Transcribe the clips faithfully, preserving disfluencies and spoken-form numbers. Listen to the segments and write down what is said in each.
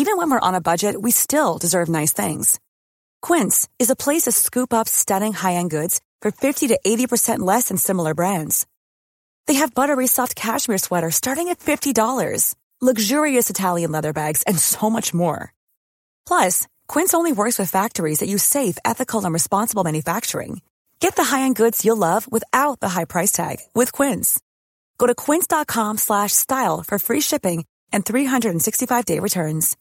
Even when we're on a budget, we still deserve nice things. Quince is a place to scoop up stunning high-end goods for fifty to eighty percent less than similar brands. They have buttery soft cashmere sweaters starting at fifty dollars, luxurious Italian leather bags, and so much more. Plus, Quince only works with factories that use safe, ethical, and responsible manufacturing. Get the high-end goods you'll love without the high price tag with Quince. Go to quince.com slash style for free shipping and three sixty-five day returns.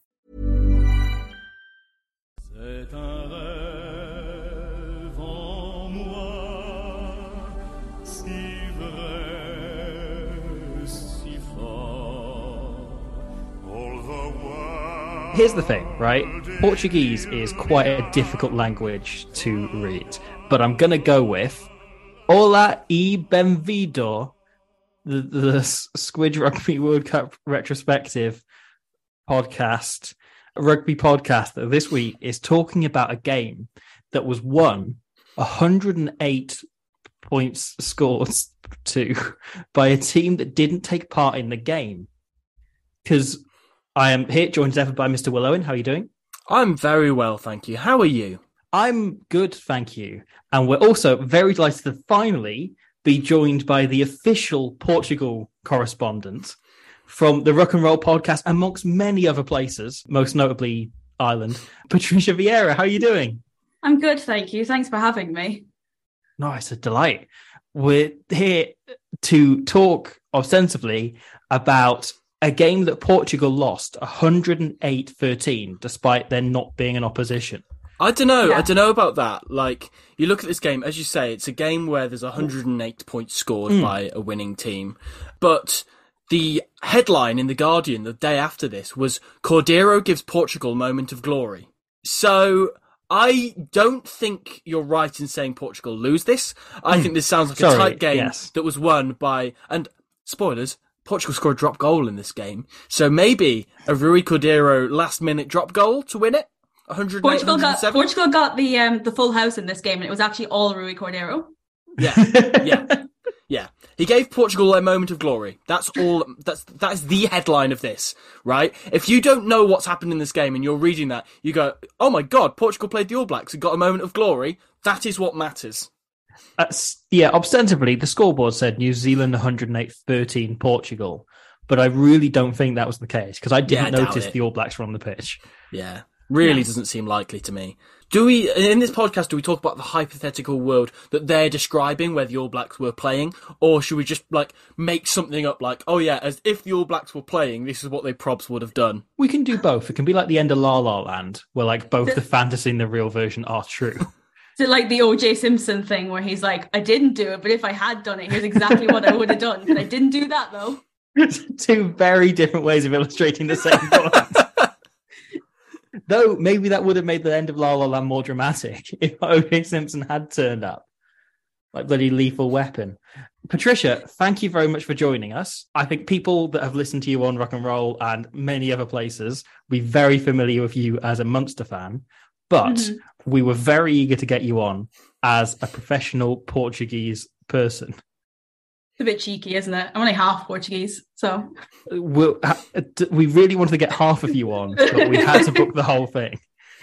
C'est un rêve en moi, si vrai, si fort. All the world. Here's the thing, right? Portuguese is quite a difficult language to read, but I'm going to go with Olá e bem-vindo, the, the Squid Rugby World Cup retrospective podcast, rugby podcast that this week is talking about a game that was won one hundred eight points scored to by a team that didn't take part in the game. Because I am here, joined as ever by Mister Will Owen. How are you doing? I'm very well, thank you. How are you? I'm good, thank you. And we're also very delighted to finally be joined by the official Portugal correspondent from the Rock and Roll podcast, amongst many other places, most notably Ireland, Patricia Vieira. How are you doing? I'm good, thank you. Thanks for having me. No, it's a delight. We're here to talk ostensibly about a game that Portugal lost one hundred eight thirteen, despite there not being an opposition. I don't know. Yeah. I don't know about that. Like, you look at this game, as you say, it's a game where there's one hundred eight points scored Mm. by a winning team. But the headline in The Guardian the day after this was Cordeiro gives Portugal moment of glory. So I don't think you're right in saying Portugal lose this. I Mm. think this sounds like Sorry, a tight game yes. that was won by, and spoilers, Portugal scored a drop goal in this game. So maybe a Rui Cordeiro last minute drop goal to win it. one hundred eight, Portugal got one hundred seven? Portugal got the um, the full house in this game, and it was actually all Rui Cordeiro. Yeah, yeah, yeah. He gave Portugal a moment of glory. That's all. That's that is the headline of this, right? If you don't know what's happened in this game and you're reading that, you go, "Oh my God, Portugal played the All Blacks and got a moment of glory." That is what matters. Uh, yeah, ostensibly, the scoreboard said New Zealand one hundred eight thirteen Portugal, but I really don't think that was the case because I didn't Yeah, I doubt notice it. the All Blacks were on the pitch. Yeah, really Yeah. doesn't seem likely to me. Do we, in this podcast, do we talk about the hypothetical world that they're describing where the All Blacks were playing? Or should we just, like, make something up like, oh yeah, as if the All Blacks were playing, this is what they probs would have done? We can do both. It can be like the end of La La Land, where like both the fantasy and the real version are true. Is it like the O J Simpson thing where he's like, I didn't do it, but if I had done it, here's exactly what I would have done. But I didn't do that, though. Two very different ways of illustrating the same point. Though maybe that would have made the end of La La Land more dramatic if O J Simpson had turned up. Like bloody Lethal Weapon. Patricia, thank you very much for joining us. I think people that have listened to you on Rock and Roll and many other places will be very familiar with you as a Munster fan, but Mhm. we were very eager to get you on as a professional Portuguese person. It's a bit cheeky, isn't it? I'm only half Portuguese, so We'll, we really wanted to get half of you on, but we had to book the whole thing.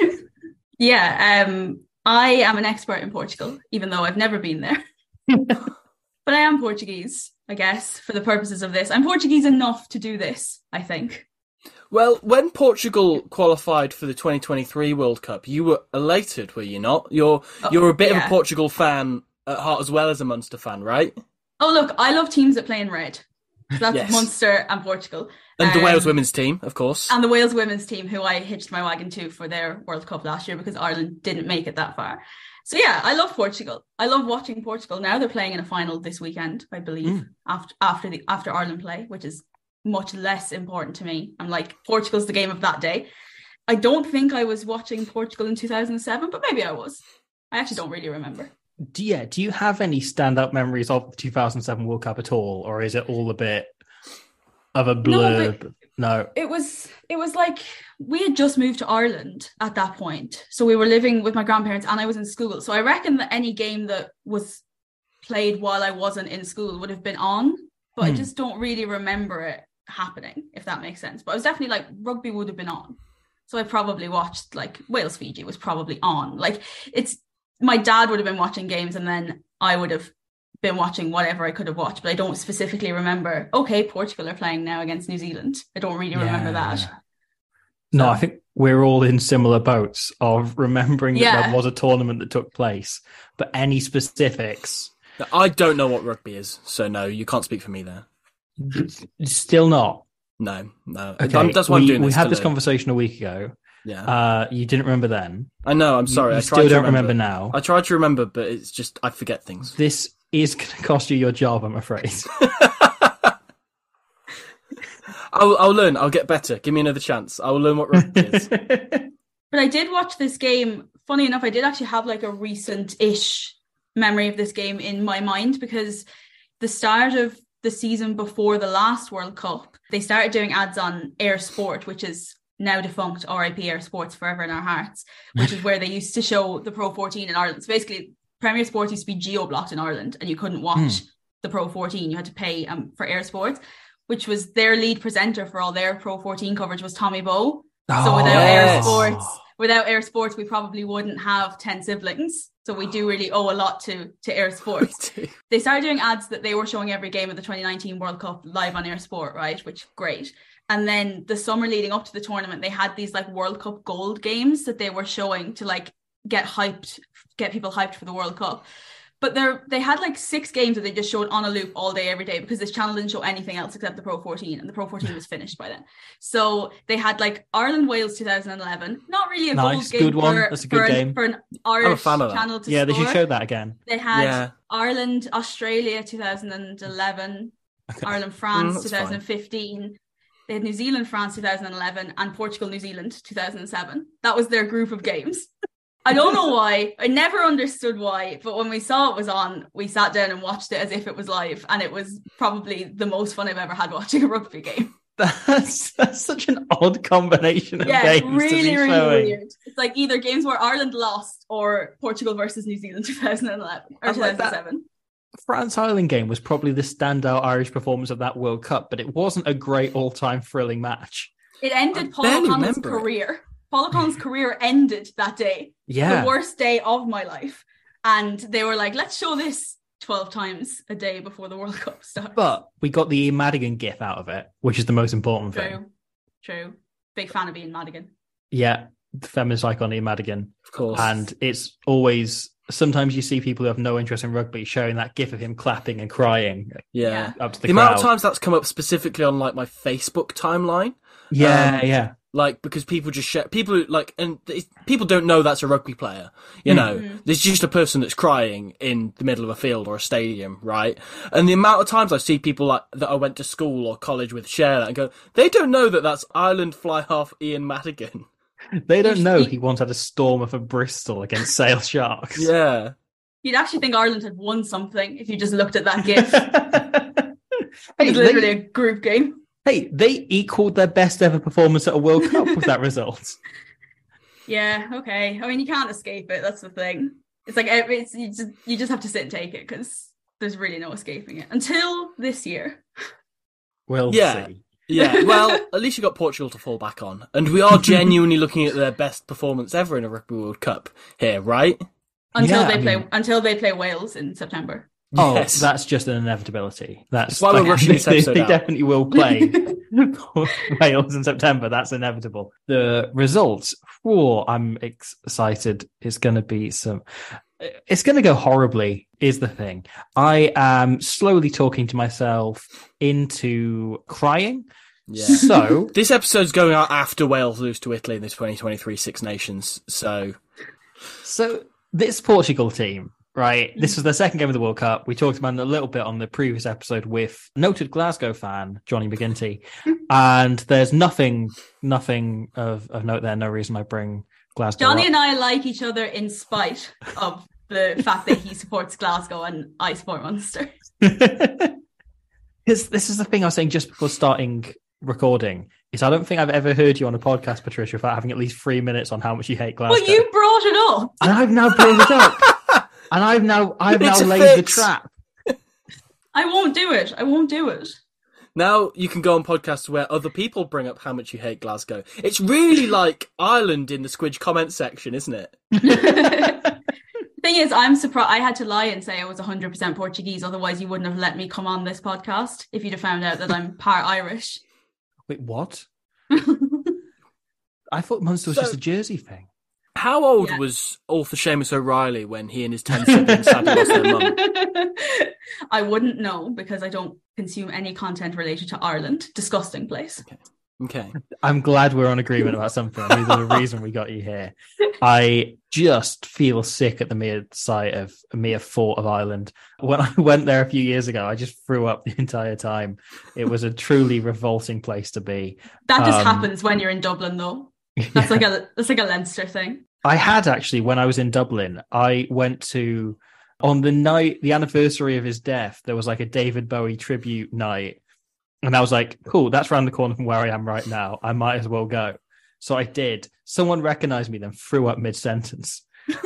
yeah. Um, I am an expert in Portugal, even though I've never been there. But I am Portuguese, I guess, for the purposes of this. I'm Portuguese enough to do this, I think. Well, when Portugal qualified for the twenty twenty-three World Cup, you were elated, were you not? You're Oh, you're a bit of yeah. a Portugal fan at heart as well as a Munster fan, right? Oh, look, I love teams that play in red. So that's Yes. Munster and Portugal. And the Um, Wales women's team, of course. And the Wales women's team, who I hitched my wagon to for their World Cup last year because Ireland didn't make it that far. So yeah, I love Portugal. I love watching Portugal. Now they're playing in a final this weekend, I believe, Mm. after after the after Ireland play, which is much less important to me. I'm like, Portugal's the game of that day. I don't think I was watching Portugal in two thousand seven, but maybe I was. I actually don't really remember. Do you, do you have any standout memories of the two thousand seven World Cup at all, or is it all a bit of a blurb? No, It was it was like we had just moved to Ireland at that point. So we were living with my grandparents and I was in school. So I reckon that any game that was played while I wasn't in school would have been on, but I Hmm. just don't really remember it happening, if that makes sense. But I was definitely like, rugby would have been on. So I probably watched like Wales Fiji was probably on. Like it's my dad would have been watching games and then I would have been watching whatever I could have watched, but I don't specifically remember, okay, Portugal are playing now against New Zealand. I don't really yeah. remember that. So. No, I think we're all in similar boats of remembering that yeah. there was a tournament that took place, but any specifics. I don't know what rugby is, so no, you can't speak for me there. Still not. No, no. Okay. That's why we, I'm doing we this. We had this learn. conversation a week ago. Yeah. Uh, you didn't remember then. I know, I'm sorry. You, you I still tried don't to remember. remember now. I tried to remember, but it's just, I forget things. This is going to cost you your job, I'm afraid. I'll, I'll learn. I'll get better. Give me another chance. I will learn what rugby is. But I did watch this game. Funny enough, I did actually have like a recent-ish memory of this game in my mind because the start of the season before the last World Cup, they started doing ads on Air Sport, which is now defunct, R I P Air Sports, forever in our hearts, which is where they used to show the Pro fourteen in Ireland. So basically, Premier Sports used to be geo-blocked in Ireland and you couldn't watch mm. the Pro fourteen. You had to pay um, for Air Sports, which was their lead presenter for all their Pro fourteen coverage was Tommy Bowe. Oh, so without yes. Air Sports, without Air Sports, we probably wouldn't have ten siblings. So we do really owe a lot to, to Air Sports. They started doing ads that they were showing every game of the twenty nineteen World Cup live on Air Sport, right? Which great. And then the summer leading up to the tournament, they had these like World Cup gold games that they were showing to like get hyped, get people hyped for the World Cup. But they they had like six games that they just showed on a loop all day, every day, because this channel didn't show anything else except the Pro fourteen, and the Pro fourteen was finished by then. So they had like Ireland-Wales twenty eleven, not really a nice, gold game good one. For, That's a good for, game. for an Irish channel to Yeah, score. they should show that again. They had yeah. Ireland-Australia twenty eleven, okay. Ireland-France mm, twenty fifteen. Fine. They had New Zealand-France twenty eleven and Portugal-New Zealand two thousand seven. That was their group of games. I don't know why. I never understood why. But when we saw it was on, we sat down and watched it as if it was live. And it was probably the most fun I've ever had watching a rugby game. That's that's such an odd combination of yeah, games. really, to be really showing. weird. It's like either games where Ireland lost or Portugal versus New Zealand twenty eleven or two thousand seven. Like France-Ireland game was probably the standout Irish performance of that World Cup, but it wasn't a great all-time thrilling match. It ended Paul O'Connell's career. It. Paul O'Connell's career ended that day. Yeah. The worst day of my life. And they were like, let's show this twelve times a day before the World Cup starts. But we got the Ian Madigan gif out of it, which is the most important True. thing. True. Big fan of Ian Madigan. Yeah, the feminist icon Ian Madigan. Of course. And it's always... Sometimes you see people who have no interest in rugby sharing that gif of him clapping and crying. Yeah. Up to the, the crowd. amount of times that's come up specifically on like my Facebook timeline. Yeah, um, yeah. Like, because people just share, people like, and people don't know that's a rugby player, you know, mm-hmm. there's just a person that's crying in the middle of a field or a stadium, right? And the amount of times I see people like that I went to school or college with share that and go, they don't know that that's Ireland fly half Ian Madigan. They don't know he once had a stormer for Bristol against Sale Sharks. Yeah. You'd actually think Ireland had won something if you just looked at that gif. Hey, it's literally they, a group game. Hey, they equaled their best ever performance at a World Cup with that result. Yeah, okay. I mean, you can't escape it. That's the thing. It's like it's you just you just have to sit and take it because there's really no escaping it until this year. We'll yeah. see. Yeah, well, at least you got Portugal to fall back on. And we are genuinely looking at their best performance ever in a Rugby World Cup here, right? Until yeah, they I play mean... until they play Wales in September. Oh, yes. That's just an inevitability. That's, that's why we're rushing they, this episode They out. definitely will play Wales in September. That's inevitable. The results, oh, I'm excited. It's going to be some... It's going to go horribly, is the thing. I am slowly talking to myself into crying. Yeah. So this episode's going out after Wales lose to Italy in the twenty twenty-three Six Nations. So, so this Portugal team, right? This was their second game of the World Cup. We talked about it a little bit on the previous episode with noted Glasgow fan Johnny McGinty, and there's nothing, nothing of, of note there. No reason I bring Glasgow. Johnny up. and I like each other in spite of the fact that he supports Glasgow and I support Munster. Because this is the thing I was saying just before starting recording, is I don't think I've ever heard you on a podcast, Patricia, without having at least three minutes on how much you hate Glasgow. Well, you brought it up. And I've now brought it up. And I've now I've It's now a laid fix. the trap. I won't do it. I won't do it. Now you can go on podcasts where other people bring up how much you hate Glasgow. It's really like Ireland in the Squidge comment section, isn't it? Thing is, I'm surprised I had to lie and say I was one hundred percent Portuguese. Otherwise, you wouldn't have let me come on this podcast if you'd have found out that I'm part Irish. Wait, what? I thought Munster was So- just a Jersey thing. How old Yeah. was author Seamus O'Reilly when he and his ten siblings sadly lost their mum? I wouldn't know because I don't consume any content related to Ireland. Disgusting place. Okay. I'm glad we're on agreement about something. I mean, there's a reason we got you here. I just feel sick at the mere sight of a mere thought of Ireland. When I went there a few years ago, I just threw up the entire time. It was a truly revolting place to be. That just Um, happens when you're in Dublin, though. That's like a that's like a Leinster thing. I had actually, when I was in Dublin, I went to, on the night, the anniversary of his death, there was like a David Bowie tribute night. And I was like, cool, that's around the corner from where I am right now. I might as well go. So I did. Someone recognized me, then threw up mid-sentence.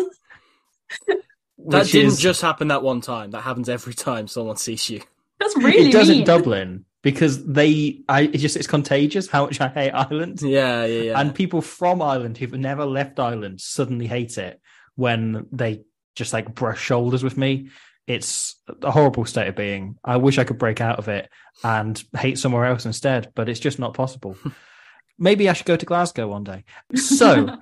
That Which didn't is- just happen that one time. That happens every time someone sees you. That's really it does mean. in Dublin because they, I it just, it's contagious how much I hate Ireland. Yeah, yeah, yeah. And people from Ireland who've never left Ireland suddenly hate it when they just like brush shoulders with me. It's a horrible state of being. I wish I could break out of it and hate somewhere else instead, but it's just not possible. Maybe I should go to Glasgow one day. So,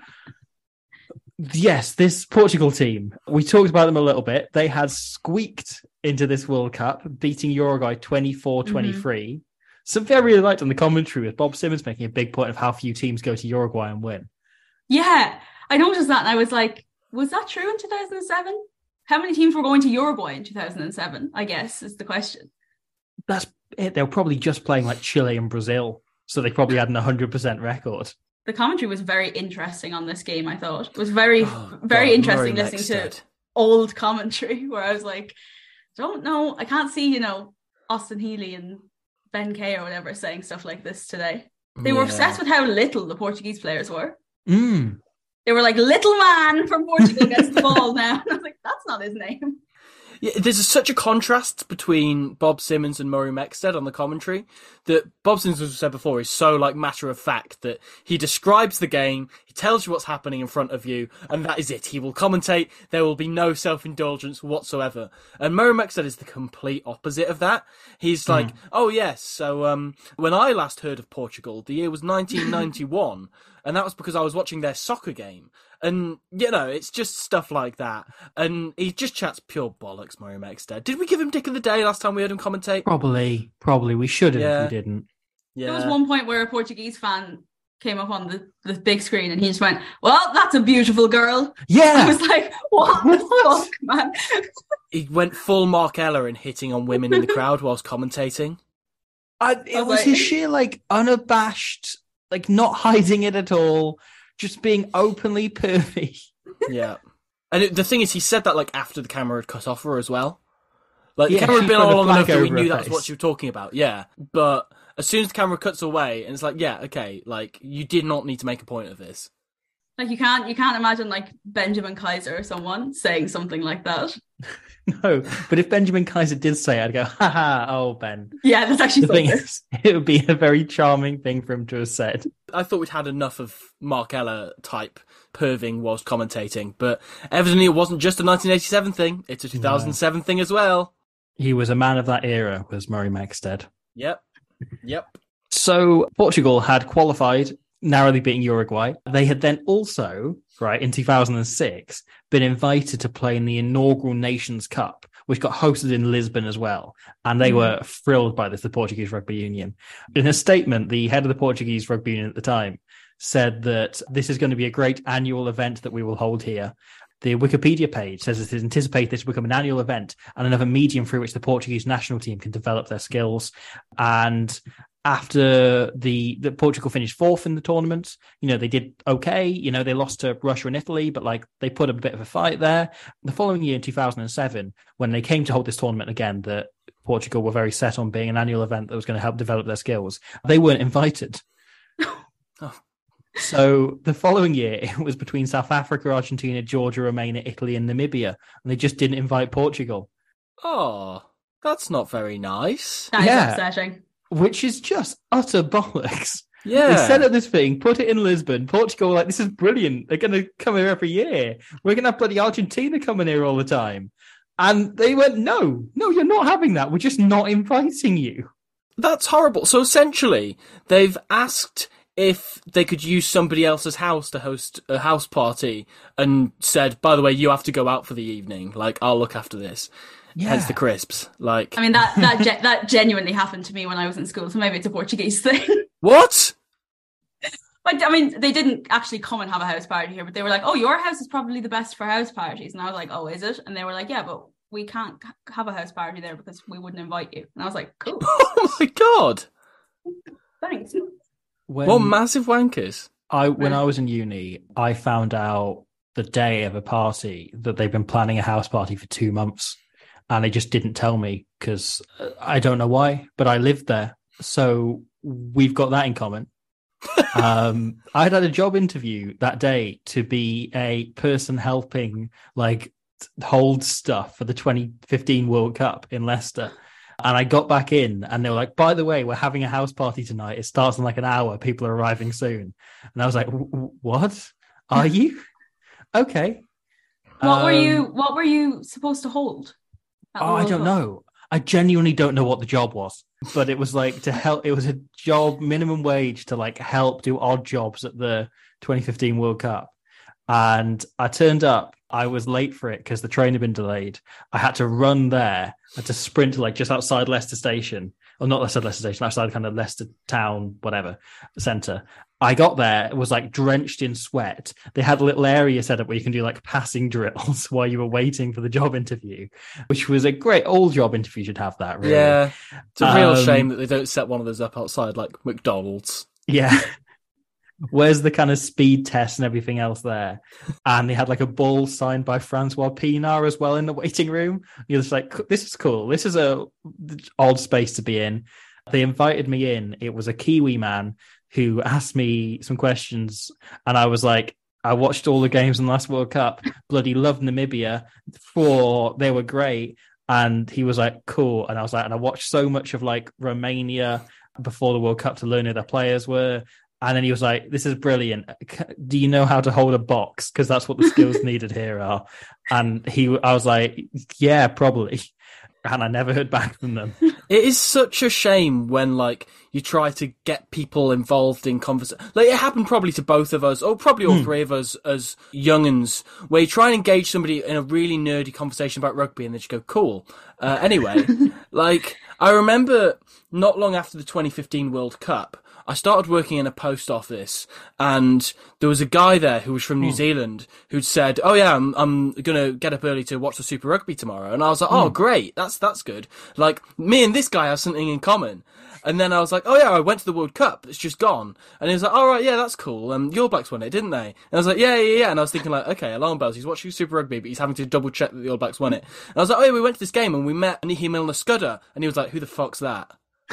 yes, this Portugal team, we talked about them a little bit. They had squeaked into this World Cup, beating Uruguay twenty-four twenty-three. Mm-hmm. Something I really liked on the commentary with Bob Simmons making a big point of how few teams go to Uruguay and win. Yeah, I noticed that and I was like, was that true in two thousand seven? How many teams were going to Uruguay in two thousand seven, I guess, is the question. That's it. They were probably just playing like Chile and Brazil, so they probably had an one hundred percent record. The commentary was very interesting on this game, I thought. It was very, Oh, very God, interesting Murray listening Mexted. to old commentary where I was like, don't know, I can't see, you know, Austin Healy and Ben Kay or whatever saying stuff like this today. They were Yeah. obsessed with how little the Portuguese players were. Mm. They were like, little man from Portugal gets the ball now. And I was like, that's not his name. Yeah, there's a, such a contrast between Bob Simmons and Murray Mexted on the commentary that Bob Simmons, as we said before, is so like matter of fact that he describes the game, he tells you what's happening in front of you, and that is it. He will commentate. There will be no self-indulgence whatsoever. And Murray Mexted is the complete opposite of that. He's like, mm. oh yes, so um, when I last heard of Portugal, the year was nineteen ninety-one, and that was because I was watching their soccer game. And, you know, it's just stuff like that. And he just chats pure bollocks, Murray Mexted. Did we give him Dick of the Day last time we heard him commentate? Probably, probably. We should have Yeah. if we didn't. Yeah. There was one point where a Portuguese fan came up on the, the big screen and he just went, well, that's a beautiful girl. Yeah. I was like, what the fuck, man? He went full Mark Eller and hitting on women in the crowd whilst commentating. I, it I was was like- his sheer, like, unabashed, like, not hiding it at all, just being openly pervy. Yeah. And it, the thing is, he said that, like, after the camera had cut off her as well. Like, Yeah, the camera had she been put on a long flag enough that we over knew her that's what face. she was talking about. Yeah. But as soon as the camera cuts away, and it's like, yeah, okay, like, you did not need to make a point of this. Like you can't you can't imagine like Benjamin Kaiser or someone saying something like that. No, but if Benjamin Kaiser did say it, I'd go, haha, oh, Ben. Yeah, that's actually The thing funny. is, it would be a very charming thing for him to have said. I thought we'd had enough of Mark Eller type perving whilst commentating, but evidently it wasn't just a nineteen eighty-seven thing, it's a two thousand seven thing as well. He was a man of that era, was Murray Mexted. Yep. Yep. So Portugal had qualified, narrowly beating Uruguay. They had then also, right, in two thousand six, been invited to play in the inaugural Nations Cup, which got hosted in Lisbon as well. And they mm. were thrilled by this, the Portuguese Rugby Union. In a statement, the head of the Portuguese Rugby Union at the time said that this is going to be a great annual event that we will hold here. The Wikipedia page says it is anticipated this will become an annual event and another medium through which the Portuguese national team can develop their skills. And after the, the Portugal finished fourth in the tournament, you know, they did okay. You know, they lost to Russia and Italy, but like they put up a bit of a fight there. The following year in two thousand seven, when they came to hold this tournament again, that Portugal were very set on being an annual event that was going to help develop their skills. They weren't invited. Oh. So the following year, it was between South Africa, Argentina, Georgia, Romania, Italy, and Namibia, and they just didn't invite Portugal. Oh, that's not very nice. That is Yeah. upsetting. which is just utter bollocks. Yeah. They set up this thing, put it in Lisbon. Portugal were like, this is brilliant. They're going to come here every year. We're going to have bloody Argentina coming here all the time. And they went, no, no, you're not having that. We're just not inviting you. That's horrible. So essentially, they've asked if they could use somebody else's house to host a house party and said, by the way, you have to go out for the evening. Like, I'll look after this. Yeah. Hence the crisps. Like, I mean, that that ge- that genuinely happened to me when I was in school, so maybe it's a Portuguese thing. what? But I mean, they didn't actually come and have a house party here, but they were like, oh, your house is probably the best for house parties. And I was like, oh, is it? And they were like, yeah, but we can't have a house party there because we wouldn't invite you. And I was like, cool. Oh my God. Thanks. When What massive wankers. I when I was in uni, I found out the day of a party that they've been planning a house party for two months. And they just didn't tell me because I don't know why, but I lived there. So we've got that in common. um, I'd had a job interview that day to be a person helping like hold stuff for the twenty fifteen World Cup in Leicester. And I got back in and they were like, by the way, we're having a house party tonight. It starts in like an hour. People are arriving soon. And I was like, what? Are you? Okay. What um, were you what were you supposed to hold? at the Oh, I World don't Cup? know. I genuinely don't know what the job was, but it was like to help. It was a job, minimum wage, to like help do odd jobs at the twenty fifteen World Cup. And I turned up. I was late for it because the train had been delayed. I had to run there. I had to sprint to like just outside Leicester Station, or not outside Leicester Station, outside kind of Leicester Town, whatever centre. I got there, it was like drenched in sweat. They had a little area set up where you can do like passing drills while you were waiting for the job interview, which was a great, all job interviews should have that, really. Yeah. It's a real Um, shame that they don't set one of those up outside like McDonald's. Yeah. Where's the kind of speed test and everything else there? And they had like a ball signed by Francois Pienaar as well in the waiting room. You're just like, this is cool. This is a odd space to be in. They invited me in. It was a Kiwi man who asked me some questions. And I was like, I watched all the games in the last World Cup. Bloody loved Namibia. Four, they were great. And he was like, cool. And I was like, and I watched so much of like Romania before the World Cup to learn who their players were. And then he was like, this is brilliant. Do you know how to hold a box? Because that's what the skills needed here are. And he, I was like, yeah, probably. And I never heard back from them. It is such a shame when, like, you try to get people involved in conversation. Like, it happened probably to both of us, or probably all Hmm. three of us as young'uns, where you try and engage somebody in a really nerdy conversation about rugby and they just go, cool. Uh, anyway, like, I remember not long after the twenty fifteen World Cup, I started working in a post office, and there was a guy there who was from New Zealand who'd said, "Oh yeah, I'm I'm gonna get up early to watch the Super Rugby tomorrow." And I was like, "Oh great, that's that's good." Like me and this guy have something in common. And then I was like, "Oh yeah, I went to the World Cup. It's just gone." And he was like, "All right, yeah, that's cool. Um, the All Blacks won it, didn't they?" And I was like, "Yeah, yeah, yeah." And I was thinking like, "Okay, alarm bells. He's watching Super Rugby, but he's having to double check that the All Blacks won it." And I was like, "Oh yeah, we went to this game and we met Nihi Milner Scudder," and he was like, "Who the fuck's that?"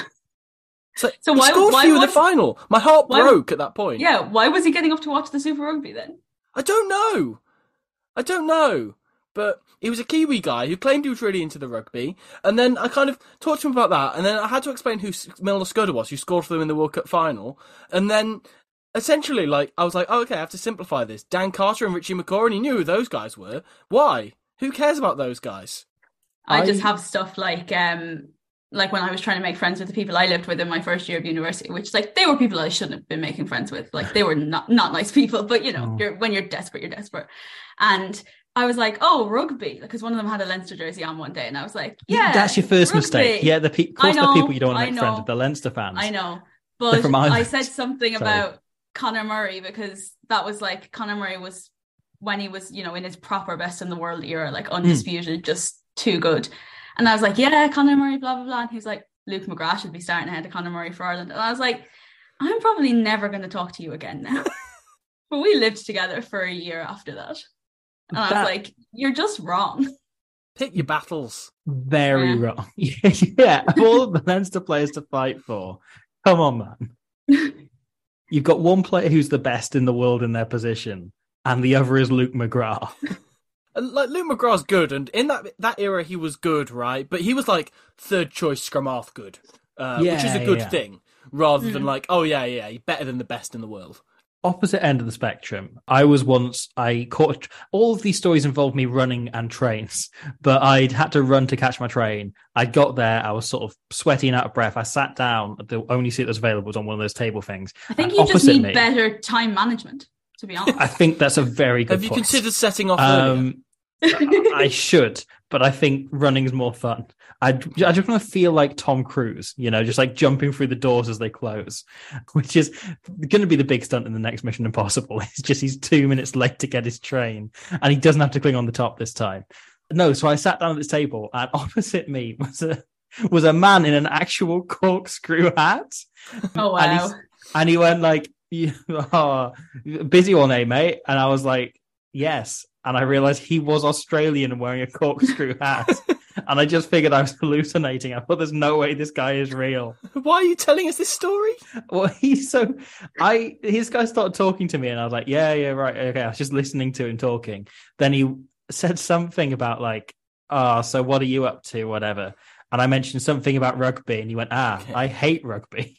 So, So he why- scored why for you in the was- final. My heart why- broke at that point. Yeah, why was he getting up to watch the Super Rugby then? I don't know. I don't know. But he was a Kiwi guy who claimed he was really into the rugby. And then I kind of talked to him about that. And then I had to explain who Milner Scudder was, who scored for them in the World Cup final. And then essentially, like, I was like, oh, okay, I have to simplify this. Dan Carter and Richie McCaw, and he knew who those guys were. Why? Who cares about those guys? I, I- just have stuff like um like when I was trying to make friends with the people I lived with in my first year of university, which like they were people I shouldn't have been making friends with. Like they were not not nice people, but you know, Oh. you're when you're desperate, you're desperate. And I was like, oh, rugby, because one of them had a Leinster jersey on one day, and I was like, yeah, That's your first rugby. mistake. Yeah, the pe- of I course, the know, people you don't want I to make friends know. with, the Leinster fans. I know, They're but from I Ireland. said something Sorry. about Conor Murray because that was like Conor Murray was when he was, you know, in his proper best in the world era, like undisputed, just too good. And I was like, yeah, Conor Murray, blah blah blah. And he was like, Luke McGrath should be starting ahead of Conor Murray for Ireland. And I was like, I'm probably never going to talk to you again now. But we lived together for a year after that, and I That- was like, you're just wrong. Pick your battles. Very Yeah. wrong. Yeah, of all of the Leinster players to fight for, come on, man. You've got one player who's the best in the world in their position, and the other is Luke McGrath. And like Luke McGraw's good, and in that that era he was good, right? But he was like third choice scrum half good. uh, Yeah, which is a yeah, good yeah. thing, rather than like, oh yeah, yeah, you're better than the best in the world. Opposite end of the spectrum. I was once, I caught, all of these stories involved me running and trains, but I'd had to run to catch my train. I got there, I was sort of sweaty and out of breath. I sat down, the only seat that was available was on one of those table things. I think And you just opposite need me- better time management, to be honest. I think that's a very good Have you point. considered setting off earlier? Um, I should, but I think running is more fun. I, I just want to feel like Tom Cruise, you know, just like jumping through the doors as they close, which is going to be the big stunt in the next Mission Impossible. It's just he's two minutes late to get his train, and he doesn't have to cling on the top this time. No, so I sat down at this table, and opposite me was a was a man in an actual corkscrew hat. Oh, wow. And, he's, and he went like, "You are busy one day, mate," and I was like, "Yes." And I realized he was Australian and wearing a corkscrew hat. And I just figured I was hallucinating. I thought there's no way this guy is real. Why are you telling us this story? Well, he's so... I His guy started talking to me and I was like, yeah, yeah, right, okay. I was just listening to him talking. Then he said something about like, ah, oh, so what are you up to, whatever. And I mentioned something about rugby and he went, ah, okay. I hate rugby.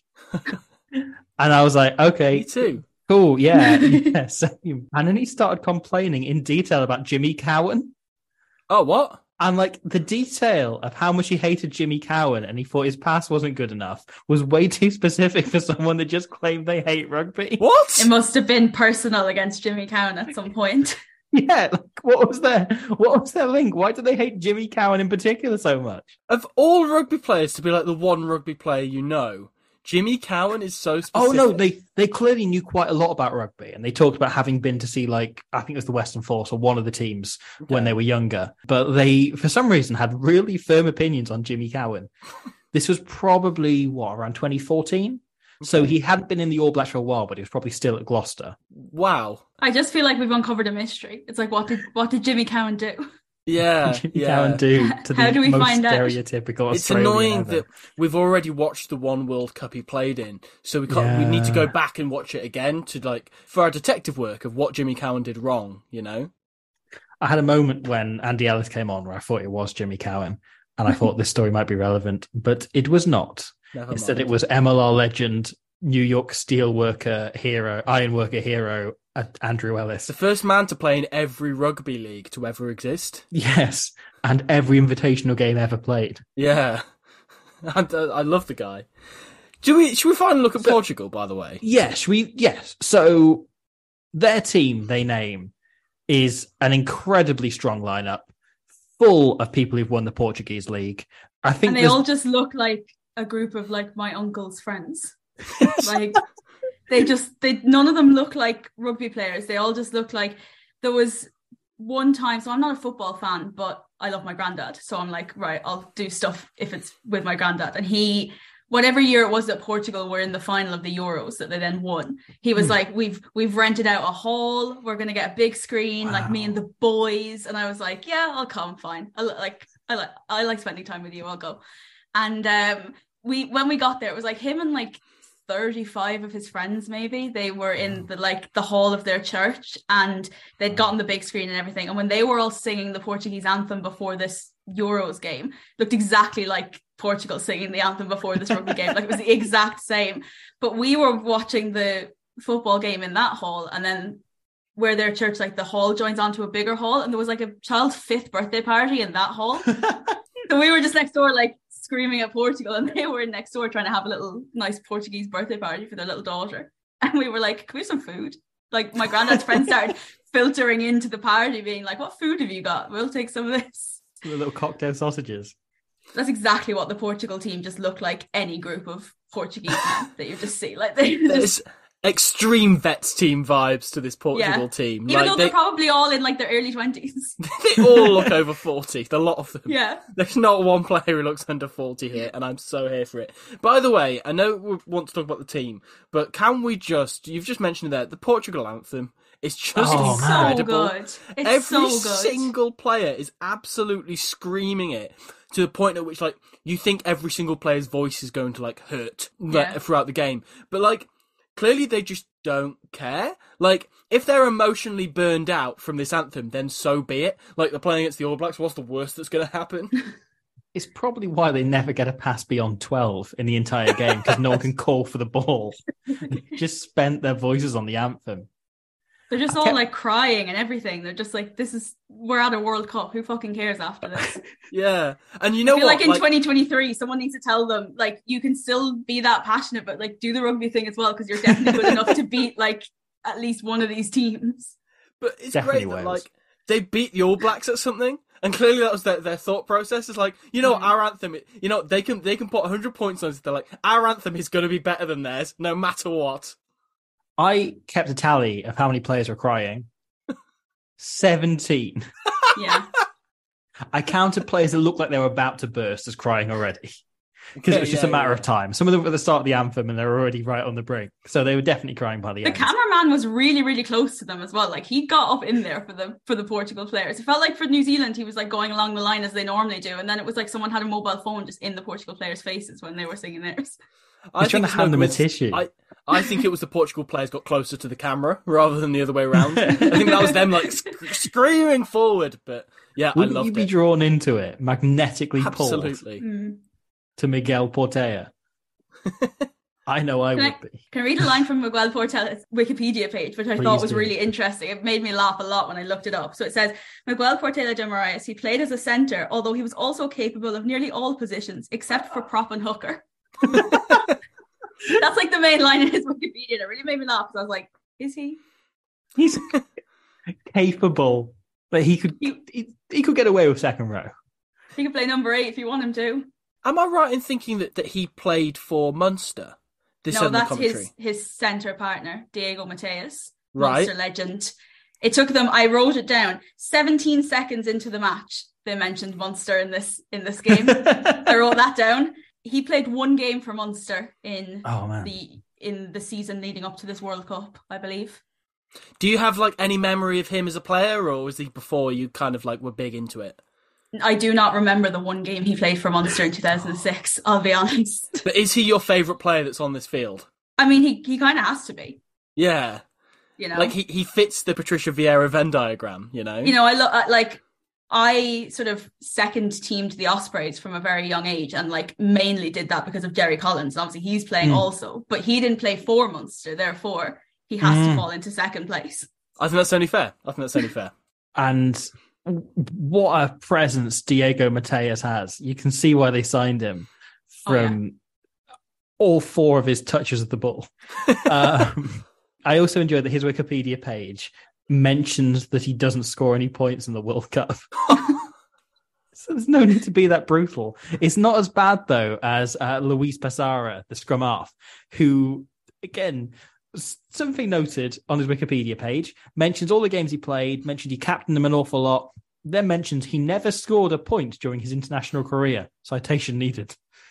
And I was like, okay. Me too. Cool, yeah, yeah, same. And then he started complaining in detail about Jimmy Cowan. Oh, what? And like the detail of how much he hated Jimmy Cowan and he thought his pass wasn't good enough was way too specific for someone that just claimed they hate rugby. What? It must have been personal against Jimmy Cowan at some point. Yeah, like what was their what was their link? Why do they hate Jimmy Cowan in particular so much? Of all rugby players to be like the one rugby player you know, Jimmy Cowan is so specific. Oh no, they they clearly knew quite a lot about rugby, and they talked about having been to see like I think it was the Western Force or one of the teams okay. when they were younger. But they, for some reason, had really firm opinions on Jimmy Cowan. This was probably what around twenty fourteen. Okay. So he hadn't been in the All Blacks for a while, but he was probably still at Gloucester. Wow! I just feel like we've uncovered a mystery. It's like what did what did Jimmy Cowan do? Yeah, Jimmy yeah. Cowan do to the How do we most find out? stereotypical It's Australian annoying ever. that we've already watched the one World Cup he played in, so we can't. Yeah. We need to go back and watch it again to like for our detective work of what Jimmy Cowan did wrong. You know, I had a moment when Andy Ellis came on where I thought it was Jimmy Cowan, and I thought this story might be relevant, but it was not. Never Instead, mind. it was M L R legend, New York steelworker hero, ironworker hero, uh, Andrew Ellis. The first man to play in every rugby league to ever exist. Yes, and every invitational game ever played. Yeah, and, uh, I love the guy. Do we? Should we finally look at So- Portugal? By the way, Yes, we yes. So their team they name is an incredibly strong lineup, full of people who've won the Portuguese league. I think And they there's- all just look like a group of like my uncle's friends. Like they just they none of them look like rugby players. They all just look like there was one time, so I'm not a football fan, but I love my granddad. So I'm like, right, I'll do stuff if it's with my granddad. And he whatever year it was that Portugal were in the final of the Euros that they then won, he was Hmm. like, We've we've rented out a hall, we're gonna get a big screen, like me and the boys. And I was like, yeah, I'll come, fine. I li- like I like I like spending time with you, I'll go. And um we when we got there, it was like him and like thirty-five of his friends, maybe. They were in the like the hall of their church and they'd gotten the big screen and everything. And when they were all singing the Portuguese anthem before this Euros game, it looked exactly like Portugal singing the anthem before this rugby game. Like it was the exact same. But we were watching the football game in that hall, and then where their church, like the hall joins onto a bigger hall, and there was like a child's fifth birthday party in that hall. So we were just next door like screaming at Portugal, and they were next door trying to have a little nice Portuguese birthday party for their little daughter. And we were like, can we have some food? Like my granddad's friends started filtering into the party being like, what food have you got? We'll take some of this. The little cocktail sausages. That's exactly what the Portugal team just looked like, any group of Portuguese men that you just see. Like they just, there's extreme vets team vibes to this Portugal Yeah. team. even like though they, they're probably all in like their early twenties. they all look over forty. A lot of them. Yeah. There's not one player who looks under forty here, and I'm so here for it. By the way, I know we want to talk about the team, but can we just, you've just mentioned it there, the Portugal anthem is just Oh, man. So incredible. good. It's Every so good. single player is absolutely screaming it to the point at which, like, you think every single player's voice is going to, like, hurt like, Yeah. throughout the game. But, like, clearly they just don't care. Like, if they're emotionally burned out from this anthem, then so be it. Like, they're playing against the All Blacks, what's the worst that's going to happen? it's probably why they never get a pass beyond twelve in the entire game, because no one can call for the ball. They just spent their voices on the anthem. They're just I all kept- like crying and everything. They're just like, this is, we're at a World Cup. Who fucking cares after this? Yeah. And you know I feel what? like in twenty twenty-three, someone needs to tell them, like, you can still be that passionate, but like do the rugby thing as well, because you're definitely good enough to beat like at least one of these teams. But it's Definitely great that, Wales. like, they beat the All Blacks at something, and clearly that was their, their thought process. It's like, you know, Mm. our anthem, you know, they can they can put one hundred points on it. They're like, our anthem is going to be better than theirs, no matter what. I kept a tally of how many players were crying. seventeen. Yeah. I counted players that looked like they were about to burst as crying already. Because Okay, it was just yeah, a matter yeah. of time. Some of them were at the start of the anthem and they were already right on the brink. So they were definitely crying by the, The end. cameraman was really, really close to them as well. Like he got up in there for the for the Portugal players. It felt like for New Zealand, he was like going along the line as they normally do, and then it was like someone had a mobile phone just in the Portugal players' faces when they were singing theirs. I He's trying to it's hand no them a coincidence- tissue. I, I think it was the Portugal players got closer to the camera rather than the other way around. I think that was them like sc- screaming forward. But yeah, I Wouldn't loved you be it. drawn into it, magnetically pulled Absolutely. Mm. to Miguel Portela? I know I Can would I- be. Can I read a line from Miguel Portela's Wikipedia page, which I Please thought was do. really interesting. It made me laugh a lot when I looked it up. So it says, Miguel Portela de Moraes, he played as a centre, although he was also capable of nearly all positions, except for prop and hooker. That's like the main line in his Wikipedia. And it really made me laugh because I was like, is he? He's capable, but he could He- he, he could get away with second row. He can play number eight if you want him to. Am I right in thinking that, that he played for Munster? This No, said in the that's commentary. his his centre partner, Diego Mateus, Right. Munster legend. It took them, I wrote it down, seventeen seconds into the match, they mentioned Munster in this in this game. I wrote that down. He played one game for Munster in Oh man, the in the season leading up to this World Cup, I believe. Do you have like any memory of him as a player, or was he before you kind of like were big into it? I do not remember the one game he played for Munster in two thousand six, I'll be honest. But is he your favourite player that's on this field? I mean, he, he kind of has to be, Yeah. you know. Like he, he fits the Patricia Vieira Venn diagram, you know? You know, I look like I sort of second teamed the Ospreys from a very young age, and like mainly did that because of Jerry Collins. Obviously, he's playing Mm. also, but he didn't play for Munster, therefore he has Mm. to fall into second place. I think that's only fair. I think that's only fair. and what a presence Diego Mateus has. You can see why they signed him Oh, yeah. from all four of his touches of the ball. um, I also enjoyed that his Wikipedia page mentions that he doesn't score any points in the World Cup. So there's no need to be that brutal. It's not as bad, though, as uh, Luis Passara, the scrum half, who, again, s- something noted on his Wikipedia page, mentions all the games he played, mentioned he captained them an awful lot, then mentions he never scored a point during his international career. Citation needed.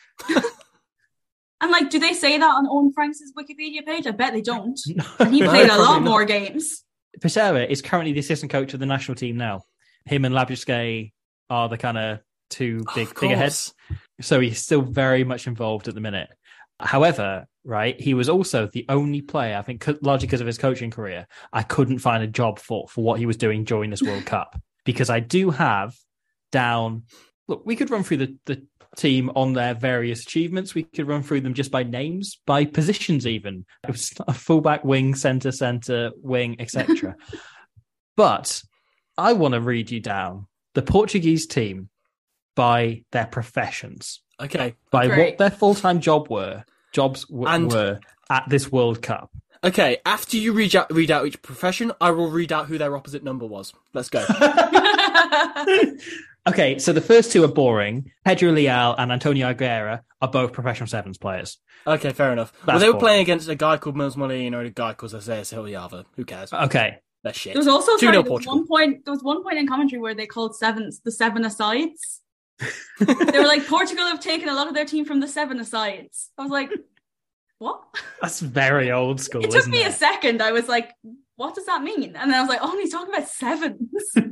And like, do they say that on Owen Franks' Wikipedia page? I bet they don't. No, And he No, played a probably lot not. more games. Passara is currently the assistant coach of the national team now. Him and Labuskay are the kind of two big Of figureheads. course. So he's still very much involved at the minute. However, right, he was also the only player, I think, co- largely because of his coaching career, I couldn't find a job for for what he was doing during this World Cup. Because I do have down, look, we could run through the, the team on their various achievements. We could run through them just by names, by positions even. It was a fullback, wing, centre, centre, wing, et cetera. But I want to read you down the Portuguese team by their professions, Okay. by Great. what their full-time job were, jobs w- And- were at this World Cup. Okay, after you read out, read out each profession, I will read out who their opposite number was. Let's go. Okay, so the first two are boring. Pedro Leal and Antonio Aguilera are both professional sevens players. Okay, fair enough. well, That's they were boring. playing against a guy called Mills Molina or a guy called Isaias Hilyava. Who cares? Okay, They're shit. There was also two sorry, nil there was Portugal. one point. There was one point in commentary where they called sevens the seven asides. They were like, Portugal have taken a lot of their team from the seven asides. I was like, what? that's very old school, It took isn't me a it? second. I was like, what does that mean? And then I was like, oh, he's talking about sevens.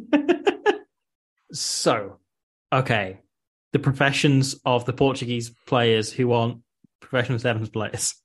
So, okay, the professions of the Portuguese players who aren't professional sevens players.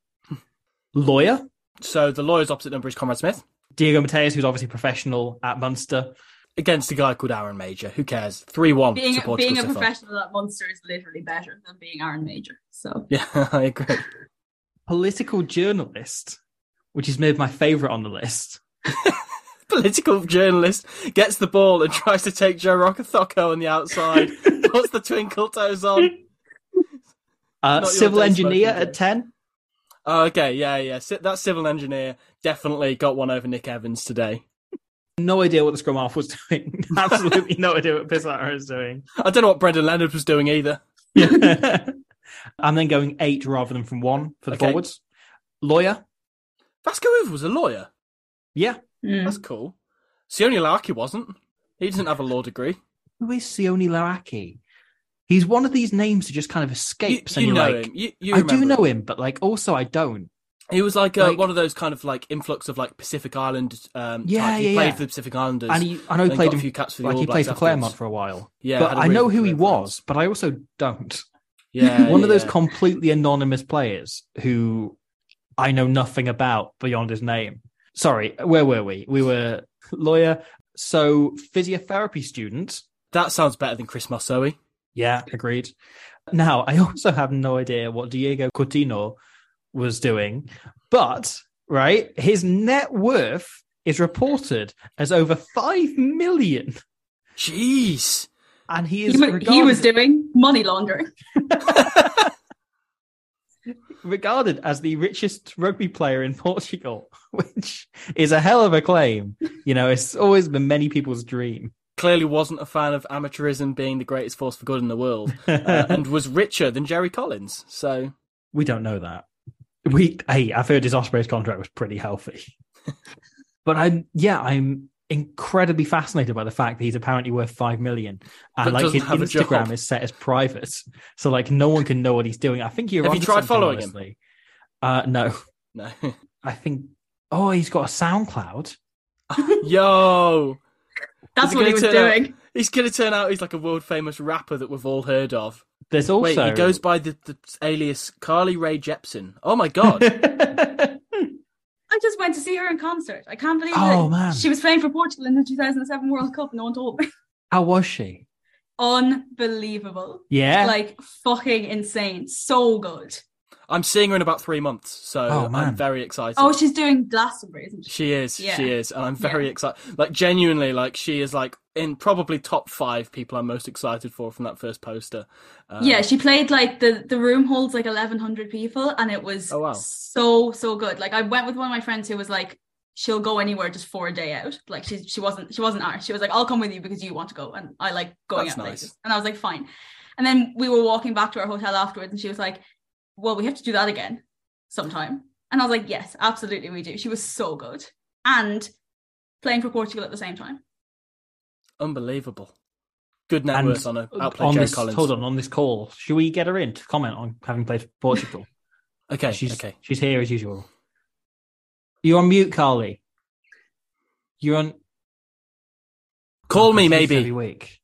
Lawyer, So the lawyer's opposite number is Conrad Smith. Diego Mateus, who's obviously professional at Munster. against a guy called Aaron Major. Who cares? three one Being, to Portugal being a so far. professional at Munster is literally better than being Aaron Major. So Yeah, I agree. Political journalist, which is maybe my favourite on the list. Political journalist gets the ball and tries to take Joe Rocathocco on the outside. Puts the twinkle toes on. Uh, Not your civil day engineer smoking, at ten. Oh, okay, yeah, yeah. Si- That civil engineer definitely got one over Nick Evans today. No idea what the scrum half was doing. Absolutely no idea what Pissarro was doing. I don't know what Brendan Leonard was doing either. I'm then going eight rather than from one for the Okay. forwards. Lawyer. Vasco Uva was a lawyer. Yeah. mm. That's cool. Sione Larky wasn't. He doesn't have a law degree. Who is Sione Laraki? He's one of these names that just kind of You, escapes. you and know you're like, him. You, you I do remember know him, but like also I don't. He was like, uh, Like- one of those kind of like influx of like Pacific Island. Um, Yeah, type. He yeah, played yeah. for the Pacific Islanders. And he, I know he and played got a in- few caps for the like All he played Blacks for afterwards. Claremont for a while. Yeah, but had a I really know good who he career for us. was, but I also don't. Yeah, One of yeah, those yeah. completely anonymous players who I know nothing about beyond his name. Sorry, where were we? We were lawyer. So physiotherapy student. That sounds better than Chris Marceau. Yeah, agreed. Now, I also have no idea what Diego Coutinho was doing, but, right, his net worth is reported as over five million. Jeez. And he he, is wa- he regarded, was doing money laundering. regarded as the richest rugby player in Portugal, which is a hell of a claim. You know, it's always been many people's dream. Clearly wasn't a fan of amateurism being the greatest force for good in the world, uh, and was richer than Jerry Collins. So We don't know that. We, hey, I've heard his Ospreys contract was pretty healthy. But I'm, yeah, I'm incredibly fascinated by the fact that he's apparently worth five million, and But like doesn't his have a Instagram job. is set as private, so like no one can know what he's doing. I think you're. Have you onto tried something, following him? honestly. Uh, no, no. I think. Oh, he's got a SoundCloud. Yo, That's Is it what he gonna was turn out- doing. he's gonna turn out he's like a world famous rapper that we've all heard of. There's also. Wait, he goes by the, the alias Carly Rae Jepsen. Oh my god. I just went to see her in concert. I can't believe Oh, it. man. She was playing for Portugal in the two thousand seven World Cup. No one told me. How was she? Unbelievable. Yeah. Like fucking insane. So good. I'm seeing her in about three months, so Oh, man. I'm very excited. Oh, she's doing Glastonbury, isn't she? She is, Yeah. she is, and I'm very Yeah. excited. Like genuinely, like she is like in probably top five people I'm most excited for from that first poster. Um, Yeah, she played like the the room holds like eleven hundred people, and it was Oh, wow. so so good. Like I went with one of my friends who was like, she'll go anywhere just for a day out. Like she she wasn't she wasn't ours. She was like, I'll come with you because you want to go, and I like going That's out nice. places. And I was like, fine. And then we were walking back to our hotel afterwards, and she was like, well, we have to do that again sometime. And I was like, yes, absolutely, we do. She was so good, and playing for Portugal at the same time. unbelievable. Good net And worth on a outplayed on Jerry this, Collins. hold on, on this call, should we get her in to comment on having played for Portugal? Okay, she's okay. she's here as usual. You're on mute, Carly. You're on. Call Oh, me, God, she's every maybe. week.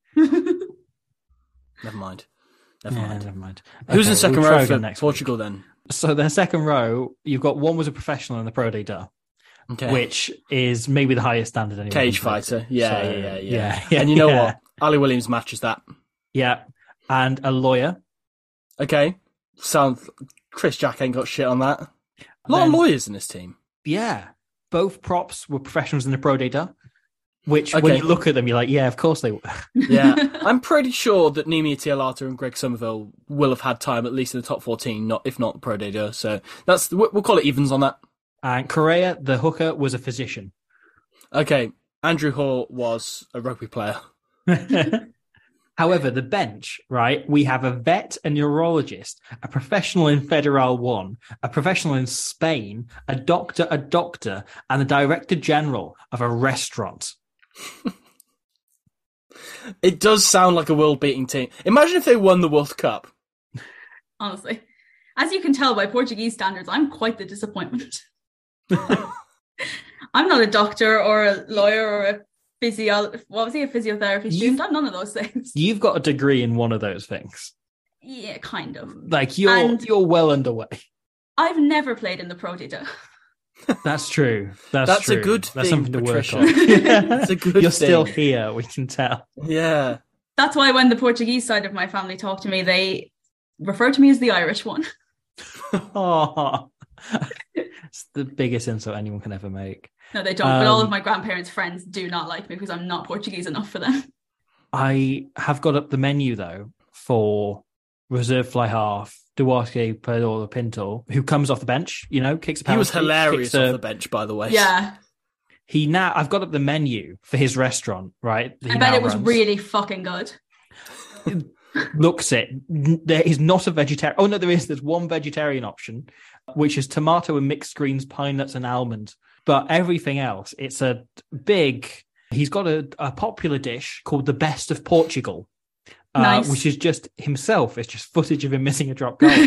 Never mind. Never Yeah, mind. never mind. Who's Okay, in second we'll try row again for next Portugal week. then? So their second row, you've got one was a professional in the Pro Day Da, Okay. which is maybe the highest standard anyway. Cage fighter. Yeah, So, yeah, yeah, yeah, yeah, yeah, And you know yeah. what? Ali Williams matches that. Yeah, and a lawyer. Okay. Sounds Chris Jack ain't got shit on that. A lot Then- of lawyers in this team. Yeah, both props were professionals in the Pro Day Da, which when Okay. you look at them, you're like, yeah, of course they were. Yeah. I'm pretty sure that Nimi Tialata and Greg Somerville will have had time at least in the top fourteen, not if not Pro Day Da. So that's we'll we'll call it evens on that. And Correa, the hooker, was a physician. Okay. Andrew Hall was a rugby player. However, the bench, right? We have a vet, a neurologist, a professional in Federal One, a professional in Spain, a doctor, a doctor, and the director general of a restaurant. It does sound like a world-beating team. Imagine if they won the World Cup. Honestly. As you can tell by Portuguese standards, I'm quite the disappointment. I'm not a doctor or a lawyer or a physio. What was he? A physiotherapy student? I'm none of those things. You've got a degree in one of those things. Yeah, kind of. Like you're And- you're well underway. I've never played in the Pro Data. That's true. That's, That's true. a good That's thing, something to Patricia. work on. That's a good You're still thing. here, we can tell. Yeah. That's why when the Portuguese side of my family talk to me, they refer to me as the Irish one. Oh, it's the biggest insult anyone can ever make. No, they don't. But all of Um, my grandparents' friends do not like me because I'm not Portuguese enough for them. I have got up the menu though for reserve fly half Duarte Pedro Pinto, who comes off the bench. You know, kicks a He was penalty, hilarious kicks a- off the bench, by the way. Yeah. He now I've got up the menu for his restaurant. Right, that I he bet now it was runs. really fucking good. Looks it. There is not a vegetarian. Oh no, there is. There's one vegetarian option, which is tomato and mixed greens, pine nuts, and almond. But everything else, it's a big. He's got a, a popular dish called the Best of Portugal, uh, Nice. which is just himself. It's just footage of him missing a drop goal.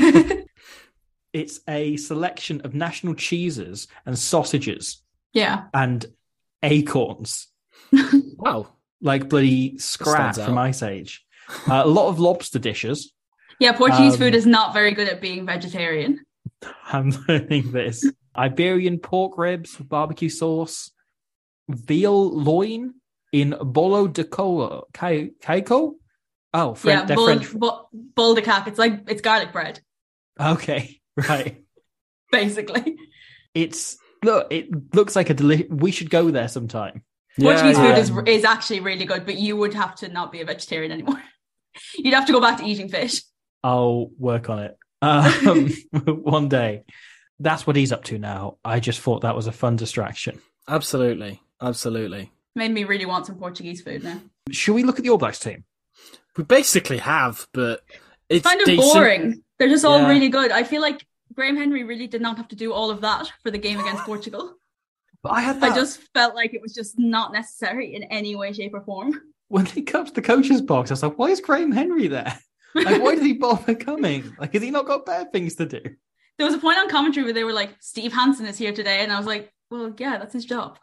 It's a selection of national cheeses and sausages Yeah. and acorns, Wow. like bloody scrap Stands from out. Ice Age. Uh, a lot of lobster dishes. Yeah, Portuguese Um, food is not very good at being vegetarian. I'm learning this. Iberian pork ribs with barbecue sauce, veal loin in bolo de cola, Cai- caico. Oh, French, yeah, they're bol, French. bol, bol de cac. It's like, it's garlic bread, Okay, right. basically. It's look. It looks like a deli- We should go there sometime. Portuguese yeah. food is is actually really good, but you would have to not be a vegetarian anymore. You'd have to go back to eating fish. I'll work on it um, one day. That's what he's up to now. I just thought that was a fun distraction. Absolutely. Absolutely. Made me really want some Portuguese food now. Should we look at the All Blacks team? We basically have, but it's Kind of decent. boring. They're just all Yeah. really good. I feel like Graham Henry really did not have to do all of that for the game against Portugal. But I had I that just felt like it was just not necessary in any way, shape, or form. when they got to the coach's box. I was like, "Why is Graham Henry there? Like, why did he bother coming? Like, has he not got better things to do?" There was a point on commentary where they were like, Steve Hansen is here today. And I was like, well, yeah, that's his job.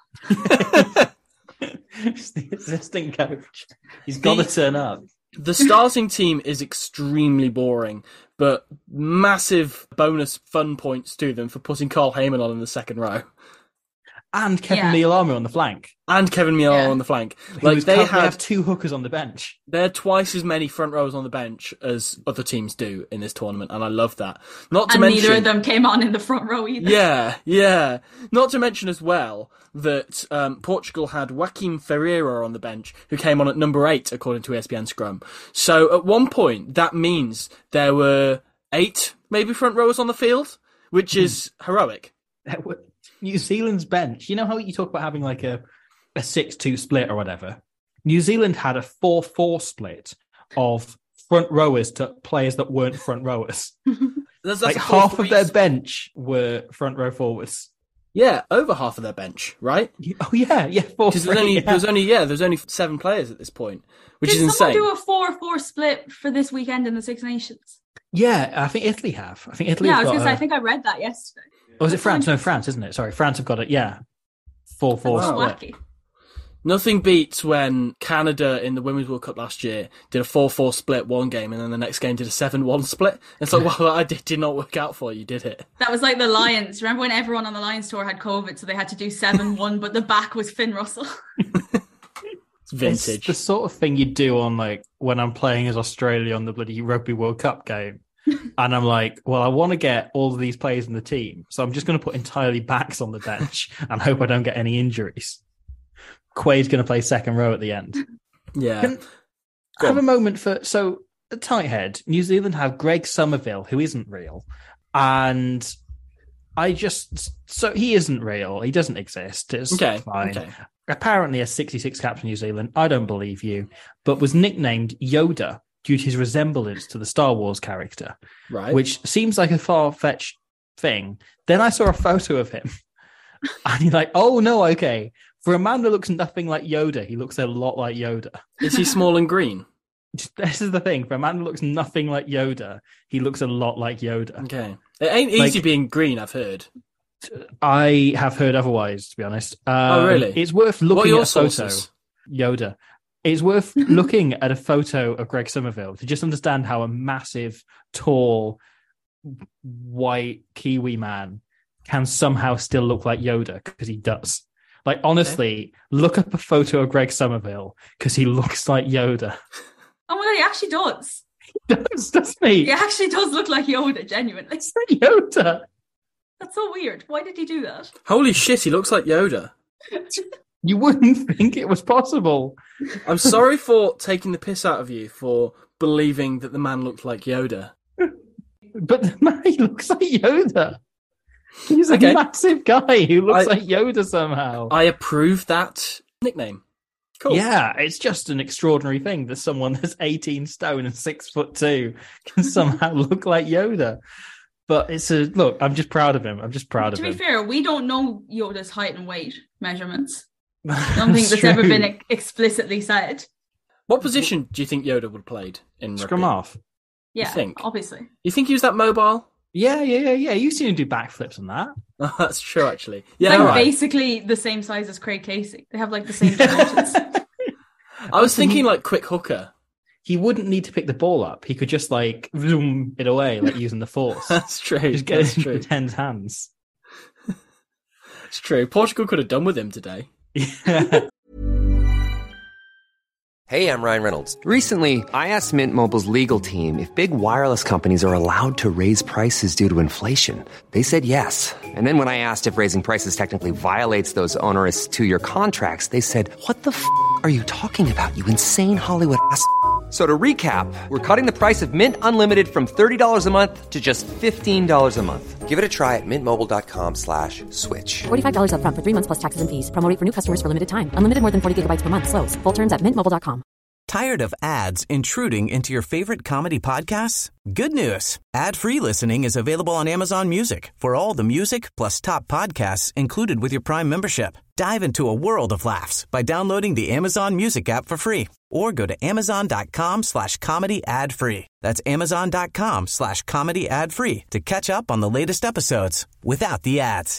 It's the assistant coach. He's got to The- turn up. The starting team is extremely boring, but massive bonus fun points to them for putting Carl Heyman on in the second row. And Kevin Yeah. Mialama on the flank. And Kevin Miala Yeah. on the flank. Who Like was they currently had have two hookers on the bench. There are twice as many front rows on the bench as other teams do in this tournament, and I love that. Not to And mention, neither of them came on in the front row either. yeah, yeah. Not to mention as well that um, Portugal had Joaquim Ferreira on the bench, who came on at number eight according to E S P N Scrum. So at one point, that means there were eight maybe front rowers on the field, which is heroic. New Zealand's bench. You know how you talk about having like a a six two split or whatever? New Zealand had a four four split of front rowers to players that weren't front rowers. That's, that's Like a half of four three their bench were front row forwards. Yeah, over half of their bench, right? Oh yeah, yeah, four Because there's three, only yeah. there's only yeah there's only seven players at this point, which Did is someone insane. do a four four split for this weekend in the Six Nations? Yeah, I think Italy have. I think Italy. Yeah, I have was going got to say, a- I think I read that yesterday. Oh, is it That's France? No, interesting. France, isn't it? Sorry, France have got it. Yeah, four four That's Wow. split. wacky. Nothing beats when Canada in the Women's World Cup last year did a four four split one game and then the next game did a seven one split. It's like, well, I did, did not work out for you, did it? That was like the Lions. Remember when everyone on the Lions tour had COVID, so they had to do seven one, but the back was Finn Russell? It's vintage. It's the sort of thing you do on like when I'm playing as Australia on the bloody Rugby World Cup game. And I'm like, well, I want to get all of these players in the team. So I'm just going to put entirely backs on the bench and hope I don't get any injuries. Quade's going to play second row at the end. Yeah. Can Go have on. a moment for, so the tight head, New Zealand have Greg Somerville, who isn't real. And I just, so he isn't real. He doesn't exist. It's Okay. fine. Okay. Apparently a sixty-six caps for New Zealand. I don't believe you, but was nicknamed Yoda due to his resemblance to the Star Wars character, Right. which seems like a far-fetched thing. Then I saw a photo of him and you're like, oh no, okay. For a man that looks nothing like Yoda, he looks a lot like Yoda. Is he small and green? This is the thing. For a man that looks nothing like Yoda, he looks a lot like Yoda. Okay. It ain't easy Like- being green, I've heard. I have heard otherwise, to be honest. Um, Oh, really? It's worth What are looking your at a photo. sources? Yoda. It's worth looking at a photo of Greg Somerville to just understand how a massive, tall, white Kiwi man can somehow still look like Yoda, because he does. Like, honestly, okay. Look up a photo of Greg Somerville, because he looks like Yoda. Oh my god, he actually does. He does, doesn't he? He actually does look like Yoda, genuinely. It's like Yoda. That's so weird. Why did he do that? Holy shit, he looks like Yoda. You wouldn't think it was possible. I'm sorry for taking the piss out of you for believing that the man looked like Yoda. But the man, he looks like Yoda. He's a okay. massive guy who looks I, like Yoda somehow. I approve that nickname. Cool. Yeah, it's just an extraordinary thing that someone that's eighteen stone and six foot two can somehow look like Yoda. But it's a look. I'm just proud of him. I'm just proud to of him. To be fair, we don't know Yoda's height and weight measurements. I don't think that's true. Ever been explicitly said. What position do you think Yoda would have played in rugby? Scrum half. Yeah, you think? Obviously. You think he was that mobile? Yeah, yeah, yeah, yeah. You've seen him do backflips and that. Oh, that's true, actually. Yeah, like right. basically the same size as Craig Casey. They have like the same dimensions. I was thinking like quick hooker. He wouldn't need to pick the ball up. He could just like zoom it away, like using the force. That's true. Just get that's it true. in Ten's hands. It's true. Portugal could have done with him today. Yeah. Hey, I'm Ryan Reynolds. Recently, I asked Mint Mobile's legal team if big wireless companies are allowed to raise prices due to inflation. They said yes. And then when I asked if raising prices technically violates those onerous two-year contracts, they said, what the f*** are you talking about, you insane Hollywood ass f- So to recap, we're cutting the price of Mint Unlimited from thirty dollars a month to just fifteen dollars a month. Give it a try at mintmobile.com slash switch. forty-five dollars up front for three months plus taxes and fees. Promo rate for new customers for limited time. Unlimited more than forty gigabytes per month. Slows full terms at mint mobile dot com. Tired of ads intruding into your favorite comedy podcasts? Good news. Ad-free listening is available on Amazon Music for all the music plus top podcasts included with your Prime membership. Dive into a world of laughs by downloading the Amazon Music app for free or go to amazon.com slash comedy ad free. That's amazon.com slash comedy ad free to catch up on the latest episodes without the ads.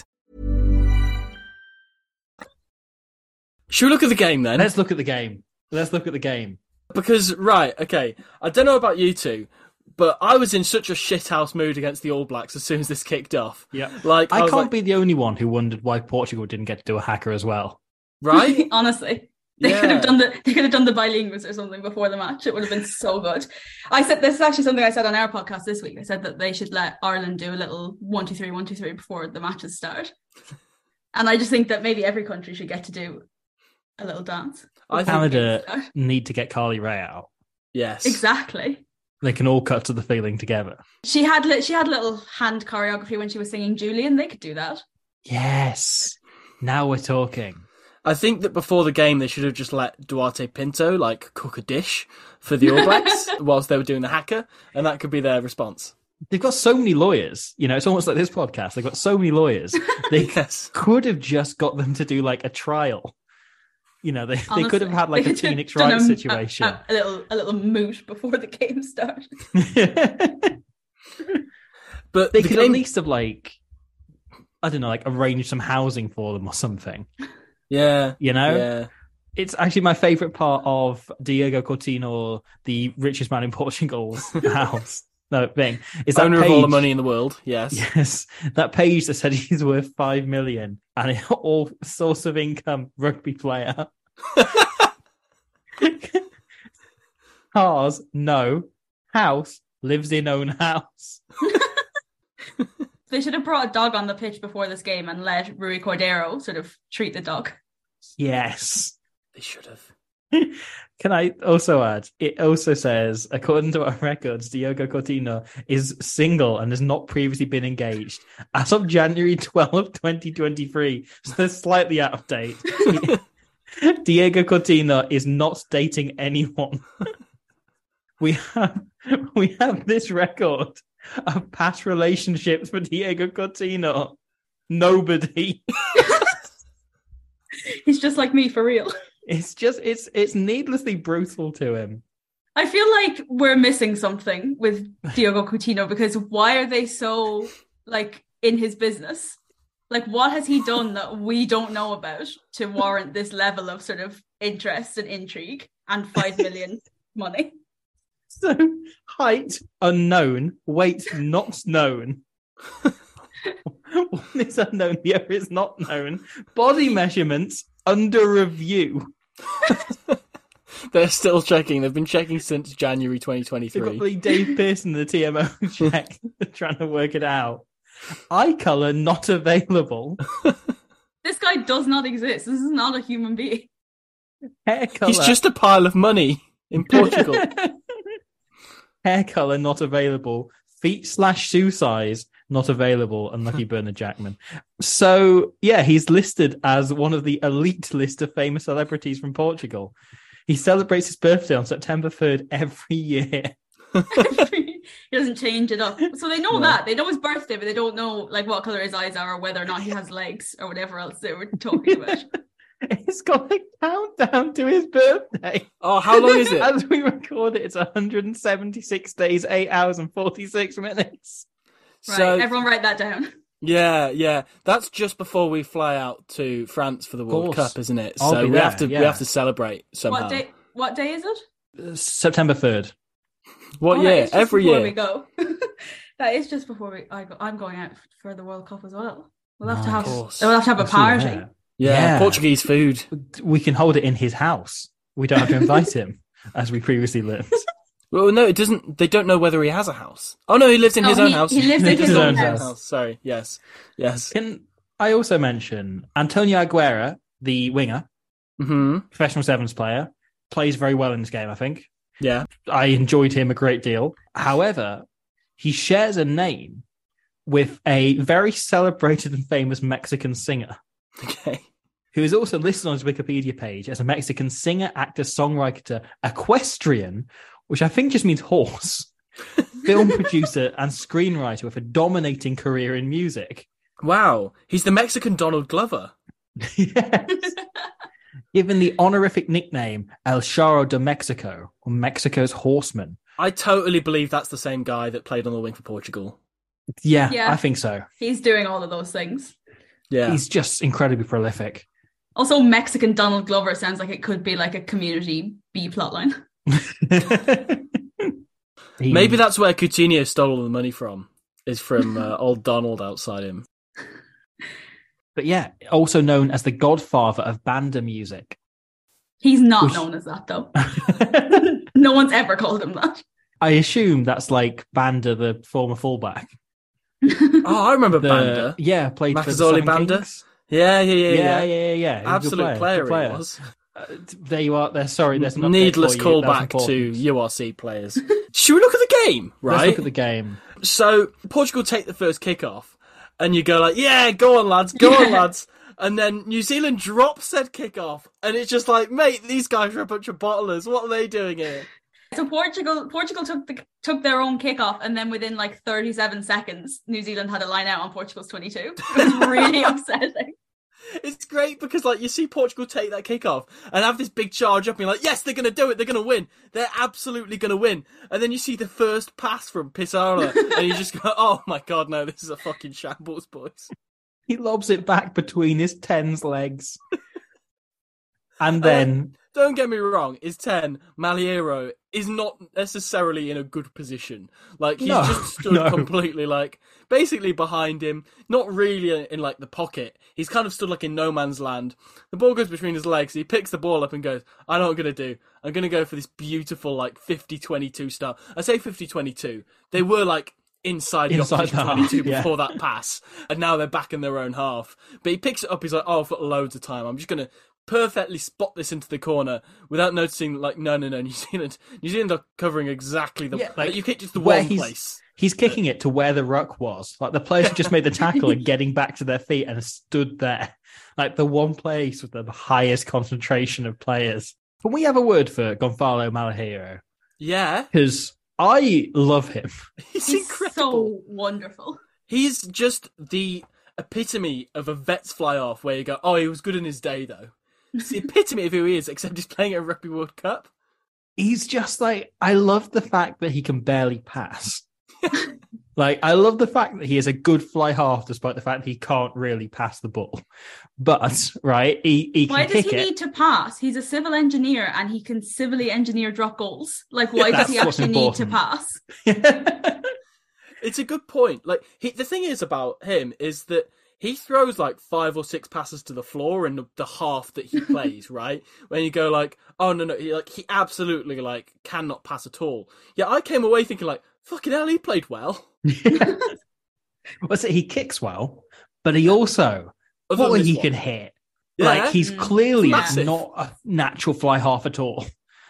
Should we look at the game then? Let's look at the game. Let's look at the game. Because, right, okay, I don't know about you two, but I was in such a shithouse mood against the All Blacks as soon as this kicked off. Yeah, like I, I can't like, be the only one who wondered why Portugal didn't get to do a hacker as well. Right? Honestly, they Yeah. could have done the they could have done the bilinguals or something before the match. It would have been so good. I said this is actually something I said on our podcast this week. I said that they should let Ireland do a little one two three one two three before the matches start, and I just think that maybe every country should get to do a little dance. I think Canada need to get Carly Rae out. yes, Exactly. They can all cut to the feeling together. She had li- she had little hand choreography when she was singing Julian. They could do that. Yes. Now we're talking. I think that before the game they should have just let Duarte Pinto like cook a dish for the All Blacks whilst they were doing the hacker, and that could be their response. They've got so many lawyers. You know, it's almost like this podcast. They've got so many lawyers. They Yes. could have just got them to do like a trial. You know, they, they could have Honestly, had like they a could have Phoenix done Wright a- situation. A, a little a little moot before the game started. But They the could game, at least have like, I don't know, like arranged some housing for them or something. yeah, You know? yeah. It's actually my favourite part of Diego Coutinho, the richest man in Portugal's house. No, thing. Is that Owner page, of all the money in the world. Yes. Yes, that page that said he's worth five million and it, all source of income rugby player. Cars, no. House, lives in own house. They should have brought a dog on the pitch before this game and let Rui Cordero sort of treat the dog. Yes. They should have. Can I also add, it also says, according to our records, Diogo Coutinho is single and has not previously been engaged as of January twelfth, twenty twenty-three. So they're slightly out of date. Diego Coutinho is not dating anyone. We have we have this record of past relationships for Diego Coutinho. Nobody. He's just like me for real. It's just it's it's needlessly brutal to him. I feel like we're missing something with Diogo Coutinho because why are they so like in his business? Like what has he done that we don't know about to warrant this level of sort of interest and intrigue and five million money? So height unknown, weight not known. One is unknown, the other is not known. Body measurements under review. They're still checking. They've been checking since January twenty They've got twenty-three. bloody Dave Pearson, the T M O check, trying to work it out. Eye colour not available. This guy does not exist. This is not a human being. Hair colour. He's just a pile of money in Portugal. Hair colour not available. Feet slash shoe size not available. Unlucky Bernard Jackman. So, yeah, he's listed as one of the elite list of famous celebrities from Portugal. He celebrates his birthday on September third every year. He doesn't change it up. So they know No. that. They know his birthday, but they don't know like what colour his eyes are or whether or not he has legs or whatever else they were talking about. It's got a countdown to his birthday. Oh, how long is it? As we record it, it's one hundred seventy-six days, eight hours and forty-six minutes. Right, So, everyone write that down. yeah, yeah. That's just before we fly out to France for the World course. Cup, isn't it? I'll So be we there, have to yeah. we have to celebrate somehow. What day? What day is it? Uh, September third. What Oh, year? that is just Every before year. we go. That is just before we. I go, I'm going out for the World Cup as well. We'll have to Nice. have. Of course. We'll have to have a I'll see you party. there. Yeah, Yeah. Portuguese food. We can hold it in his house. We don't have to invite him, as we previously learned. Well, no, it doesn't. They don't know whether he has a house. Oh no, he lives in No, his own he- house. he lives in his own house. Sorry. Yes. Yes. Can I also mention Antonio Aguero, the winger, Hmm. professional sevens player, plays very well in this game, I think. Yeah. I enjoyed him a great deal. However, he shares a name with a very celebrated and famous Mexican singer, Okay. who is also listed on his Wikipedia page as a Mexican singer, actor, songwriter, equestrian, which I think just means horse, film producer, and screenwriter with a dominating career in music. Wow. He's the Mexican Donald Glover. Yes. Given the honorific nickname El Charro de Mexico, or Mexico's horseman. I totally believe that's the same guy that played on the wing for Portugal. Yeah, Yeah. I think so. He's doing all of those things. Yeah. He's just incredibly prolific. Also, Mexican Donald Glover sounds like it could be like a Community B plotline. He- Maybe that's where Coutinho stole all the money from. Is from uh, old Donald outside him. But yeah, also known as the godfather of banda music. He's not Which- known as that though. No one's ever called him that. I assume that's like Banda, the former fullback. Oh, I remember The, Banda. Yeah, played for the Mazzoli Seven Banda? Kings. Yeah, yeah, yeah, Yeah, yeah. yeah, yeah, yeah. He was a Absolute good player, good he was. Uh, there you are. There. Sorry, there's an update Needless for you. That's callback to important. U R C players. Should we look at the game? Right. Let's look at the game. So Portugal take the first kickoff, and you go like, "Yeah, go on, lads, go on, Yeah. lads." And then New Zealand drops said kickoff, and it's just like, "Mate, these guys are a bunch of bottlers. What are they doing here?" So Portugal, Portugal took the took their own kickoff, and then within like thirty-seven seconds, New Zealand had a line out on Portugal's twenty-two. It was really upsetting. It's great because like you see Portugal take that kickoff and have this big charge up, and you're like, "Yes, they're gonna do it. They're gonna win. They're absolutely gonna win." And then you see the first pass from Pizarro, and you just go, "Oh my god, no! This is a fucking shambles, boys." He lobs it back between his ten's legs. And then Don't get me wrong, his ten, Maliero, is not necessarily in a good position. Like, he's No, just stood no. completely, like, basically behind him, not really in, in, like, the pocket. He's kind of stood, like, in no man's land. The ball goes between his legs, he picks the ball up and goes, I know what I'm going to do. I'm going to go for this beautiful, like, fifty twenty-two style. I say fifty twenty-two. They were, like, inside the Inside opposition the half, twenty-two yeah. before that pass, and now they're back in their own half. But he picks it up, he's like, oh, I've got loads of time. I'm just going to perfectly spot this into the corner without noticing, like, no, no, no, New Zealand, New Zealand are covering exactly the, Yeah, like, like, you kicked just the where one he's- place. he's kicking it to where the ruck was. Like the players who just made the tackle and getting back to their feet and stood there. Like the one place with the highest concentration of players. Can we have a word for Gonzalo Malheiro? Yeah, Because I love him. he's, He's incredible. so wonderful. He's just the epitome of a vet's fly off where you go, oh, he was good in his day, though. It's the epitome of who he is, except he's playing at a Rugby World Cup. He's just like, I love the fact that he can barely pass. Like, I love the fact that he is a good fly half, despite the fact that he can't really pass the ball. But, right, he, he can Why does kick he it. need to pass? He's a civil engineer and he can civilly engineer drop goals. Like, why does That's he what's actually need to important. pass? it's a good point. Like he, the thing is about him is that he throws like five or six passes to the floor in the, the half that he plays, right? When you go like, oh no no, he like he absolutely like cannot pass at all. Yeah, I came away thinking like, fucking hell, he played well. Yeah. What's it? He kicks well, but he also Other what than he this can one. hit. Yeah. Like he's Mm. clearly Massive. not a natural fly half at all.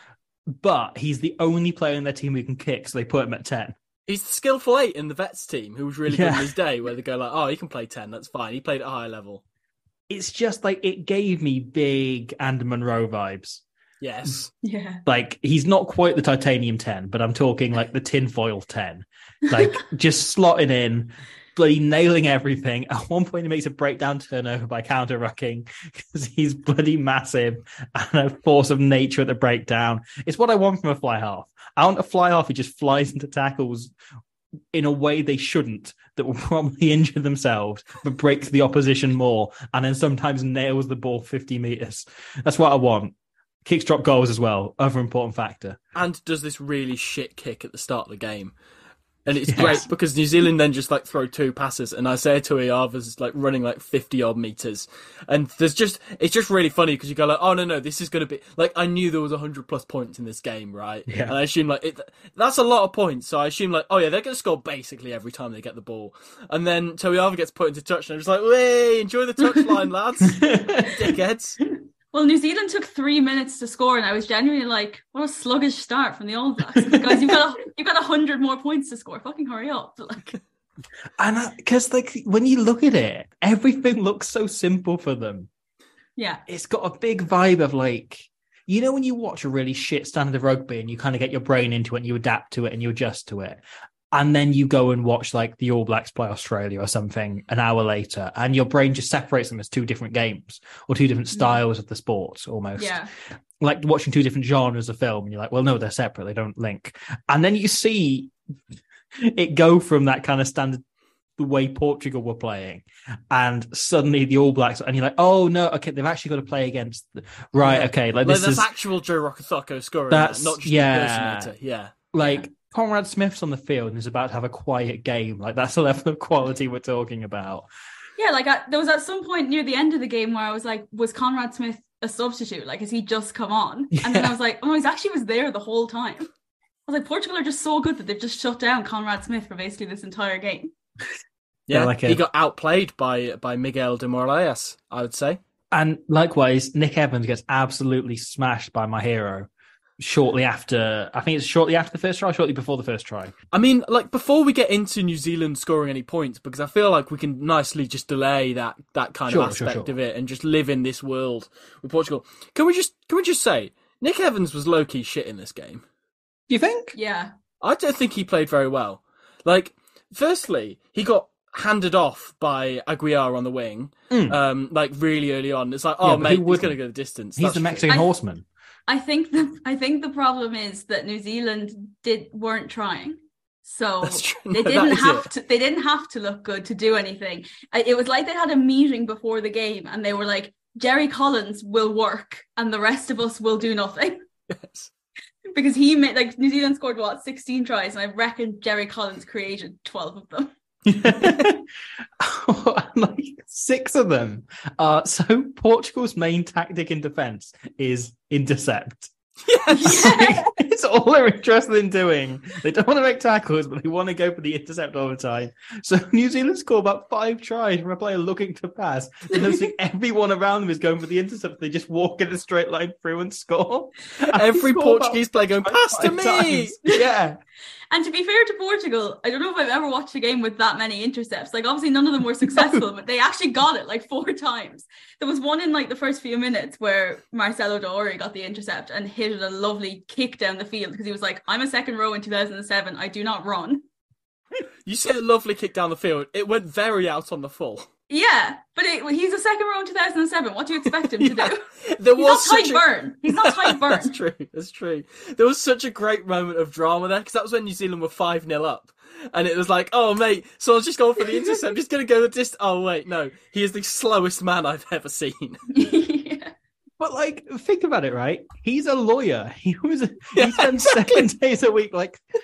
But he's the only player in their team who can kick, so they put him at ten. He's the skillful eight in the Vets team who was really good Yeah. in his day, where they go like, oh, he can play ten, that's fine. He played at a higher level. It's just like it gave me big Andy Monroe vibes. Yes. Yeah. Like he's not quite the titanium ten, but I'm talking like the tinfoil ten. Like just slotting in, bloody nailing everything. At one point, he makes a breakdown turnover by counter rucking because he's bloody massive and a force of nature at the breakdown. It's what I want from a fly half. I want a fly half who just flies into tackles in a way they shouldn't, that will probably injure themselves, but breaks the opposition more, and then sometimes nails the ball fifty meters. That's what I want. Kicks, drop goals as well. Other important factor. And does this really shit kick at the start of the game. And it's Yes. great because New Zealand then just like throw two passes and Isaiah Tuiava's like running like fifty odd meters. And there's just, it's just really funny because you go like, oh no, no, this is going to be like, I knew there was a hundred plus points in this game, right? Yeah. And I assume like, it, that's a lot of points. So I assume like, oh yeah, they're going to score basically every time they get the ball. And then Tuiava gets put into touch and I'm just like, hey, enjoy the touchline, lads. Dickheads. Well, New Zealand took three minutes to score, and I was genuinely like, "What a sluggish start from the All Blacks, guys! You've got a, you've got a hundred more points to score. Fucking hurry up!" Like, And because like when you look at it, everything looks so simple for them. yeah, It's got a big vibe of like, you know, when you watch a really shit standard of rugby and you kind of get your brain into it and you adapt to it and you adjust to it. And then you go and watch like the All Blacks play Australia or something an hour later, and your brain just separates them as two different games or two different styles of the sport almost. yeah, Like watching two different genres of film, and you're like, well, no, they're separate, they don't link. And then you see it go from that kind of standard, the way Portugal were playing, and suddenly the All Blacks, and you're like, oh no, okay, they've actually got to play against, the... right? Yeah. Okay, like Like, this that's is actual Joe Rokocoko scoring, That's- that, not just yeah. a personator. Yeah. like Conrad Smith's on the field and is about to have a quiet game. Like that's the level of quality we're talking about. yeah. Like, I, there was at some point near the end of the game where I was like, "Was Conrad Smith a substitute? Like, has he just come on?" And then I was like, "Oh, he's actually was there the whole time." I was like, Portugal are just so good that they've just shut down Conrad Smith for basically this entire game. Yeah, Yeah, like a- he got outplayed by by Miguel de Morales, I would say. And likewise, Nick Evans gets absolutely smashed by my hero shortly after, I think it's shortly after the first try, shortly before the first try. I mean, like, before we get into New Zealand scoring any points, because I feel like we can nicely just delay that, that kind Sure, of sure, aspect sure. of it and just live in this world with Portugal. Can we just can we just say, Nick Evans was low-key shit in this game. Do you think? Yeah, I don't think he played very well. Like, firstly, he got handed off by Aguiar on the wing, Mm. um, like, really early on. It's like, Yeah, oh, but mate, who he's wouldn't? going to go the distance. He's That's the true. Mexican I- horseman. I think the I think the problem is that New Zealand did weren't trying. So That's true. they No, that didn't is have it. to. They didn't have to look good to do anything. I- It was like they had a meeting before the game, and they were like, "Jerry Collins will work, and the rest of us will do nothing." Yes. Because he made like New Zealand scored what sixteen tries, and I reckon Jerry Collins created twelve of them. Like six of them. Uh, so Portugal's main tactic in defence is intercept. Yeah. It's all they're interested in doing. They don't want to make tackles, but they want to go for the intercept all the time. So New Zealand score about five tries from a player looking to pass, and noticing everyone around them is going for the intercept. They just walk in a straight line through and score. And they Every score about Portuguese player going, pass to five me! times. Yeah. And to be fair to Portugal, I don't know if I've ever watched a game with that many intercepts. Like, obviously, none of them were successful, but they actually got it like four times. There was one in like the first few minutes where Marcelo D'Ori got the intercept and hit it a lovely kick down the field because he was like, "I'm a second row in two thousand seven. I do not run." You said a lovely kick down the field. It went very out on the full. Yeah, but it, he's a second row in two thousand seven. What do you expect him to Yeah. do? There He's was not such Ty a... Burn. He's not Ty Burn. That's true. That's true. There was such a great moment of drama there because that was when New Zealand were five nil up. And it was like, oh, mate, someone's just going for the intercept. Just going to go the distance. Oh, wait, no. He is the slowest man I've ever seen. Yeah. But like, think about it, right? He's a lawyer. He was. Yeah, he spends exactly. seven days a week, like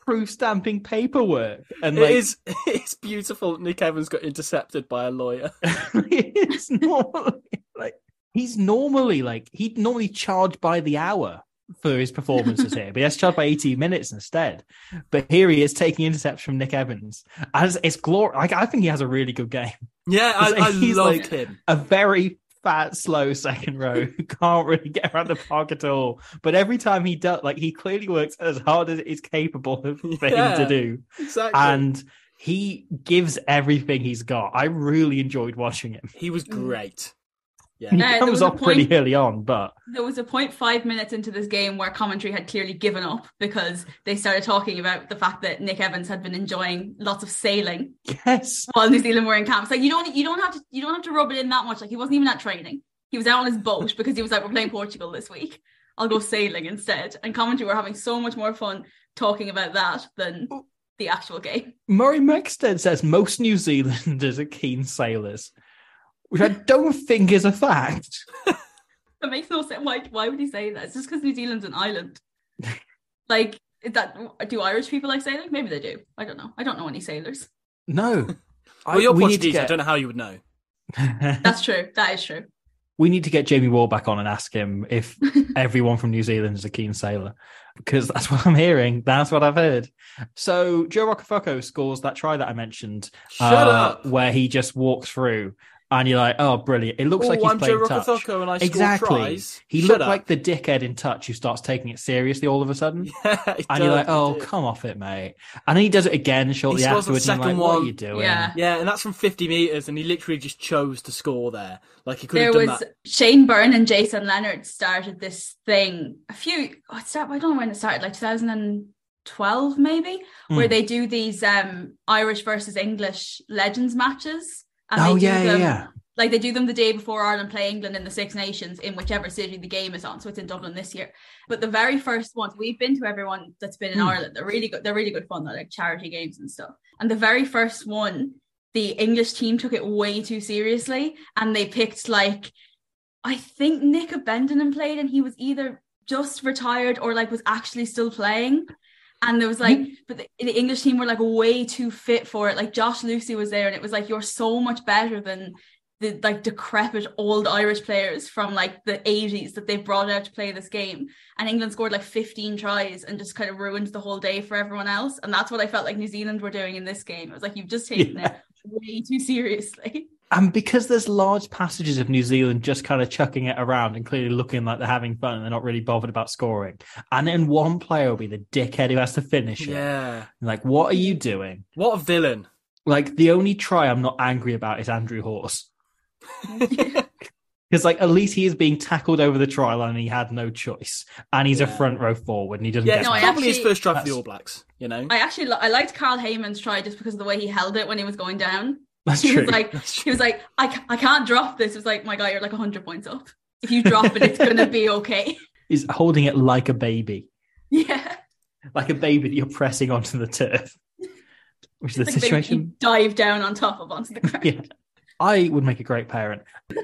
proof stamping paperwork. And It like, is. It's beautiful. that Nick Evans got intercepted by a lawyer. it's normally like he's normally like he'd normally charge by the hour for his performances here, but he has to charge by eighteen minutes instead. But here he is taking intercepts from Nick Evans, and it's, it's glor- like, I think he has a really good game. Yeah, I, I He's love like him. a very fat, slow second row who can't really get around the park at all. But every time he does, like, he clearly works as hard as he's capable of for Yeah, him to do, Exactly. and he gives everything he's got. I really enjoyed watching him. He was great. Yeah. He Uh, there comes was a off pretty point- early on, but There was a point five minutes into this game where commentary had clearly given up because they started talking about the fact that Nick Evans had been enjoying lots of sailing yes, while New Zealand were in camp. It's like you don't you don't have to you don't have to rub it in that much. Like he wasn't even at training. He was out on his boat because he was like, we're playing Portugal this week. I'll go sailing instead. And commentary were having so much more fun talking about that than the actual game. Murray Mexted says most New Zealanders are keen sailors, which I don't think is a fact. That makes no sense. Why why would he say that? It's just because New Zealand's an island. Like is that do Irish people like sailing? Maybe they do. I don't know. I don't know any sailors. No. Well, you're we need to Portuguese. I get- don't know how you would know. That's true. That is true. We need to get Jamie Wall back on and ask him if everyone from New Zealand is a keen sailor, because that's what I'm hearing. That's what I've heard. So Joe Roccafoco scores that try that I mentioned, Shut uh, up. where he just walks through, and you're like, "Oh, brilliant!" It looks Oh, like he's I'm playing Joe touch. Roccafoco and I score exactly. tries. He Shut looked up. like the dickhead in Touch who starts taking it seriously all of a sudden. Yeah, he And you're does, like, he oh, did. come off it, mate. And then he does it again shortly He scores the afterwards. And I'm second like, what one. are you doing? Yeah. Yeah, and that's from fifty metres, and he literally just chose to score there. Like, he could There have done was that. Shane Byrne and Jason Leonard started this thing a few. Oh, it started, I don't know when it started, like two thousand twelve maybe, where Mm. they do these um, Irish versus English Legends matches. And Oh, they do yeah, yeah, them, yeah. Like they do them the day before Ireland play England in the Six Nations in whichever city the game is on. So it's in Dublin this year. But the very first ones, we've been to everyone that's been in Hmm. Ireland. They're really good. They're really good fun. They're like charity games and stuff. And the very first one, the English team took it way too seriously, and they picked like, I think Nick Abendanon played, and he was either just retired or like was actually still playing. And there was like, but the, the English team were like way too fit for it. Like Josh Lucy was there, and it was like, you're so much better than the like decrepit old Irish players from like the eighties that they've brought out to play this game. And England scored like fifteen tries and just kind of ruined the whole day for everyone else. And that's what I felt like New Zealand were doing in this game. It was like, you've just taken Yeah. it way too seriously. And because there's large passages of New Zealand just kind of chucking it around and clearly looking like they're having fun and they're not really bothered about scoring. And then one player will be the dickhead who has to finish it. Yeah. Like, what are you doing? What a villain. Like, the only try I'm not angry about is Andrew Horse. Because, like, at least he is being tackled over the try line and he had no choice. And he's a Yeah. front row forward and he doesn't Yeah, get it's No, I probably his actually- first try for the That's- All Blacks, you know? I actually li- I liked Carl Heyman's try just because of the way he held it when he was going down. That's He true. was like, he was like, I, ca- I can't drop this. It was like, my guy, you're like one hundred points up. If you drop it, it's going to be okay. He's holding it like a baby. Yeah. Like a baby that you're pressing onto the turf. Which is the Like they- situation. you dive down on top of onto the ground. Yeah. I would make a great parent.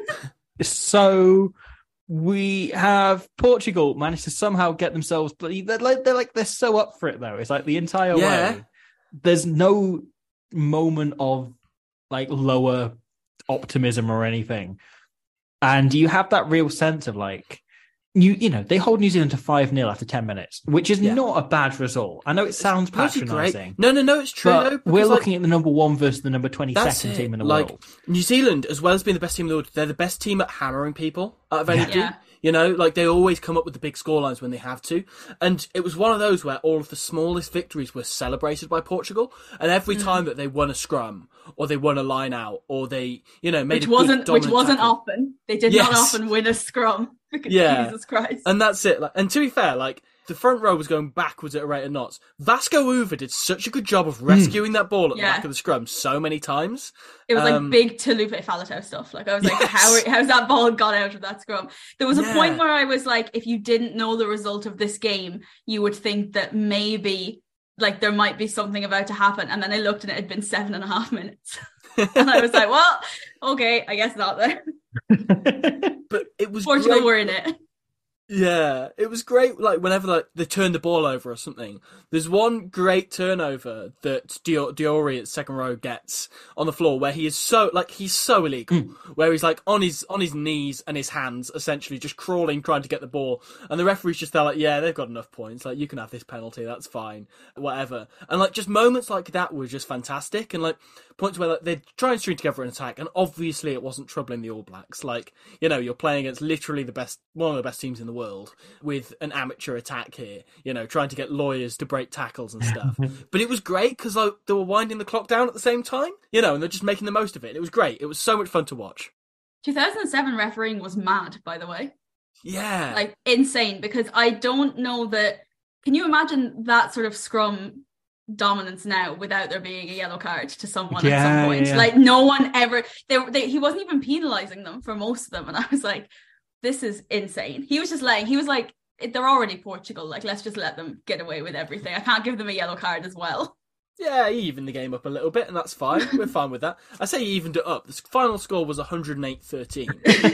So we have Portugal managed to somehow get themselves, but they're like, they're like, they're so up for it though. It's like the entire Yeah. way. There's no moment of like lower optimism or anything. And you have that real sense of like, you you know, they hold New Zealand to five nil after ten minutes, which is Yeah. not a bad result. I know it sounds Pretty great. patronising. No, no, no, it's true, But though. we're because, like, looking at the number one versus the number twenty-second That's it. team in the like, world. New Zealand, as well as being the best team in the world, they're the best team at hammering people out of anybody. Yeah. You know, like they always come up with the big scorelines when they have to. And it was one of those where all of the smallest victories were celebrated by Portugal. And every Mm. time that they won a scrum or they won a line out or they, you know, made Which a good wasn't which dominant wasn't tackle. often. They did not Yes. often win a scrum. Because Yeah. Jesus Christ. And that's it. Like, and to be fair, like the front row was going backwards at a rate of knots. Vasco Uva did such a good job of rescuing that ball at the Yeah. back of the scrum so many times. It was Um, like big Talupe Falatau stuff. Like I was like, Yes. how how's that ball got out of that scrum? There was a Yeah. point where I was like, if you didn't know the result of this game, you would think that maybe like there might be something about to happen. And then I looked and it had been seven and a half minutes. And I was like, well, okay, I guess not then. But it was Portugal great. were in it. Yeah, it was great. Like whenever like they turned the ball over or something, there's one great turnover that Dior- Diori at second row gets on the floor where he is so like he's so illegal, mm. where he's like on his on his knees and his hands essentially just crawling trying to get the ball, and the referee's just there like, yeah, they've got enough points, like you can have this penalty, that's fine, whatever. And like just moments like that were just fantastic, and like points where like, they try and string together an attack, and obviously it wasn't troubling the All Blacks. Like, you know, you're playing against literally the best, one of the best teams in the world with an amateur attack here, you know, trying to get lawyers to break tackles and stuff. But it was great because like, they were winding the clock down at the same time, you know, and they're just making the most of it. It was great. It was so much fun to watch. two thousand seven refereeing was mad, by the way. Yeah. Like, insane, because I don't know that... Can you imagine that sort of scrum dominance now without there being a yellow card to someone yeah, at some point? Yeah. Like, no one ever... They, they, he wasn't even penalising them for most of them, and I was like, this is insane. He was just like, he was like, they're already Portugal, like, let's just let them get away with everything. I can't give them a yellow card as well. Yeah, he evened the game up a little bit, and that's fine. We're fine with that. I say he evened it up. The final score was one hundred eight thirteen.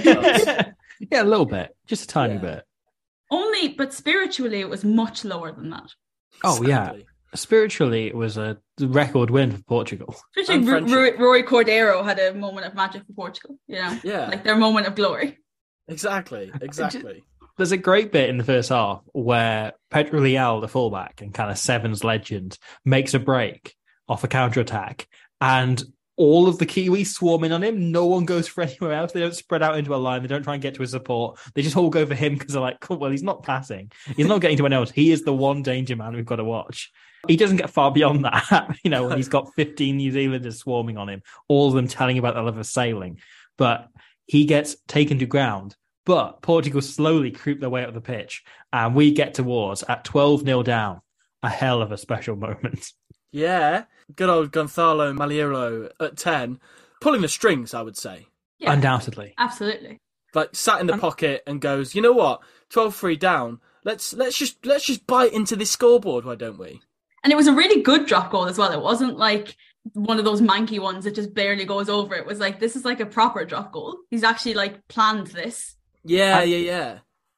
Yeah, a little bit. Just a tiny yeah. bit. Only, but spiritually, it was much lower than that. Oh, exactly. Yeah. Spiritually, it was a record win for Portugal. Especially R- R- Rory Cordeiro had a moment of magic for Portugal, you know? Yeah. Like their moment of glory. Exactly, exactly. There's a great bit in the first half where Pedro Leal, the fullback and kind of Sevens legend, makes a break off a counter-attack, and all of the Kiwis swarm in on him. No one goes for anywhere else. They don't spread out into a line. They don't try and get to his support. They just all go for him because they're like, cool, well, he's not passing. He's not getting to anyone else. He is the one danger man we've got to watch. He doesn't get far beyond that, you know, when he's got fifteen New Zealanders swarming on him, all of them telling about the love of sailing. But he gets taken to ground. But Portugal slowly creep their way up the pitch, and we get towards at twelve nil down. A hell of a special moment. Yeah, good old Gonzalo Malheiro at ten, pulling the strings, I would say. Yeah, undoubtedly, absolutely. Like sat in the and... pocket and goes, you know what, twelve three down. Let's let's just let's just bite into this scoreboard. Why don't we? And it was a really good drop goal as well. It wasn't like one of those manky ones that just barely goes over. It was like, this is like a proper drop goal. He's actually like planned this. Yeah, and yeah, yeah.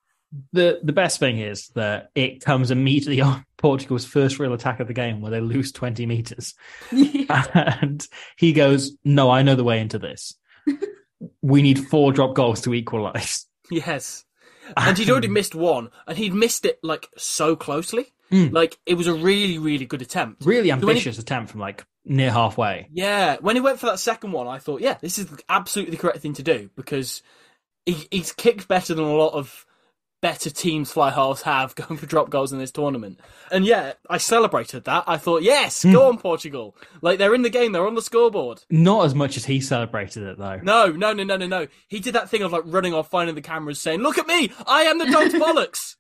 The the best thing is that it comes immediately on Portugal's first real attack of the game where they lose twenty metres. Yeah. And he goes, no, I know the way into this. We need four drop goals to equalise. Yes. And he'd already missed one, and he'd missed it like so closely. Mm. Like, it was a really, really good attempt. Really ambitious so he, attempt from like near halfway. Yeah. When he went for that second one, I thought, yeah, this is absolutely the correct thing to do, because he, he's kicked better than a lot of better teams fly halves have going for drop goals in this tournament. And yeah, I celebrated that. I thought, yes, mm. go on, Portugal. Like, they're in the game, they're on the scoreboard. Not as much as he celebrated it, though. No, no, no, no, no, no. He did that thing of like running off, finding the cameras, saying, look at me, I am the dog's bollocks.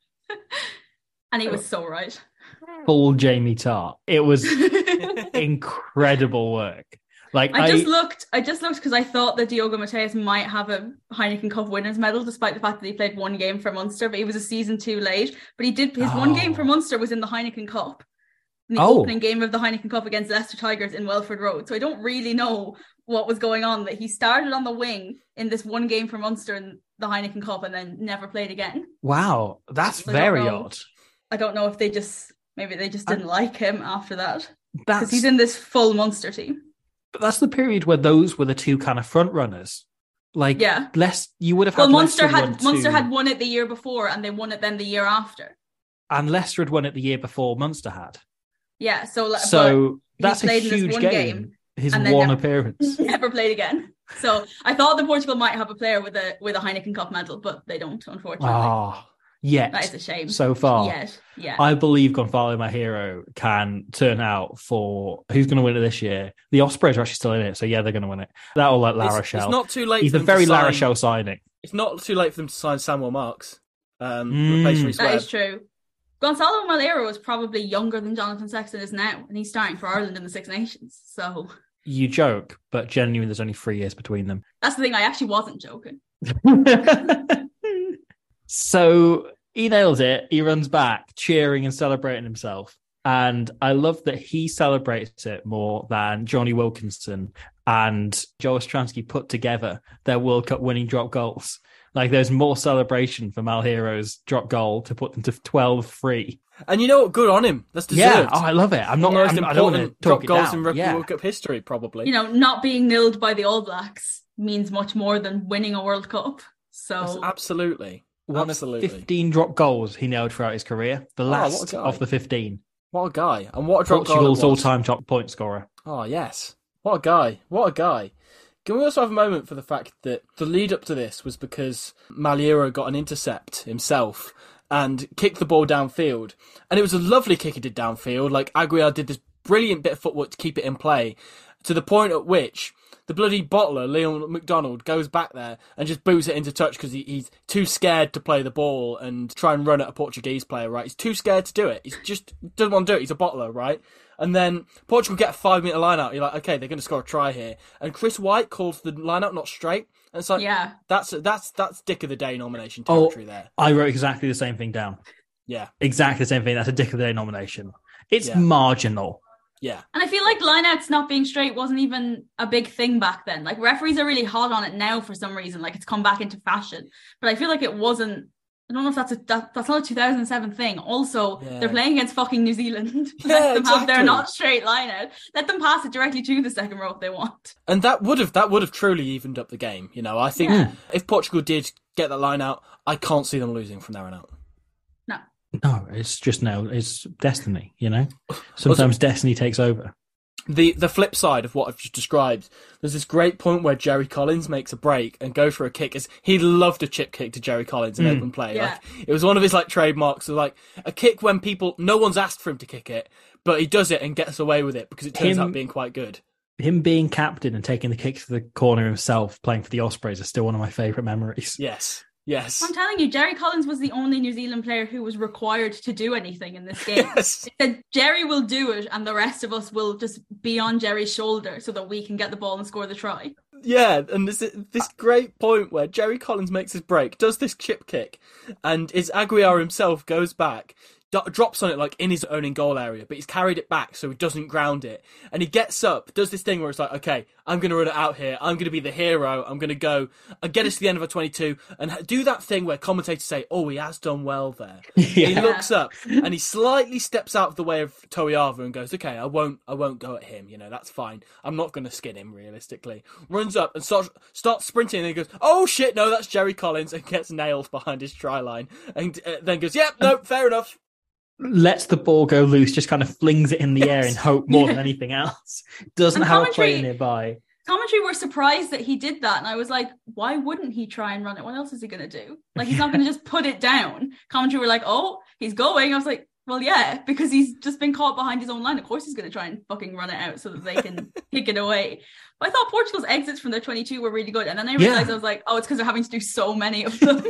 And he was so right. Full Jamie Tartt. It was incredible work. Like I, I just looked, I just looked because I thought that Diogo Mateus might have a Heineken Cup winners medal, despite the fact that he played one game for Munster, but he was a season too late. But he did his oh. one game for Munster was in the Heineken Cup, in the oh. opening game of the Heineken Cup against Leicester Tigers in Welford Road. So I don't really know what was going on. That he started on the wing in this one game for Munster in the Heineken Cup and then never played again. Wow, that's so very odd. I don't know if they just maybe they just didn't I, like him after that because he's in this full Munster team. But that's the period where those were the two kind of front runners. Like, yeah. less you would have had. Well, Munster Leicester had Munster had won it the year before, and they won it then the year after. And Leicester had won it the year before Munster had. Yeah, so so that's a huge game. game. His one never, appearance. Never played again. So I thought that Portugal might have a player with a with a Heineken Cup medal, but they don't, unfortunately. Oh. Yet. That is a shame. So far. Yet, yeah. I believe Gonzalo Malheiro can turn out for who's going to win it this year. The Ospreys are actually still in it, so yeah, they're going to win it. That'll let La Rochelle. It's, it's not too late. He's for a very La sign, Rochelle signing. It's not too late for them to sign Samuel Marks. Um, mm. That is true. Gonzalo Malheiro is probably younger than Jonathan Sexton is now, and he's starting for Ireland in the Six Nations. So you joke, but genuinely, there's only three years between them. That's the thing. I actually wasn't joking. So. He nails it. He runs back, cheering and celebrating himself. And I love that he celebrates it more than Johnny Wilkinson and Joe Ostransky put together their World Cup winning drop goals. Like there's more celebration for Malheiro's drop goal to put them to twelve three. And you know what? Good on him. That's deserved. Yeah, oh, I love it. I'm not. Most I'm, I don't want to important talk drop it goals down. in Rugby Yeah. World Cup history, probably. You know, not being nilled by the All Blacks means much more than winning a World Cup. Yes, So absolutely. One Absolutely. of fifteen drop goals he nailed throughout his career. The Oh, what a last guy. of the fifteen. What a guy. And what a drop Portugal's goal it was. all-time top point scorer. Oh, yes. What a guy. What a guy. Can we also have a moment for the fact that the lead up to this was because Malheiro got an intercept himself and kicked the ball downfield. And it was a lovely kick he did downfield. Like, Aguiar did this brilliant bit of footwork to keep it in play, to the point at which the bloody bottler, Leon McDonald, goes back there and just boots it into touch because he, he's too scared to play the ball and try and run at a Portuguese player, right? He's too scared to do it. He's just doesn't want to do it. He's a bottler, right? And then Portugal get a five-metre line-out. You're like, okay, they're going to score a try here. And Chris White calls the line-out not straight. And it's like, yeah, that's that's that's Dick of the Day nomination Oh, territory there. I wrote exactly the same thing down. Yeah, Exactly the same thing. That's a Dick of the Day nomination. It's Yeah. marginal. yeah. and I feel like lineouts not being straight wasn't even a big thing back then. Like referees are really hot on it now for some reason. Like it's come back into fashion, but I feel like it wasn't. I don't know if that's a that, that's not a two thousand seven thing. Also, Yeah. they're playing against fucking New Zealand. Yeah, Let them have their exactly. not straight line out. Let them pass it directly to the second row if they want. And that would have that would have truly evened up the game. You know, I think Yeah. if Portugal did get that line out, I can't see them losing from there on out. No. No, it's just no. It's destiny, you know? Sometimes destiny takes over. The the flip side of what I've just described, there's this great point where Jerry Collins makes a break and goes for a kick. As he loved a chip kick to Jerry Collins in Mm. open play. Yeah. Like, it was one of his like trademarks of like a kick when people no one's asked for him to kick it, but he does it and gets away with it because it turns Him- out being quite good. Him being captain and taking the kick to the corner himself, playing for the Ospreys, is still one of my favourite memories. Yes, yes, I'm telling you, Jerry Collins was the only New Zealand player who was required to do anything in this game. yes. They said Jerry will do it, and the rest of us will just be on Jerry's shoulder so that we can get the ball and score the try. Yeah, and there's this great point where Jerry Collins makes his break, does this chip kick, and it's Aguiar himself goes back, do- drops on it like in his own in goal area, but he's carried it back so he doesn't ground it. And he gets up, does this thing where it's like, okay, I'm going to run it out here. I'm going to be the hero. I'm going to go and get us to the end of a twenty-two and ha- do that thing where commentators say, oh, he has done well there. Yeah. He looks up and he slightly steps out of the way of Toiava and goes, okay, I won't, I won't go at him. You know, that's fine. I'm not going to skin him realistically. Runs up and starts, starts sprinting and he goes, oh shit, no, that's Jerry Collins, and gets nailed behind his try line and uh, then goes, yep, no, fair enough. Lets the ball go loose, just kind of flings it in the air in Yes. hope more than Yeah. anything else. Doesn't And have a commentary- player nearby. Commentary were surprised that he did that, and I was like, why wouldn't he try and run it? What else is he going to do? Like, he's not going to just put it down. Commentary were like, oh, he's going. I was like, well, yeah, because he's just been caught behind his own line. Of course he's going to try and fucking run it out so that they can kick it away. But I thought Portugal's exits from their twenty-two were really good, and then I realised Yeah. I was like, oh, it's because they're having to do so many of them.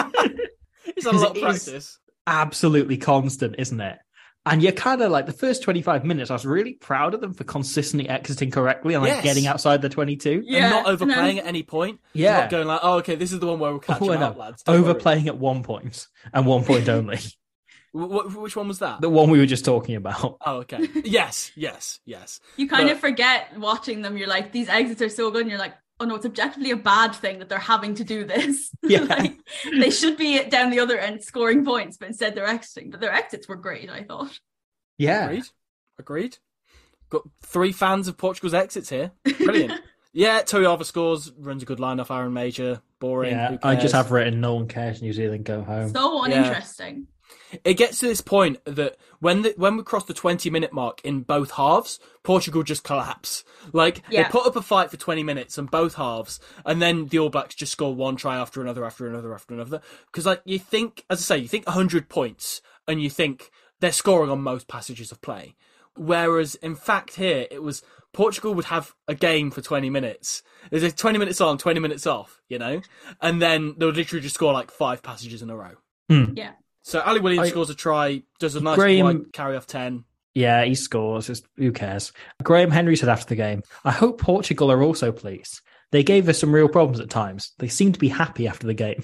He's had a lot of It is- practice. Absolutely constant, isn't it? And you're kind of like the first twenty-five minutes, I was really proud of them for consistently exiting correctly and like Yes. getting outside the twenty-two. Yeah, And not and overplaying then- at any point. Yeah. Not going like, oh, okay, this is the one where we'll catch Oh, him no. out, lads. Don't worry. Overplaying at one point and one point only. Wh- wh- which one was that? The one we were just talking about. Oh, okay. Yes, yes, yes. You kind But- of forget watching them. You're like, these exits are so good, and you're like, oh no, it's objectively a bad thing that they're having to do this. Yeah. Like, they should be down the other end scoring points, but instead they're exiting. But their exits were great, I thought. Yeah. Agreed. Agreed. Got three fans of Portugal's exits here. Brilliant. Yeah, Toiava scores, runs a good line off Aaron Major. Boring. Yeah, who I just cares? have written no one cares, New Zealand go home. So uninteresting. It gets to this point that when the, when we cross the twenty minute mark in both halves, Portugal just collapse. Like Yeah. they put up a fight for twenty minutes in both halves, and then the All Blacks just score one try after another, after another, after another. Because like you think, as I say, you think one hundred points, and you think they're scoring on most passages of play. Whereas in fact here it was Portugal would have a game for twenty minutes. There's a twenty minutes on, twenty minutes off, you know, and then they would literally just score like five passages in a row. Yeah. So Ali Williams I- scores a try, does a nice Graham- wide carry off ten. Yeah, he scores. It's, who cares? Graham Henry said after the game, I hope Portugal are also pleased. They gave us some real problems at times. They seem to be happy after the game.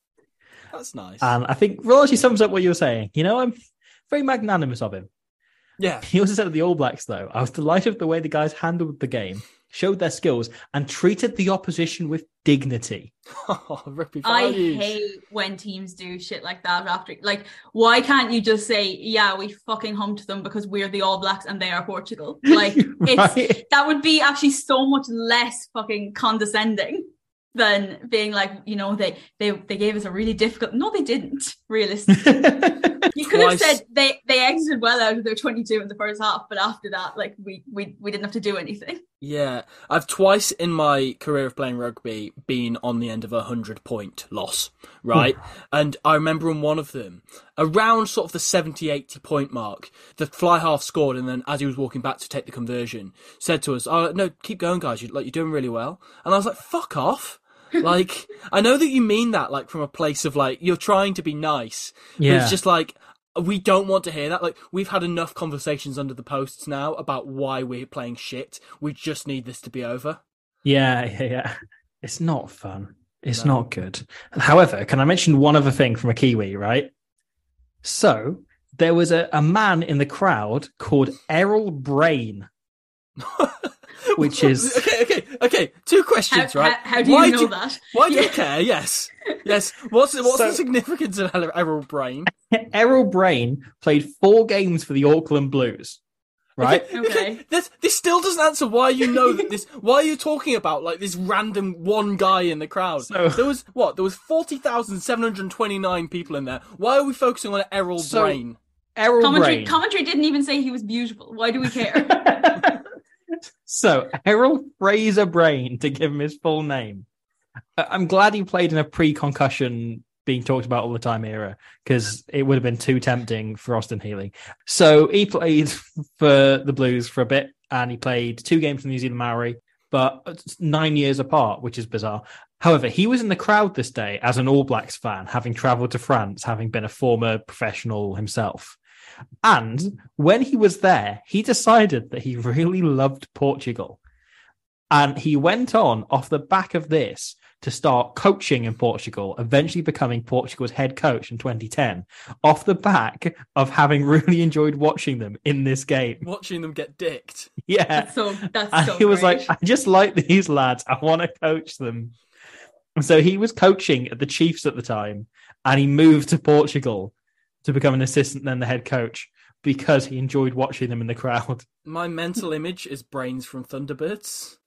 That's nice. And I think largely sums up what you were saying. You know, I'm very magnanimous of him. Yeah. He also said of the All Blacks, though, I was delighted with the way the guys handled the game, showed their skills, and treated the opposition with dignity. Oh, rugby I values. hate when teams do shit like that after. Like, why can't you just say, yeah, we fucking humped them because we're the All Blacks and they are Portugal? Like, Right. it's that would be actually so much less fucking condescending than being like, you know, they they they gave us a really difficult. No, they didn't. Realistically, you could have Twice. said they they exited well out of their twenty-two in the first half, but after that, like we we we didn't have to do anything. Yeah, I've twice in my career of playing rugby been on the end of a hundred point loss, right? And I remember in one of them, around sort of the seventy, eighty point mark, the fly half scored, and then as he was walking back to take the conversion, said to us, "Oh no, keep going, guys. You like you're doing really well." And I was like, "Fuck off." Like, I know that you mean that, like, from a place of, like, you're trying to be nice. Yeah. But it's just, like, we don't want to hear that. Like, we've had enough conversations under the posts now about why we're playing shit. We just need this to be over. Yeah, yeah, yeah. It's not fun. It's No. not good. However, can I mention one other thing from a Kiwi, right? So, there was a, a man in the crowd called Errol Brain, which is... Okay, okay, okay. Two questions, How, right? how, how do you why know do, that? Why do you Yeah. care? Yes. Yes. What's, what's So- the significance of Errol Brain? Errol Brain played four games for the Auckland Blues, right? Okay, Okay. This, this still doesn't answer why you know that this. Why are you talking about like this random one guy in the crowd? So- there was what? There was forty thousand seven hundred twenty-nine people in there. Why are we focusing on Errol So- Brain? Errol Commentary, Brain. commentary didn't even say he was beautiful. Why do we care? So, Errol Fraser Brain, to give him his full name. I- I'm glad he played in a pre-concussion being talked about all the time era, because it would have been too tempting for Austin Healy. So he played for the Blues for a bit, and he played two games for New Zealand Maori, but nine years apart, which is bizarre. However, he was in the crowd this day as an All Blacks fan, having travelled to France, having been a former professional himself. And when he was there, he decided that he really loved Portugal. And he went on off the back of this to start coaching in Portugal, eventually becoming Portugal's head coach in twenty ten, off the back of having really enjoyed watching them in this game. Watching them get dicked. Yeah. That's so that's And so he was great. like, I just like these lads. I want to coach them. So he was coaching at the Chiefs at the time, and he moved to Portugal to become an assistant, then the head coach, because he enjoyed watching them in the crowd. My mental image is Brains from Thunderbirds.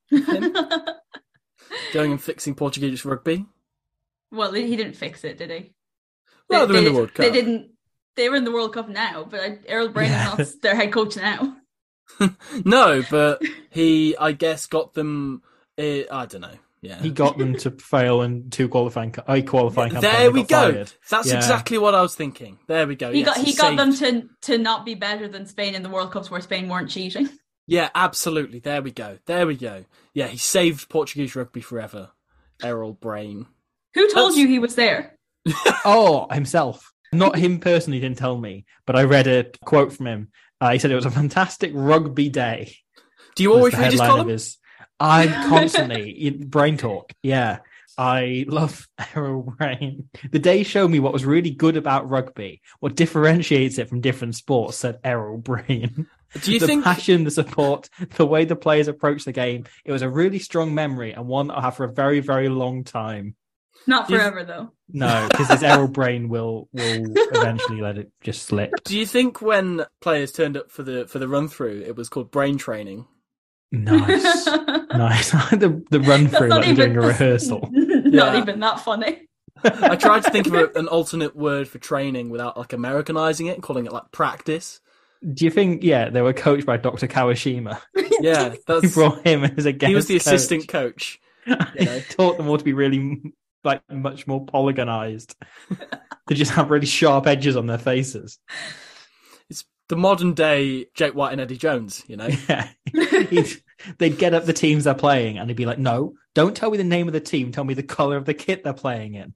Going and fixing Portuguese rugby. Well, he didn't fix it, did he? Well, They- they're in they- the World Cup. They didn't. They were in the World Cup now, but I- Errol Brain Yeah. is not their head coach now. No, but he, I guess, got them. Uh, I don't know. Yeah, He got them to fail in two qualifying, a qualifying campaign. there They we got go. fired. That's Yeah. exactly what I was thinking. There we go. He yes, got he got them saved- to to not be better than Spain in the World Cups where Spain weren't cheating. Yeah, absolutely. There we go. There we go. Yeah, he saved Portuguese rugby forever. Errol Brain. Who told That's- you he was there? Oh, himself. Not him personally didn't tell me, but I read a quote from him. Uh, he said it was a fantastic rugby day. Do you was always the read his headline of column? his- I constantly in brain talk. Yeah, I love Errol Brain. The day showed me what was really good about rugby, what differentiates it from different sports. Said Errol Brain. Do you the think? passion, the support, the way the players approach the game. It was a really strong memory and one I'll have for a very, very long time. Not You- forever though. No, because this Errol Brain will will eventually let it just slip. Do you think when players turned up for the for the run through, it was called brain training? Nice, nice. the the run That's through not like even doing a rehearsal. Not Yeah. even that funny. I tried to think of a, an alternate word for training without like Americanizing it and calling it like practice. Do you think? Yeah, they were coached by Doctor Kawashima. Yeah, He that's brought him as a guest. he was the coach. assistant coach. He know. taught them all to be really like much more polygonized. They just have really sharp edges on their faces. It's the modern day Jake White and Eddie Jones, you know. Yeah, He'd- they'd get up the teams they're playing, and he'd be like, "No, don't tell me the name of the team. Tell me the color of the kit they're playing in."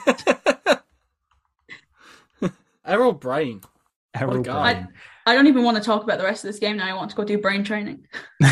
Errol Brain. Errol guy. Brain. I don't even want to talk about the rest of this game now. I want to go do brain training.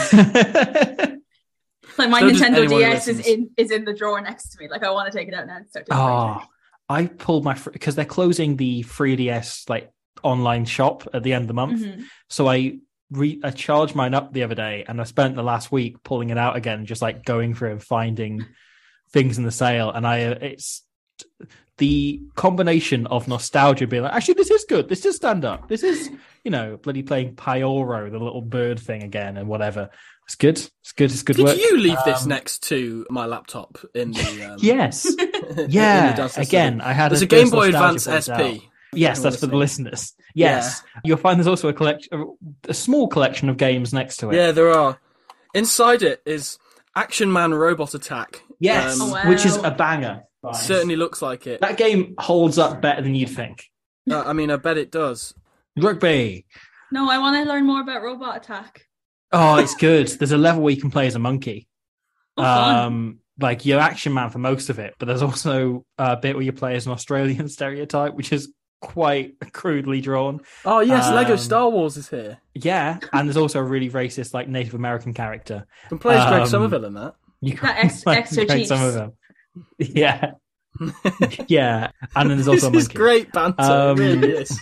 Like my So does Nintendo anyone who D S is listens. in is in the drawer next to me. Like I want to take it out now and start doing brain Oh, training. I pulled my because they're closing the three D S like online shop at the end of the month. Mhm. So I re- I charged mine up the other day, and I spent the last week pulling it out again, just like going through and finding things in the sale. And I it's the combination of nostalgia being like, actually, this is good. This is stand up. This is, you know, bloody playing Pyoro, the little bird thing again, and whatever. It's good. It's good. It's good Did work. you leave this Um, next to my laptop in the? Um, Yes. in the Yeah. downstairs Again, study? I had There's a a Game first Boy nostalgia Advance S point out. P. Yes, I that's for wanna the say. listeners. Yes, you'll find there's also a collection, a small collection of games next to it. Yeah, there are. Inside it is Action Man Robot Attack. Yes, Um, Oh, wow. which is a banger. Right. Certainly looks like it. That game holds up better than you'd think. Uh, I mean, I bet it does. Rugby. No, I want to learn more about Robot Attack. Oh, it's good. There's a level where you can play as a monkey. Oh, fun. Um, like you're Action Man for most of it, but there's also a bit where you play as an Australian stereotype, which is quite crudely drawn. Oh yes, Lego Um, Star Wars is here. Yeah, and there's also a really racist, like Native American character. You can play as Greg Um, Somerville in that. You That ex- play extra Greg cheeks. Somerville. Yeah, yeah, and then there's also This a is monkey. great banter. Um, it really is.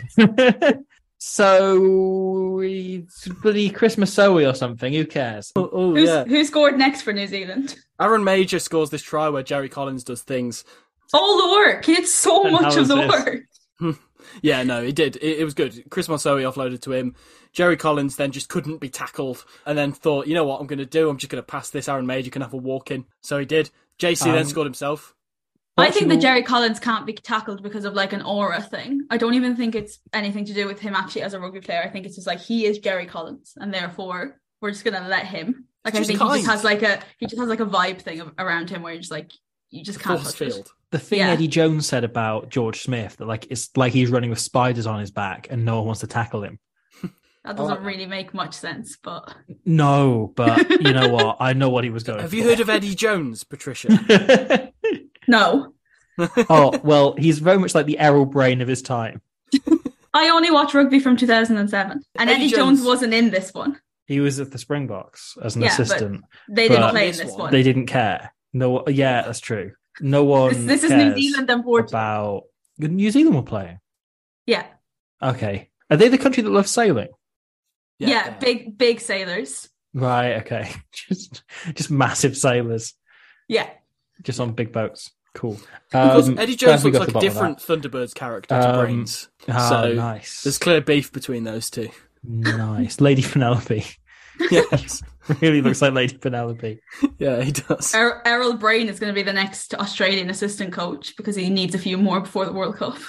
So, it's bloody Christmas Zoe or something. Who cares? Oh, oh, Who's, yeah. who scored next for New Zealand? Aaron Major scores this try where Jerry Collins does things. All the work. He did so And much how of the is this? work. Yeah, no, it did. It, it was good. Chris Monsoe offloaded to him. Jerry Collins then just couldn't be tackled and then thought, you know what I'm going to do? I'm just going to pass this. Aaron Major can have a walk in. So he did. J C Um, then scored himself. I think that Portugal- Jerry Collins can't be tackled because of like an aura thing. I don't even think it's anything to do with him actually as a rugby player. I think it's just like he is Jerry Collins, and therefore we're just gonna let him. Like He's I think just he just kind. has like a he just has like a vibe thing of, around him where you're just like you just can't Force touch it. field. The thing Yeah. Eddie Jones said about George Smith, that like it's like he's running with spiders on his back and no one wants to tackle him. That doesn't really make much sense, but No, but you know what? I know what he was going Have for. you heard of Eddie Jones, Patricia? no. Oh, well, he's very much like the Errol Brain of his time. I only watched rugby from two thousand seven, and Eddie Eddie, Jones, Jones- wasn't in this one. He was at the Springboks as an Yeah, but assistant. They didn't But- play in This this one. one. They didn't care. No, yeah, that's true. No one. This, this is New cares Zealand and Portugal. about New Zealand were playing. Yeah. Okay, are they the country that loves sailing? yeah, big big sailors. Right. Okay. Just, just massive sailors, Yeah. just on big boats. Cool. Because Um, Eddie glad Jones we looks got to like the a bottom of different Thunderbirds character to Um, Brains. that. so Oh, nice. there's clear beef between those two. Nice. Lady Penelope. Yes. Really looks like Lady Penelope. Yeah, he does. Er- Errol Brain is going to be the next Australian assistant coach because he needs a few more before the World Cup.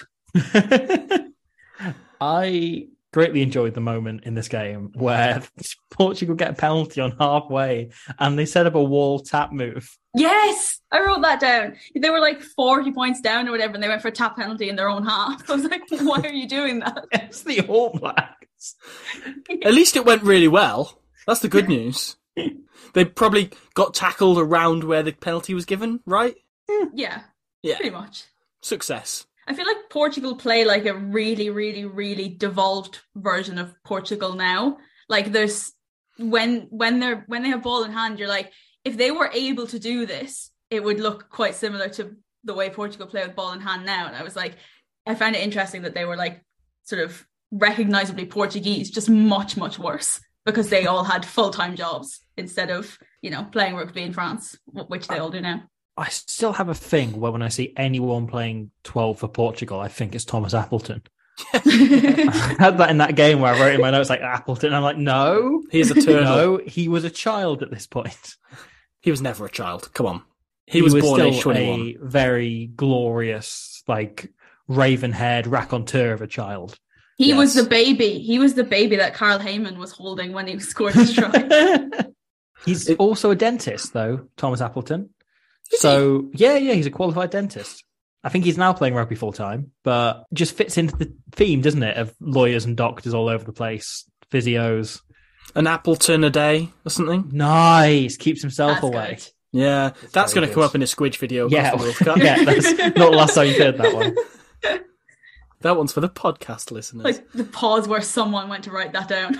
I greatly enjoyed the moment in this game where Portugal get a penalty on halfway and they set up a wall tap move. Yes, I wrote that down. They were like forty points down or whatever, and they went for a tap penalty in their own half. I was like, why are you doing that? It's the All Blacks. At least it went really well. That's the good news. They probably got tackled around where the penalty was given, right? Yeah, Yeah. pretty much. Success. I feel like Portugal play like a really, really, really devolved version of Portugal now. Like there's when when they're when they have ball in hand, you're like, if they were able to do this, it would look quite similar to the way Portugal play with ball in hand now. And I was like, I found it interesting that they were like sort of recognizably Portuguese, just much, much worse because they all had full-time jobs instead of, you know, playing rugby in France, which they all do now. I still have a thing where when I see anyone playing twelve for Portugal, I think it's Thomas Appleton. I had that in that game where I wrote in my notes like Appleton. And I'm like, no, He's a turtle. no, he was a child at this point. He was never a child. Come on. He, was, born still age twenty-one. a very glorious, like raven-haired raconteur of a child. He Yes. was the baby. He was the baby that Carl Heyman was holding when he scored his try. He's It- also a dentist, though, Thomas Appleton. So, yeah, yeah, he's a qualified dentist. I think he's now playing rugby full time, but just fits into the theme, doesn't it, of lawyers and doctors all over the place, physios. An Appleton a day or something. Nice, keeps himself That's away. good. Yeah, that's very going to come good. up in a Squidge video. across Yeah, the World Cup. yeah, that's not the last time you heard that one. That one's for the podcast listeners. Like the pause where someone went to write that down.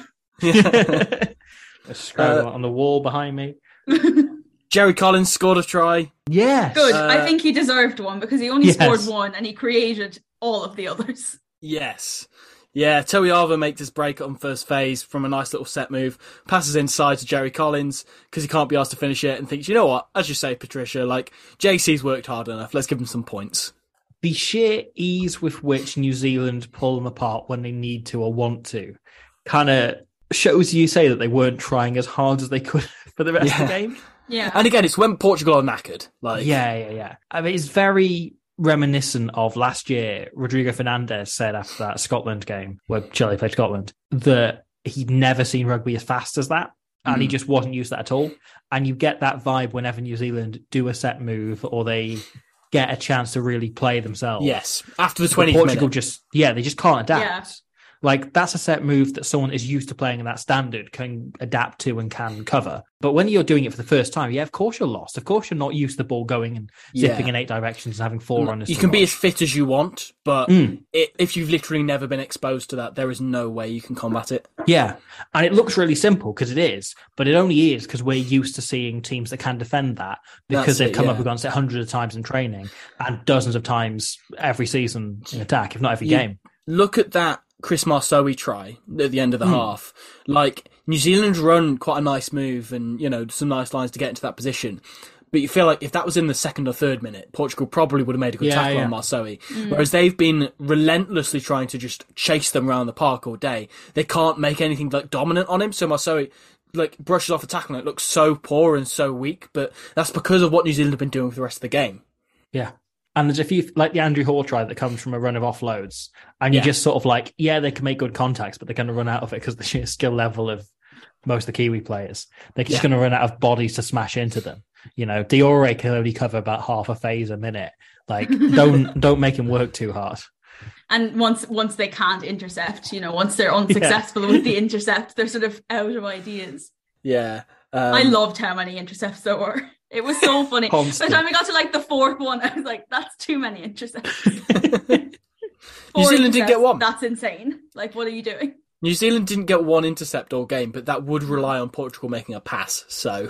A scribble on the wall behind me. Jerry Collins scored a try. Yes. Good. Uh, I think he deserved one because he only yes. scored one and he created all of the others. Yes. Yeah, Toiava makes his break on first phase from a nice little set move, passes inside to Jerry Collins because he can't be asked to finish it, and thinks, you know what, as you say, Patricia, like, J C's worked hard enough, let's give him some points. The sheer ease with which New Zealand pull them apart when they need to or want to kind of shows you say that they weren't trying as hard as they could for the rest Yeah. of the game. Yeah. And again, it's when Portugal are knackered. Like, Yeah, yeah, yeah. I mean, it's very reminiscent of last year. Rodrigo Fernandez said after that Scotland game where Chile played Scotland that he'd never seen rugby as fast as that, and Mm. he just wasn't used to that at all. And you get that vibe whenever New Zealand do a set move or they get a chance to really play themselves. yes, after the But twentieth Portugal minute. just, yeah, they just can't adapt. Yeah. Like, that's a set move that someone is used to playing in that standard can adapt to and can cover. But when you're doing it for the first time, yeah, of course you're lost. Of course you're not used to the ball going and zipping Yeah. in eight directions and having four runners. You to can be watch. as fit as you want, but Mm. it, if you've literally never been exposed to that, there is no way you can combat it. Yeah, and it looks really simple because it is, but it only is because we're used to seeing teams that can defend that because That's they've it, come yeah. up against it hundreds of times in training and dozens of times every season in attack, if not every You game. Look at that Chris Marceau try at the end of the Hmm. half. Like, New Zealand run quite a nice move and, you know, some nice lines to get into that position. But you feel like if that was in the second or third minute, Portugal probably would have made a good Yeah, tackle yeah. on Marceau. Whereas they've been relentlessly trying to just chase them around the park all day. They can't make anything like dominant on him. So Marceau like brushes off a tackle and it looks so poor and so weak. But that's because of what New Zealand have been doing for the rest of the game. Yeah. And there's a few, like the Andrew Hall try that comes from a run of offloads. And you're Yeah. just sort of like, yeah, they can make good contacts, but they're going to run out of it because the sheer skill level of most of the Kiwi players. They're just Yeah. going to run out of bodies to smash into them. You know, Diore can only cover about half a phase a minute. Like, don't don't make him work too hard. And once once they can't intercept, you know, once they're unsuccessful with the intercept, they're sort of out of ideas. Yeah. Um, I loved how many intercepts there were. It was so funny. By the Constant. time we got to like the fourth one, I was like, that's too many intercepts. New Four Zealand didn't get intercepts, one. That's insane. Like, what are you doing? New Zealand didn't get one intercept all game, but that would rely on Portugal making a pass. So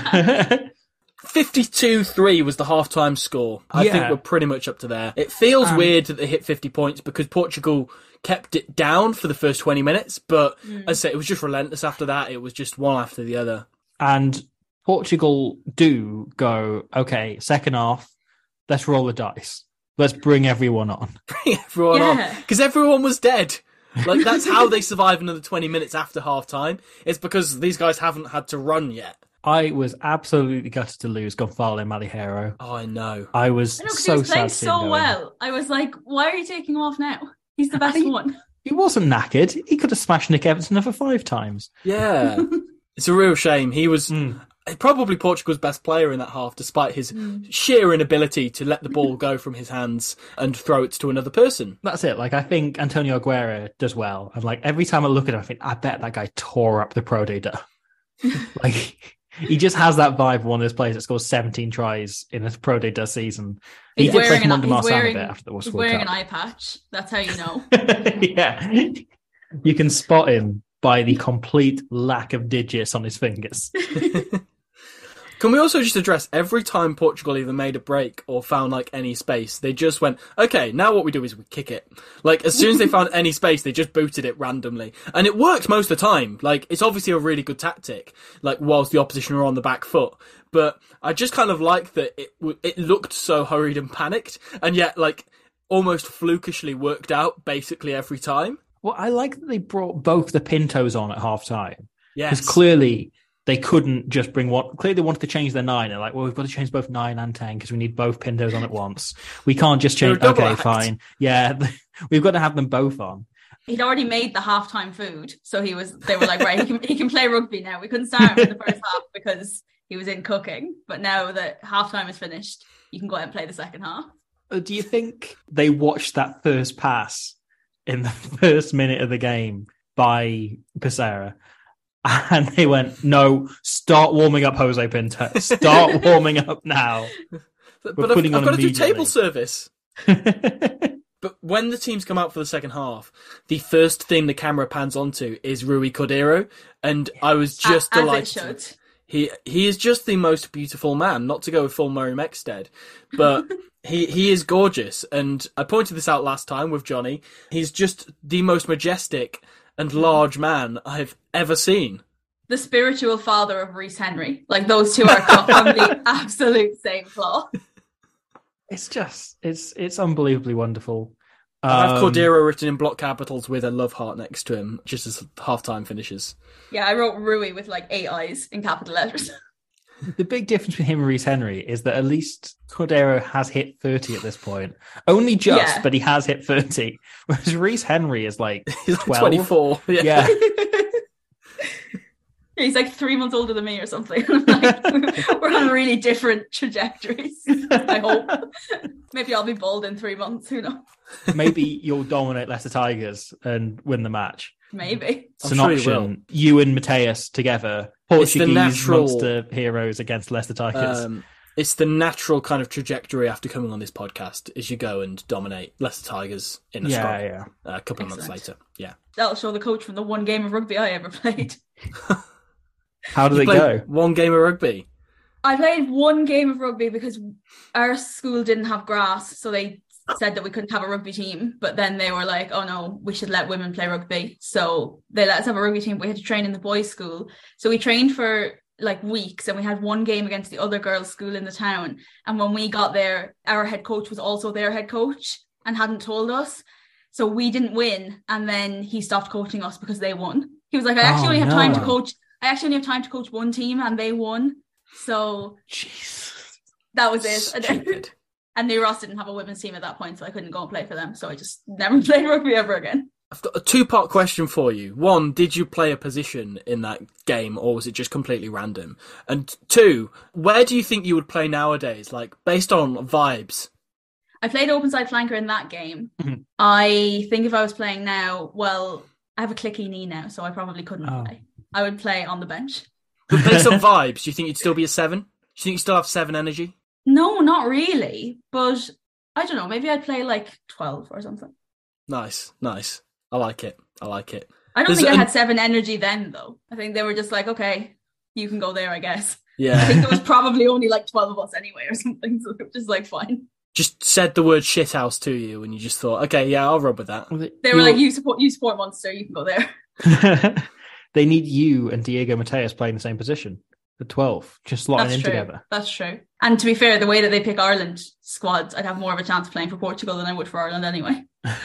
fifty-two three was the halftime score. I Yeah. think we're pretty much up to there. It feels Um, weird that they hit fifty points because Portugal kept it down for the first twenty minutes, but as I say, it was just relentless after that. It was just one after the other. And Portugal do go, okay, second half, let's roll the dice. Let's bring everyone on. Bring everyone on. Yeah. Because everyone was dead. Like, that's how they survive another twenty minutes after half time. It's because these guys haven't had to run yet. I was absolutely gutted to lose Gonzalo Malihero. Oh, I know. I was I know, because so he was sad playing to see him so going. well. I was like, why are you taking him off now? He's the best I- one. He wasn't knackered. He could have smashed Nick Evans another five times. Yeah. It's a real shame. He was Mm. probably Portugal's best player in that half, despite his sheer inability to let the ball go from his hands and throw it to another person. That's it. Like, I think Antonio Aguero does well. And like, every time I look at him, I think, I bet that guy tore up the Pro Day duh. Like, he just has that vibe of one of those players that scores seventeen tries in a Pro Day duh season. He He's did play wearing, for an, Monte he's, Marsan a wearing, bit after the he's World wearing an Cup. eye patch. That's how you know. Yeah. You can spot him by the complete lack of digits on his fingers. Can we also just address every time Portugal either made a break or found like any space, they just went, okay, now what we do is we kick it. Like, as soon as they found any space, they just booted it randomly. And it worked most of the time. Like, it's obviously a really good tactic, like, whilst the opposition are on the back foot. But I just kind of like that it w- it looked so hurried and panicked, and yet, like, almost flukishly worked out basically every time. Well, I like that they brought both the Pintos on at half time. Yes. Because clearly they couldn't just bring one. Clearly they wanted to change their nine. They're like, well, we've got to change both nine and ten because we need both Pintos on at once. We can't just They're a change. double Okay, act. fine. Yeah, we've got to have them both on. He'd already made the halftime food, so he was. They were like, right, he can he can play rugby now. We couldn't start him in the first half because he was in cooking, but now that halftime is finished, you can go out and play the second half. Uh, Do you think they watched that first pass in the first minute of the game by Pissarra? And they went, no, start warming up Jose Pinto. Start warming up now. But We're I've, putting I've on got to do immediately. table service. But when the teams come out for the second half, the first thing the camera pans onto is Rui Cordeiro, and I was just As it delighted. should. He he is just the most beautiful man. Not to go with full Murray Mexted, but He he is gorgeous, and I pointed this out last time with Johnny. He's just the most majestic and large man I've ever seen. The spiritual father of Rhys Henry. Like, those two are cut from the absolute same cloth. It's just, it's it's unbelievably wonderful. I have Um, Cordero written in block capitals with a love heart next to him, just as half-time finishes. Yeah, I wrote Rui with like eight eyes in capital letters. The big difference between him and Rhys Henry is that at least Cordero has hit thirty at this point. Only just, Yeah. but he has hit thirty. Whereas Rhys Henry is like He's like twelve. twenty-four. Yeah. Yeah. He's like three months older than me or something. Like, we're on really different trajectories, I hope. Maybe I'll be bald in three months, who knows? Maybe you'll dominate Leicester Tigers and win the match. Maybe. It's I'm an sure you option. You and Mateus together, It's the Portuguese natural- monster heroes against Leicester Tigers. Um, it's the natural kind of trajectory after coming on this podcast is you go and dominate Leicester Tigers in a yeah, scrap yeah. uh, a couple of months Excellent. later. Yeah. That'll show the coach from the one game of rugby I ever played. How did You it played go? one game of rugby. I played one game of rugby because our school didn't have grass, so they said that we couldn't have a rugby team. But then they were like, oh no, we should let women play rugby. So they let us have a rugby team. We had to train in the boys' school. So we trained for like weeks, and we had one game against the other girls' school in the town. And when we got there, our head coach was also their head coach and hadn't told us. So we didn't win. And then he stopped coaching us because they won. He was like, I actually Oh, only have no. time to coach. I actually only have time to coach one team, and they won. So Jeez. that was it. And, then, Stupid. and New Ross didn't have a women's team at that point, so I couldn't go and play for them. So I just never played rugby ever again. I've got a two-part question for you. One, did you play a position in that game, or was it just completely random? And two, where do you think you would play nowadays, like, based on vibes? I played open side flanker in that game. Mhm. I think if I was playing now, well, I have a clicky knee now, so I probably couldn't Oh. play. I would play on the bench. But based on vibes, do you think you'd still be a seven? Do you think you still have seven energy? No, not really. But I don't know. Maybe I'd play like twelve or something. Nice, nice. I like it. I like it. I don't There's think I an- had seven energy then, though. I think they were just like, okay, you can go there, I guess. I Yeah. think there was probably only like twelve of us anyway or something, so it was just like fine. Just said the word shithouse to you, and you just thought, okay, yeah, I'll rub with that. They were like, you support you support Monster, you can go there. They need you and Diego Mateus playing the same position. The twelve, just slotting That's in true. together. That's true. And to be fair, the way that they pick Ireland squads, I'd have more of a chance of playing for Portugal than I would for Ireland anyway.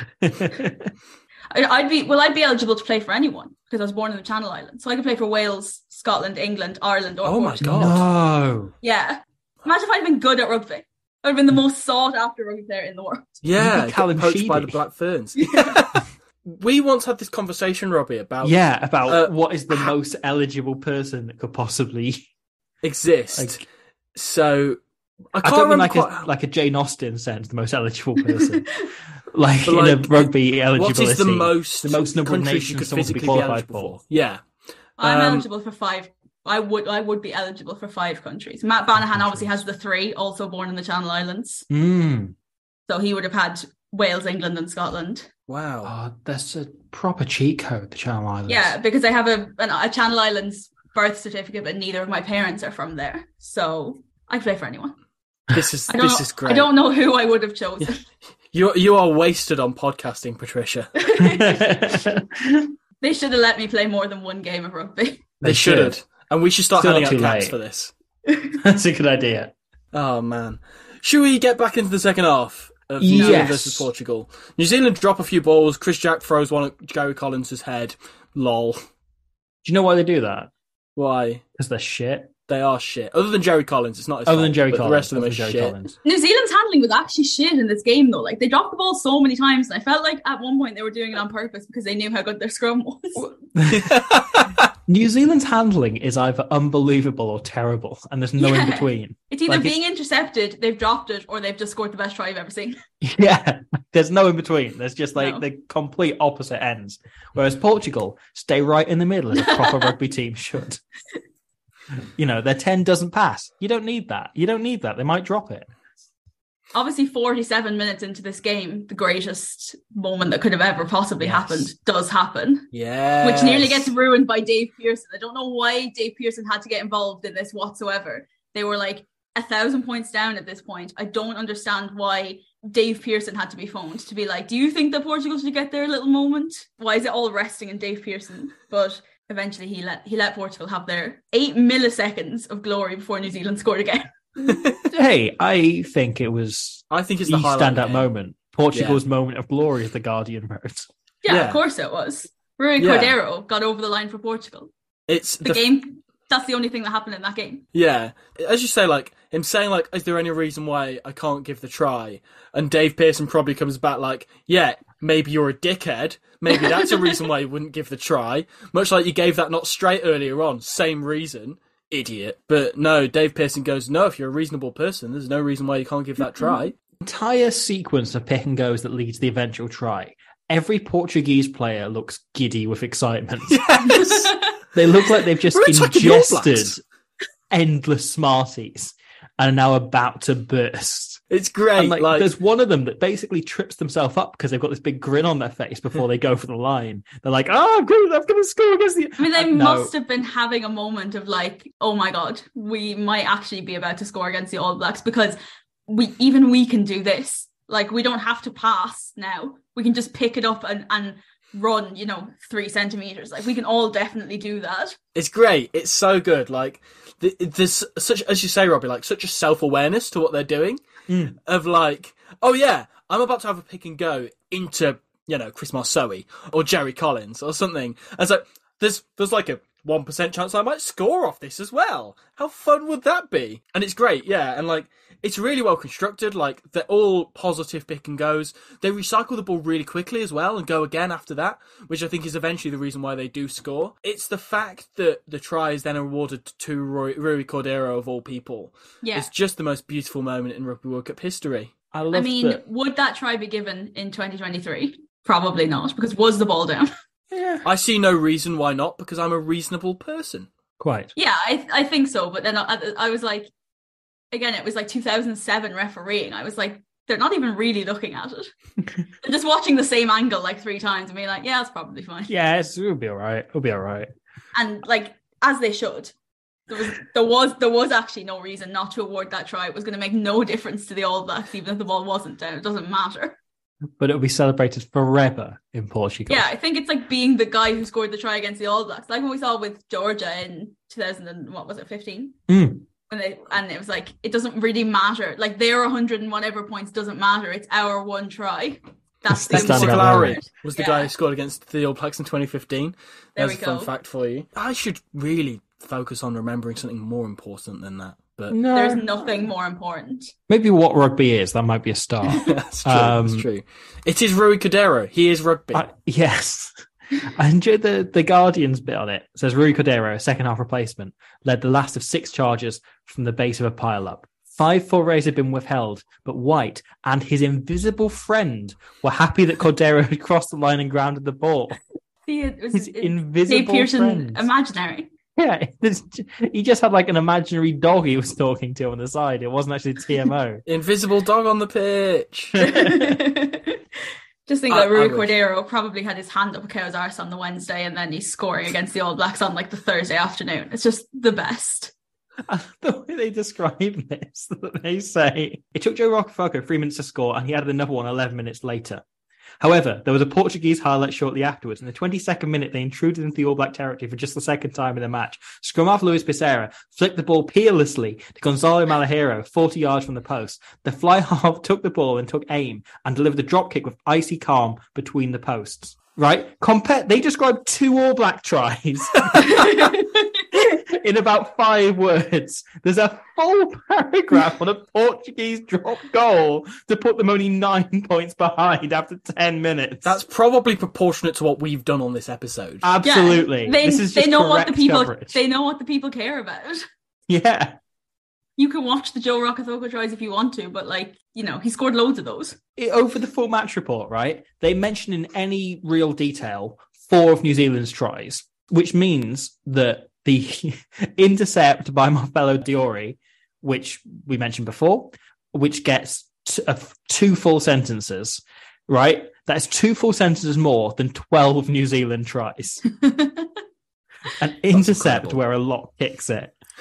I- I'd be well, I'd be eligible to play for anyone because I was born in the Channel Islands, so I could play for Wales, Scotland, England, Ireland, or Oh my Portugal. God. No. Yeah, imagine if I'd been good at rugby. I'd have been the most sought after rugby player in the world. Yeah, You'd be get Callum poached by Sheedy. the Black Ferns. We once had this conversation, Robbie, about Yeah, about Uh, what is the most eligible person that could possibly. exist. Like- so I I can't don't mean remember like quite- a like a Jane Austen sense, the most eligible person. like But in a like, rugby eligibility. what is the most the most number of countries you nations could someone could be physically be qualified eligible for? for? Yeah. I'm Um, eligible for five. I would I would be eligible for five countries. Matt Banahan obviously has the three, also born in the Channel Islands. Mm. So he would have had Wales, England, and Scotland. Wow. Oh, that's a proper cheat code, the Channel Islands. Yeah, because I have a an, a Channel Islands birth certificate, but neither of my parents are from there. So I play for anyone. This is I don't this know, is great. I don't know who I would have chosen. You you are wasted on podcasting, Patricia. They should have let me play more than one game of rugby. They should have. And we should start Still handing not out too caps late. for this. That's a good idea. Oh man. Should we get back into the second half of New Zealand Yes. versus Portugal? New Zealand drop a few balls. Chris Jack throws one at Gary Collins' head. Lol. Do you know why they do that? Why? Because they're shit. They are shit. Other than Jerry Collins, it's not his Other fault, than Jerry but Collins. The rest of them other are than Jerry shit. Collins. New Zealand's handling was actually shit in this game, though. Like, they dropped the ball so many times, and I felt like at one point they were doing it on purpose because they knew how good their scrum was. New Zealand's handling is either unbelievable or terrible, and there's no in Yeah. between. It's either Like, being intercepted, they've dropped it, or they've just scored the best try I've ever seen. Yeah, there's no in between. There's just like No. the complete opposite ends. Whereas Portugal stay right in the middle as a proper rugby team should. You know, their ten doesn't pass. You don't need that. You don't need that. They might drop it. Obviously, forty-seven minutes into this game, the greatest moment that could have ever possibly Yes. happened does happen. Yeah. Which nearly gets ruined by Dave Pearson. I don't know why Dave Pearson had to get involved in this whatsoever. They were like, a thousand points down at this point. I don't understand why Dave Pearson had to be phoned to be like, do you think that Portugal should get their little moment? Why is it all resting in Dave Pearson? But eventually he let he let Portugal have their eight milliseconds of glory before New Zealand scored again. Hey, I think it was I think it's the the highlight standout game. moment. Portugal's yeah. moment of glory, as the Guardian wrote. Yeah, Yeah. of course it was. Rui Yeah. Cordeiro got over the line for Portugal. It's The, game, that's the only thing that happened in that game. Yeah, as you say, like him saying, like, "Is there any reason why I can't give the try?" And Dave Pearson probably comes back like, "Yeah, maybe you're a dickhead. Maybe that's a reason why you wouldn't give the try." Much like you gave that not straight earlier on, same reason, idiot. But no, Dave Pearson goes, "No, if you're a reasonable person, there's no reason why you can't give that try." Entire sequence of pick and goes that leads to the eventual try. Every Portuguese player looks giddy with excitement. Yes. They look like they've just We're attacking the All ingested Blacks. endless Smarties and are now about to burst. It's great. And like, like there's one of them that basically trips themselves up because they've got this big grin on their face before they go for the line. They're like, "Oh, I'm going, I'm going to score against the." I mean, they Uh, no. must have been having a moment of like, oh my God, we might actually be about to score against the All Blacks because we even we can do this. Like, we don't have to pass now. We can just pick it up and, and run, you know, three centimeters. Like, we can all definitely do that. It's great. It's so good. Like th- there's such, as you say, Robbie, like such a self-awareness to what they're doing. Mm. Of like, oh yeah, I'm about to have a pick and go into, you know, Chris Marceau or Jerry Collins or something. And so there's there's like a one percent chance I might score off this as well. How fun would that be? And it's great, yeah. And like, it's really well constructed. Like, they're all positive pick and goes. They recycle the ball really quickly as well and go again after that, which I think is eventually the reason why they do score. It's the fact that the try is then awarded to Rui, Rui Cordeiro of all people. Yeah. It's just the most beautiful moment in Rugby World Cup history. I love I mean, that. would that try be given in twenty twenty-three? Probably not, because was the ball down? I see no reason why not, because I'm a reasonable person. Quite. Yeah, I I think so. But then I, I was like, again, it was like two thousand seven refereeing. I was like, they're not even really looking at it. They're just watching the same angle like three times and being like, yeah, that's probably fine. Yeah, it's, it'll be all right. It'll be all right. And like, as they should. There was there was there was actually no reason not to award that try. It was going to make no difference to the All Blacks, even if the ball wasn't down. It doesn't matter. But it'll be celebrated forever in Portugal. Yeah, I think it's like being the guy who scored the try against the All Blacks, like what we saw with Georgia in two thousand and what was it, fifteen? Mm. When they and it was like, it doesn't really matter. Like, their one hundred and whatever points doesn't matter. It's our one try. That's the That's the Stephen standout important Siglari moment. was the Yeah. guy who scored against the All Blacks in twenty fifteen. There That's we a fun go. fact for you. I should really focus on remembering something more important than that. But No. There's nothing more important. Maybe what rugby is. That might be a start. that's true. Um, that's true. It is Rui Cordeiro. He is rugby. I, yes. I enjoyed the, the Guardian's bit on it. It says Rui Cordeiro, second half replacement, led the last of six charges from the base of a pile-up. Five forays had been withheld, but White and his invisible friend were happy that Cordeiro had crossed the line and grounded the ball. See, it was His it- invisible Dave Pearson friend. imaginary. Yeah, this- he just had like an imaginary dog he was talking to on the side. It wasn't actually T M O. Invisible dog on the pitch. Just think I- that Rui I would. Cordeiro probably had his hand up a cow's arse on the Wednesday and then he's scoring against the All Blacks on like the Thursday afternoon. It's just the best. The way they describe this, they say it took Joe Rockefeller three minutes to score, and he added another one eleven minutes later. However, there was a Portuguese highlight shortly afterwards. In the twenty-second minute, they intruded into the All Black territory for just the second time in the match. Scrum half Luis Pissarra flicked the ball peerlessly to Gonzalo Malheiro, forty yards from the post. The fly half took the ball and took aim and delivered a drop kick with icy calm between the posts. Right? Compare. They described two All Black tries in about five words. There's a full paragraph on a Portuguese drop goal to put them only nine points behind after ten minutes. That's probably proportionate to what we've done on this episode. absolutely. Yeah, they, this is they just know what the correct people coverage. they know what the people care about. Yeah. You can watch the Joe Rockefeller tries if you want to, but like, you know, he scored loads of those. It- over the full match report, right? They mention in any real detail four of New Zealand's tries, which means that the intercept by Marcelo Diori, which we mentioned before, which gets t- uh, two full sentences, right? That's two full sentences more than twelve New Zealand tries. An intercept incredible. where a lock kicks it.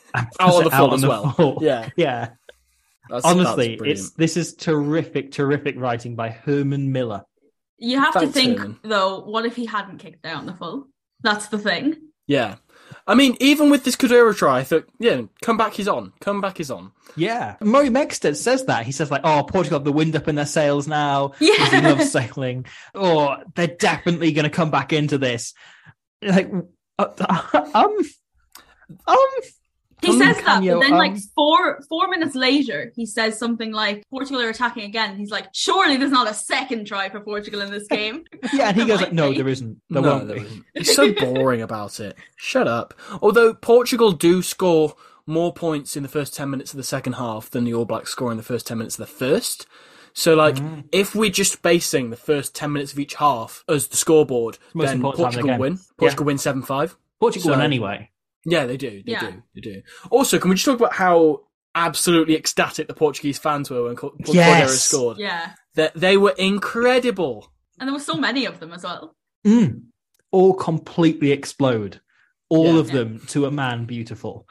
and Out on puts the it full on as the well. full. Yeah. Yeah. That's, Honestly, that's brilliant. it's this is terrific, terrific writing by Herman Miller. You have Thanks, to think, Herman. though, what if he hadn't kicked it out in the full? That's the thing. Yeah. I mean, even with this Kudera try, I thought, yeah, come back is on. Come back is on. Yeah. Murray Mexted says that. He says, like, oh, Portugal have the wind up in their sails now. Yeah. Because he loves sailing. Or they're definitely going to come back into this. Like, uh, um, um, He um, says that, Canio, but then, um, like, four four minutes later, he says something like, Portugal are attacking again. And he's like, surely there's not a second try for Portugal in this game. yeah, and he There goes, might like, no, be. there isn't. There No, won't there be. isn't. He's so boring about it. Shut up. Although Portugal do score more points in the first ten minutes of the second half than the All Blacks score in the first ten minutes of the first. So, like, Mm. if we're just basing the first ten minutes of each half as the scoreboard, Most then important time of the Portugal game. win. Portugal win seven five. Portugal So- won anyway. Yeah, they do. They Yeah. do. They do. Also, can we just talk about how absolutely ecstatic the Portuguese fans were when Cor- Cordero Yes. scored? Yeah. That they were incredible. And there were so many of them as well. Mm. All completely explode. All Yeah. of them to a man beautiful.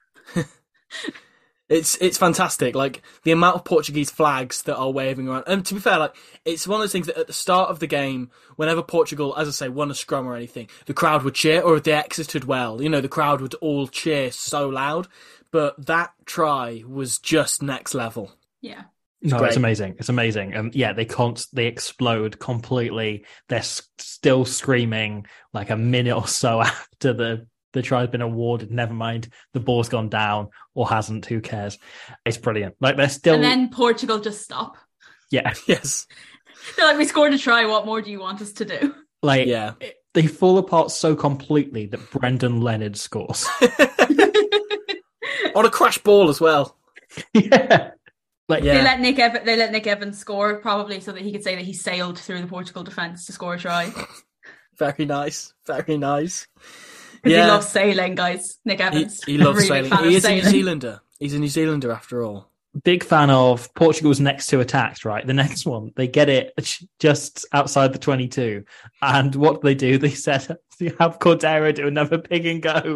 It's it's fantastic. Like the amount of Portuguese flags that are waving around. And to be fair, like it's one of those things that at the start of the game, whenever Portugal, as I say, won a scrum or anything, the crowd would cheer. Or if they exited well, you know, the crowd would all cheer so loud. But that try was just next level. Yeah. No, great. it's amazing. It's amazing. Um, yeah, they can't. They explode completely. They're s- still screaming like a minute or so after the the try's been awarded. Never mind, the ball's gone down or hasn't. Who cares? It's brilliant. Like they're still. And then Portugal just stop. Yeah, Yes. They're like, we scored a try. What more do you want us to do? like Yeah. they fall apart so completely that Brendan Leonard scores. On a crash ball as well. yeah, like Yeah. They let Nick Ev- they let Nick Evans score probably so that he could say that he sailed through the Portugal defence to score a try. Very nice. Very nice. Because Yeah. he loves sailing, guys. Nick He, Evans. he loves Really sailing. fan He of is a New sailing. Zealander. He's a New Zealander after all. big fan of Portugal's next two attacks, right? The next one, they get it just outside the twenty-two. And what do they do? They set up, they have Cordero do another pig and go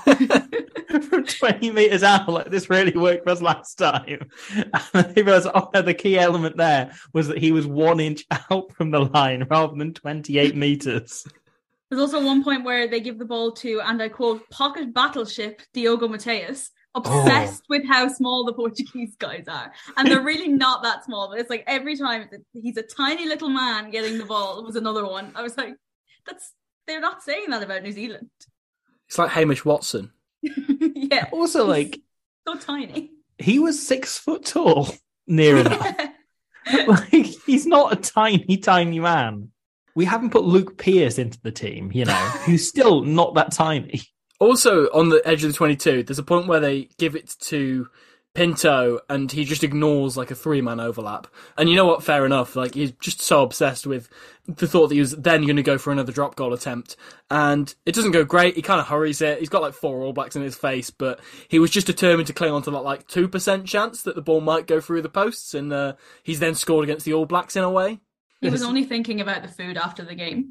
from twenty metres out. Like, this really worked for us last time. And they realised, oh no, the key element there was that he was one inch out from the line rather than twenty-eight metres. There's also one point where they give the ball to, and I quote, pocket battleship Diogo Mateus, obsessed Oh. with how small the Portuguese guys are. And they're really not that small, but it's like every time he's a tiny little man getting the ball. It was another one. I was like, that's they're not saying that about New Zealand. It's like Hamish Watson. Yeah. Also, like, So tiny. he was six foot tall, near enough. Like, he's not a tiny, tiny man. We haven't put Luke Pearce into the team, you know, who's still not that tiny. Also, on the edge of the twenty-two, there's a point where they give it to Pinto and he just ignores like a three-man overlap. And you know what? Fair enough. Like, he's just so obsessed with the thought that he was then going to go for another drop goal attempt. And it doesn't go great. He kind of hurries it. He's got like four All Blacks in his face, but he was just determined to cling on to that like two percent chance that the ball might go through the posts. And uh, he's then scored against the All Blacks in a way. He was only thinking about the food after the game.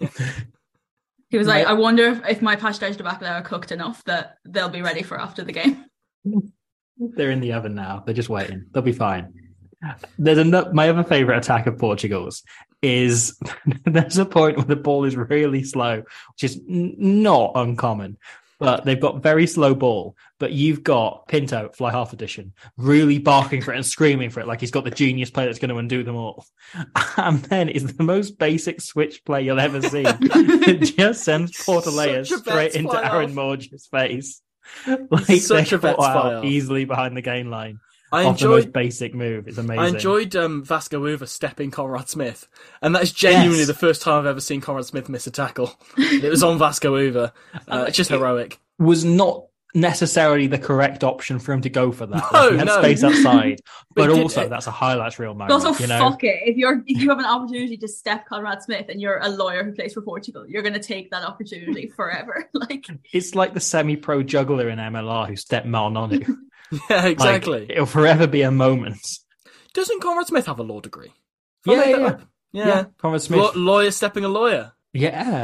He was like, I wonder if, if my pastéis de bacalhau are cooked enough that they'll be ready for after the game. They're in the oven now. They're just waiting. They'll be fine. There's another, my other favourite attack of Portugal's is there's a point where the ball is really slow, which is n- not uncommon, but they've got very slow ball. But you've got Pinto, Fly Half Edition, really barking for it and screaming for it like he's got the genius play that's going to undo them all. And then it's the most basic switch play you'll ever see. It just sends Portaleia Such a straight Vets into fly Aaron off. Morge's face. Like, Such they a Vets got fly out off. easily behind the gain line. I Off the most enjoyed basic move. It's amazing. I enjoyed um, Vasco Uva stepping Conrad Smith, and that is genuinely Yes. the first time I've ever seen Conrad Smith miss a tackle. It was on Vasco Uva. Uh, it's just heroic. Was not necessarily the correct option for him to go for that. No, Like, he had no. space outside, But but did- also that's a highlights reel moment. But also, you know? fuck it. If you're if you have an opportunity to step Conrad Smith and you're a lawyer who plays for Portugal, you're going to take that opportunity forever. Like, It's like the semi-pro juggler in M L R who stepped Malnonu. Yeah, Like, exactly. it'll forever be a moment. Doesn't Conrad Smith have a law degree? Yeah, Have I made that yeah. up? Yeah. Yeah, Conrad Smith. Law- lawyer stepping a lawyer. Yeah.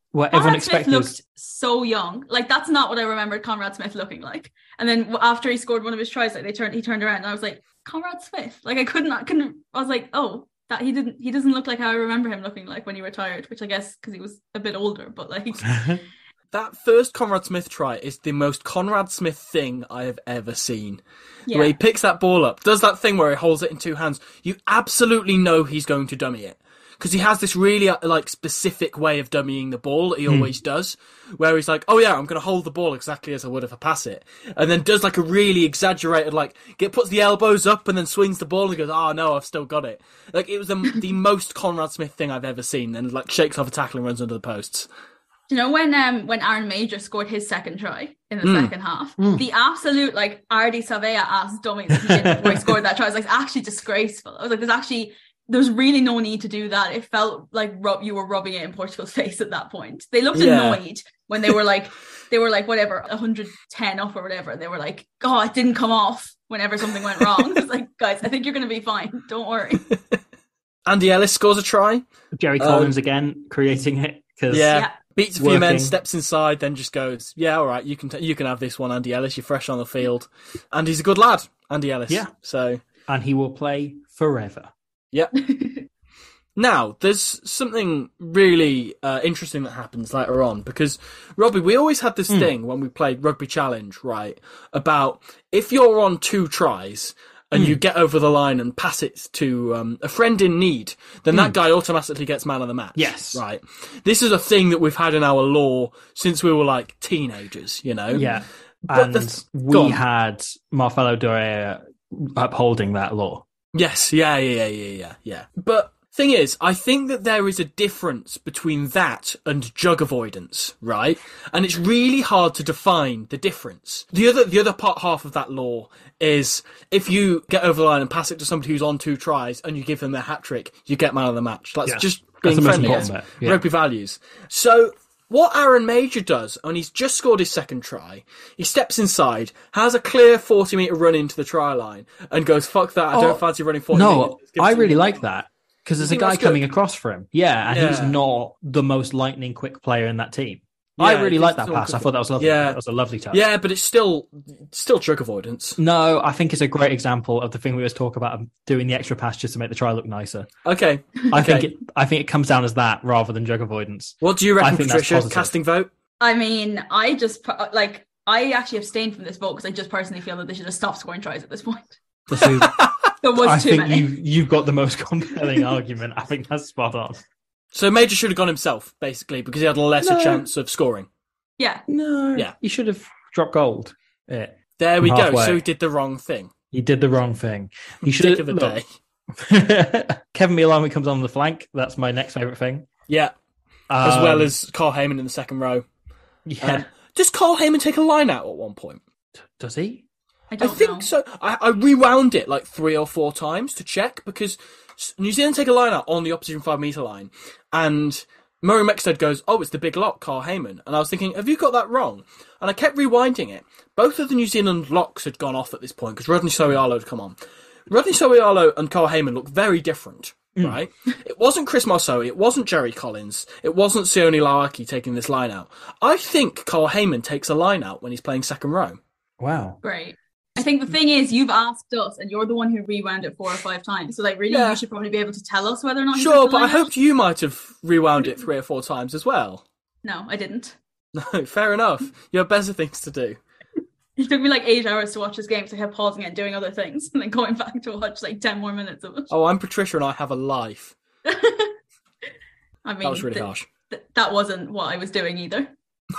What everyone Conrad Smith expected looked was so young. Like that's not what I remembered Conrad Smith looking like. And then after he scored one of his tries, like they turned, he turned around, and I was like, Conrad Smith. Like I couldn't, I couldn't. I was like, oh, that he didn't. He doesn't look like how I remember him looking like when he retired. Which I guess because he was a bit older, but like. That first Conrad Smith try is the most Conrad Smith thing I have ever seen. Yeah. Where he picks that ball up, does that thing where he holds it in two hands. You absolutely know he's going to dummy it. Because he has this really uh, like specific way of dummying the ball that he always does. Where he's like, oh yeah, I'm going to hold the ball exactly as I would if I pass it. And then does like a really exaggerated, like, get puts the elbows up and then swings the ball and goes, oh no, I've still got it. Like, it was the, the most Conrad Smith thing I've ever seen. And like shakes off a tackle and runs under the posts. You know, when um when Aaron Major scored his second try in the Mm. second half, mm. the absolute like Ardi Savea ass dummy that he did before he scored that try was like actually disgraceful. I was like, there's actually there's really no need to do that. It felt like rub you were rubbing it in Portugal's face at that point. They looked Yeah. annoyed when they were like they were like whatever one hundred ten up or whatever. They were like, oh, it didn't come off whenever something went wrong. It's like, guys, I think you're going to be fine. Don't worry. Andy Ellis scores a try. Jerry Collins um, again creating it. Cause yeah. yeah. Beats a few Working. men, steps inside, then just goes, yeah, all right, you can t- you can have this one, Andy Ellis. You're fresh on the field. And he's a good lad, Andy Ellis. Yeah. So, and he will play forever. Yep. Now, there's something really uh, interesting that happens later on, because, Robbie, we always had this mm. thing when we played Rugby Challenge, right, about if you're on two tries and mm. you get over the line and pass it to um, a friend in need, then mm. that guy automatically gets man of the match. Yes. Right. This is a thing that we've had in our law since we were, like, teenagers, you know? Yeah. But and the, we had Marcelo Dorea upholding that law. Yes. Yeah, yeah, yeah, yeah, yeah, yeah. But thing is, I think that there is a difference between that and jug avoidance, right? And it's really hard to define the difference. The other, the other part half of that law is if you get over the line and pass it to somebody who's on two tries and you give them their hat trick, you get man of the match. That's yeah. just being That's friendly. Yes. Yeah. Rugby values. So what Aaron Major does, and he's just scored his second try, he steps inside, has a clear forty metre run into the try line, and goes, fuck that, I oh, don't fancy running forty no, metres. I really like that. Because there's a guy coming good? across for him. Yeah, and yeah. he's not the most lightning quick player in that team. Yeah, I really like that pass. Good. I thought that was lovely. Yeah. That was a lovely touch. Yeah, but it's still still trick avoidance. No, I think it's a great example of the thing we always talk about, doing the extra pass just to make the try look nicer. Okay. I okay. think it I think it comes down as that rather than jug avoidance. What do you reckon, Patricia? Patricia? Casting vote? I mean, I just like I actually abstained from this vote because I just personally feel that they should have stopped scoring tries at this point. This is, there was I too think many. you you've got the most compelling argument. I think that's spot on. So Major should have gone himself, basically, because he had a lesser No. chance of scoring. Yeah. No. Yeah. He should have dropped gold. Yeah. There we Halfway. go. So he did the wrong thing. He did the wrong thing. He should Dick have of the look, day. Kevin Milami comes on the flank. That's my next favourite thing. Yeah. As Um, well as Carl Heyman in the second row. Yeah. Um, does Carl Heyman take a line out at one point? Does he? I I don't think know. so. I, I rewound it like three or four times to check because New Zealand take a line out on the opposition five metre line and Murray Mexted goes, oh, it's the big lock, Carl Heyman. And I was thinking, have you got that wrong? And I kept rewinding it. Both of the New Zealand locks had gone off at this point because Rodney Soialo had come on. Rodney Soialo and Carl Heyman look very different, mm. right? It wasn't Chris Marceau, it wasn't Jerry Collins, it wasn't Sione Lauaki taking this line out. I think Carl Heyman takes a line out when he's playing second row. Wow. Great. I think the thing is, you've asked us, and you're the one who rewound it four or five times. So, like, really, Yeah. you should probably be able to tell us whether or not. he Sure, took the but I line out. hoped you might have rewound it three or four times as well. No, I didn't. No, fair enough. You have better things to do. It took me like eight hours to watch this game, so I kept pausing it and doing other things, and then going back to watch like ten more minutes of it. Oh, I'm Patricia and I have a life. I mean, That was really th- harsh. th- that wasn't what I was doing either.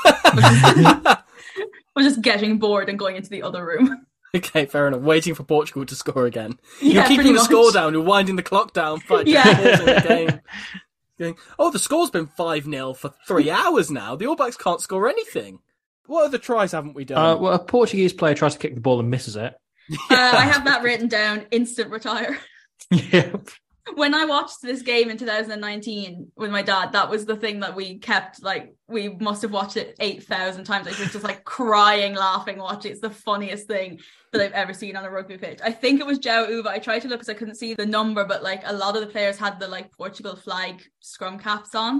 I was just getting bored and going into the other room. Okay, fair enough. Waiting for Portugal to score again. Yeah, You're keeping pretty the much. score down. You're winding the clock down by Yeah. pausing the game. Going, oh, the score's been five nil for three hours now. The All Blacks can't score anything. What other tries haven't we done? Uh, well, a Portuguese player tries to kick the ball and misses it. Uh, I have that written down. Instant retire. Yeah. When I watched this game in two thousand nineteen with my dad, that was the thing that we kept, like, we must have watched it eight thousand times. Like, we were just like crying, laughing, watching. It's the funniest thing that I've ever seen on a rugby pitch. I think it was João Uva. I tried to look because I couldn't see the number, but like a lot of the players had the like Portugal flag scrum caps on.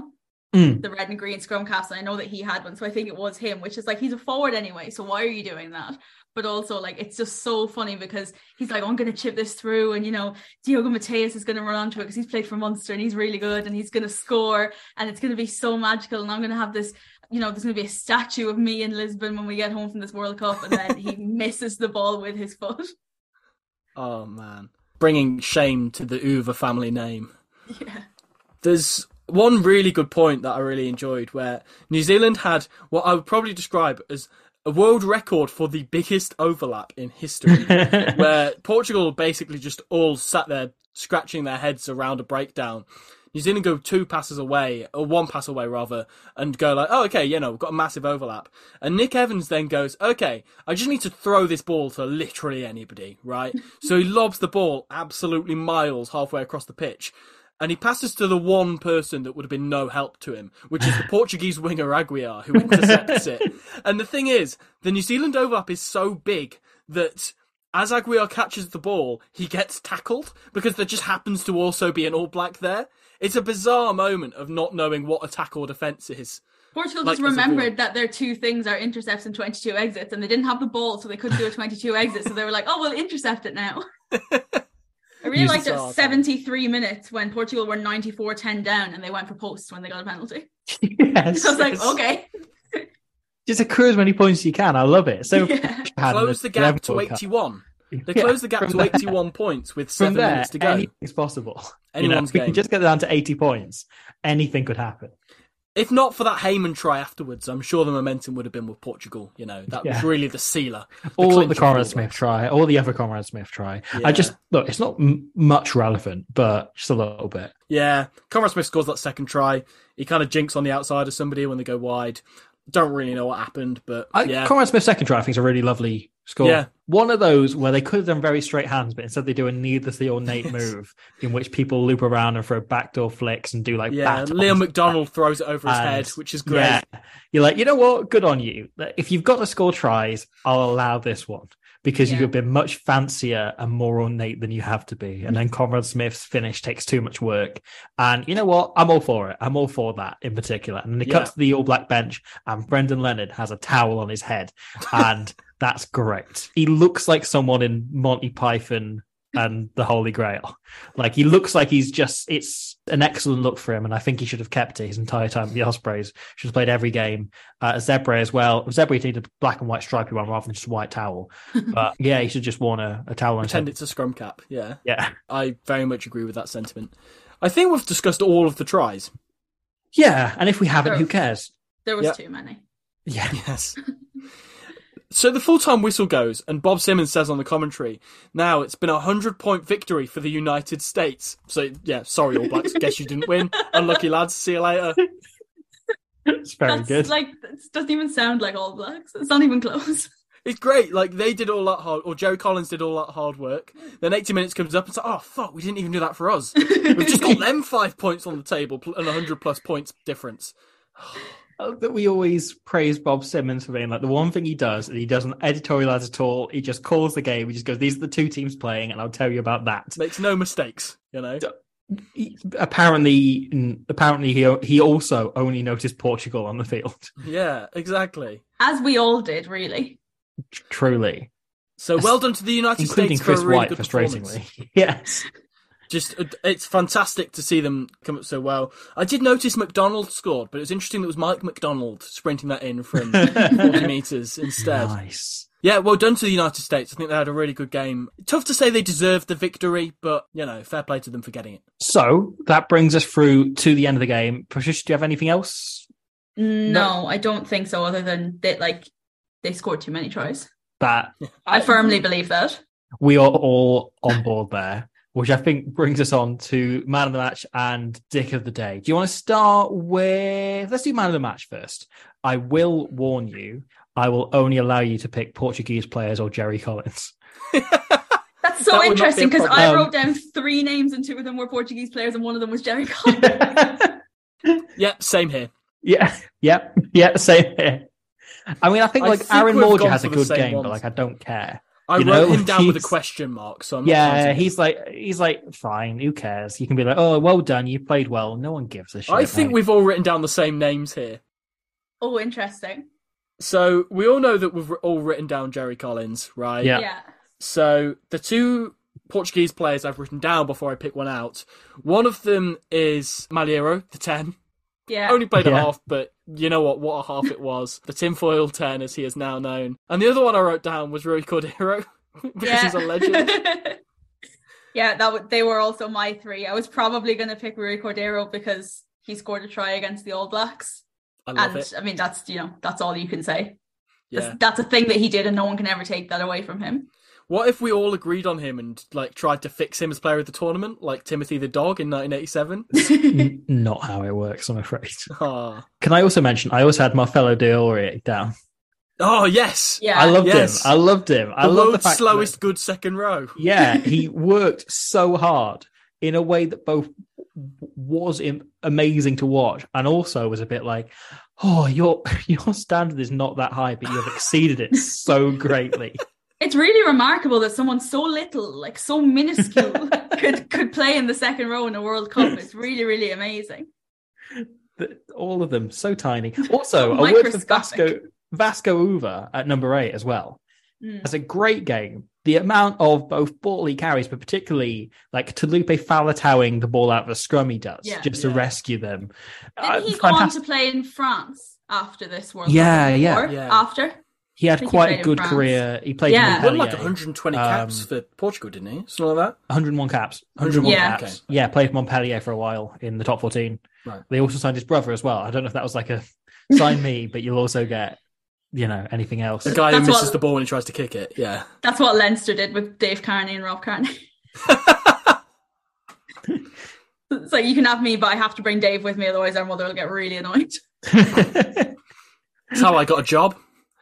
Mm. the red and green scrum caps, and I know that he had one, so I think it was him, which is like, he's a forward anyway, so why are you doing that? But also, like, it's just so funny because he's like, oh, I'm going to chip this through, and, you know, Diogo Mateus is going to run onto it because he's played for Munster and he's really good and he's going to score and it's going to be so magical, and I'm going to have this, you know, there's going to be a statue of me in Lisbon when we get home from this World Cup, and then he misses the ball with his foot. Oh, man. Bringing shame to the Uva family name. Yeah. There's one really good point that I really enjoyed where New Zealand had what I would probably describe as a world record for the biggest overlap in history, where Portugal basically just all sat there scratching their heads around a breakdown. New Zealand go two passes away, or one pass away rather, and go like, oh, okay, you know, we've got a massive overlap. And Nick Evans then goes, okay, I just need to throw this ball to literally anybody, right? So he lobs the ball absolutely miles halfway across the pitch. And he passes to the one person that would have been no help to him, which is the Portuguese winger Aguiar, who intercepts it. And the thing is, the New Zealand overlap is so big that as Aguiar catches the ball, he gets tackled because there just happens to also be an All Black there. It's a bizarre moment of not knowing what a tackle defence is. Portugal Like, just remembered that their two things are intercepts and twenty-two exits, and they didn't have the ball, so they couldn't do a twenty-two exit, so they were like, oh, we'll intercept it now. I really Use liked the it saw, seventy-three minutes when Portugal were ninety-four ten down and they went for posts when they got a penalty. Yes. I was like, yes. okay. Just accrue as many points as you can. I love it. So Yeah. Close the gap to eighty-one. They close the gap to eighty-one points with seven From there, minutes to go. anything's possible. Anyone's you know, if we game. can just get down to eighty points, anything could happen. If not for that Heyman try afterwards, I'm sure the momentum would have been with Portugal. You know, that was Yeah. really the sealer. The All clincher the for Conrad all Smith that. try, all the other Conrad Smith try. Yeah. I just look, it's not m- much relevant, but just a little bit. Yeah, Conrad Smith scores that second try. He kind of jinks on the outside of somebody when they go wide. Don't really know what happened, but I, yeah. Conrad Smith's second try, I think, is a really lovely score. Yeah. One of those where they could have done very straight hands, but instead they do a needlessly ornate move in which people loop around and throw backdoor flicks and do like Yeah, batons. Liam McDonald throws it over his And, head, which is great. Yeah, you're like, you know what? Good on you. If you've got to score tries, I'll allow this one because you Yeah. could have been much fancier and more ornate than you have to be. And then Conrad Smith's finish takes too much work. And you know what? I'm all for it. I'm all for that in particular. And then he Yeah. cuts to the All Black bench and Brendan Leonard has a towel on his head. And that's great. He looks like someone in Monty Python and the Holy Grail. Like, he looks like he's just, it's an excellent look for him, and I think he should have kept it his entire time at the Ospreys. Should have played every game. Uh, Zebre as well. Zebre needed a black and white stripy one rather than just a white towel. But yeah, he should have just worn a, a towel on his Pretend head. it's a scrum cap, yeah. Yeah. I very much agree with that sentiment. I think we've discussed all of the tries. Yeah, and if we haven't, who cares? There was Yeah. too many. Yeah. Yes. So the full-time whistle goes, and Bob Simmons says on the commentary, now it's been a hundred-point victory for the United States. So, yeah, sorry, All Blacks, guess you didn't win. Unlucky lads, see you later. It's very That's good. like, it doesn't even sound like All Blacks. It's not even close. It's great, like, they did all that hard, or Jerry Collins did all that hard work. Then eighty minutes comes up and it's like, oh, fuck, we didn't even do that for us. We've just got them five points on the table pl- and a hundred-plus points difference. Oh, that we always praise Bob Simmons for being like the one thing he does, and he doesn't editorialize at all. He just calls the game. He just goes, "These are the two teams playing, and I'll tell you about that." Makes no mistakes, you know? He, apparently, mm, apparently he he also only noticed Portugal on the field. Yeah, exactly. As we all did, really. Truly, So well done to the United including States for Chris a really White, good performance. frustratingly. Yes. Just, uh, it's fantastic to see them come up so well. I did notice McDonald scored, but it was interesting that it was Mike McDonald sprinting that in from forty metres instead. Nice. Yeah, well done to the United States. I think they had a really good game. Tough to say they deserved the victory, but, you know, fair play to them for getting it. So that brings us through to the end of the game. Patricia, do you have anything else? No, I don't think so, other than that, like, they scored too many tries. That I firmly believe that. we are all on board there, which I think brings us on to man of the match and dick of the day. Do you want to start with... Let's do man of the match first. I will warn you, I will only allow you to pick Portuguese players or Jerry Collins. That's so That would not be a interesting because I problem. wrote down three names and two of them were Portuguese players and one of them was Jerry Collins. Yep, same here. Yeah, yep, yeah, same here. I mean, I think I like think Aaron we've Morgia gone has a for the good same game, ones. but like I don't care. I You wrote know, him down with a he's- question mark, so I'm not Yeah, counting him. he's like he's like fine. Who cares? You can be like, oh, well done, you played well. No one gives a shit. I think mate. we've all written down the same names here. Oh, interesting. So we all know that we've all written down Jerry Collins, right? Yeah. Yeah. So the two Portuguese players I've written down before I pick one out, one of them is Malheiro, the ten. Yeah. Only played a Yeah. half, but you know what? What a half it was. The tinfoil ten, as he is now known. And the other one I wrote down was Rui Cordeiro, because yeah. he's a legend. yeah, that w- they were also my three. I was probably going to pick Rui Cordeiro because he scored a try against the All Blacks. I love And it. I mean, that's, you know, that's all you can say. Yeah. That's, that's a thing that he did and no one can ever take that away from him. What if we all agreed on him and like tried to fix him as player of the tournament, like Timothy the Dog in nineteen eighty-seven? N- not how it works, I'm afraid. Ah. Can I also mention? I also had Marcelo Diori down. Oh, yes. Yeah. I loved Yes. him. I loved him. I The love the world's fact slowest that- good second row. yeah, he worked so hard in a way that both was im- amazing to watch and also was a bit like, oh, your your standard is not that high, but you have exceeded it so greatly. It's really remarkable that someone so little, like so minuscule, could could play in the second row in a World Cup. It's really, really amazing. The- All of them so tiny. Also, a word for Vasco Microscopic. Vasco Uva at number eight as well. Mm. It's a great game. The amount of both ball he carries, but particularly like Talupe Falatauing the ball out of a scrum he does, Yeah. just Yeah. to rescue them. Didn't Uh, he go on fantastic. to play in France after this World Yeah, Cup? yeah. Or Yeah. After? He had think he quite played a in good France. career. He played Yeah. in He won like Montpellier. one hundred twenty caps Um, for Portugal, didn't he? Something like that. one hundred one caps. one hundred one Yeah. caps. Yeah, played Montpellier for a while in the top fourteen. Right. They also signed his brother as well. I don't know if that was like a sign me, but you'll also get, you know, anything else. The guy who That's misses what- the ball when he tries to kick it. Yeah. That's what Leinster did with Dave Carney and Rob Carney. It's like, you can have me, but I have to bring Dave with me, otherwise our mother will get really annoyed. That's how I got a job.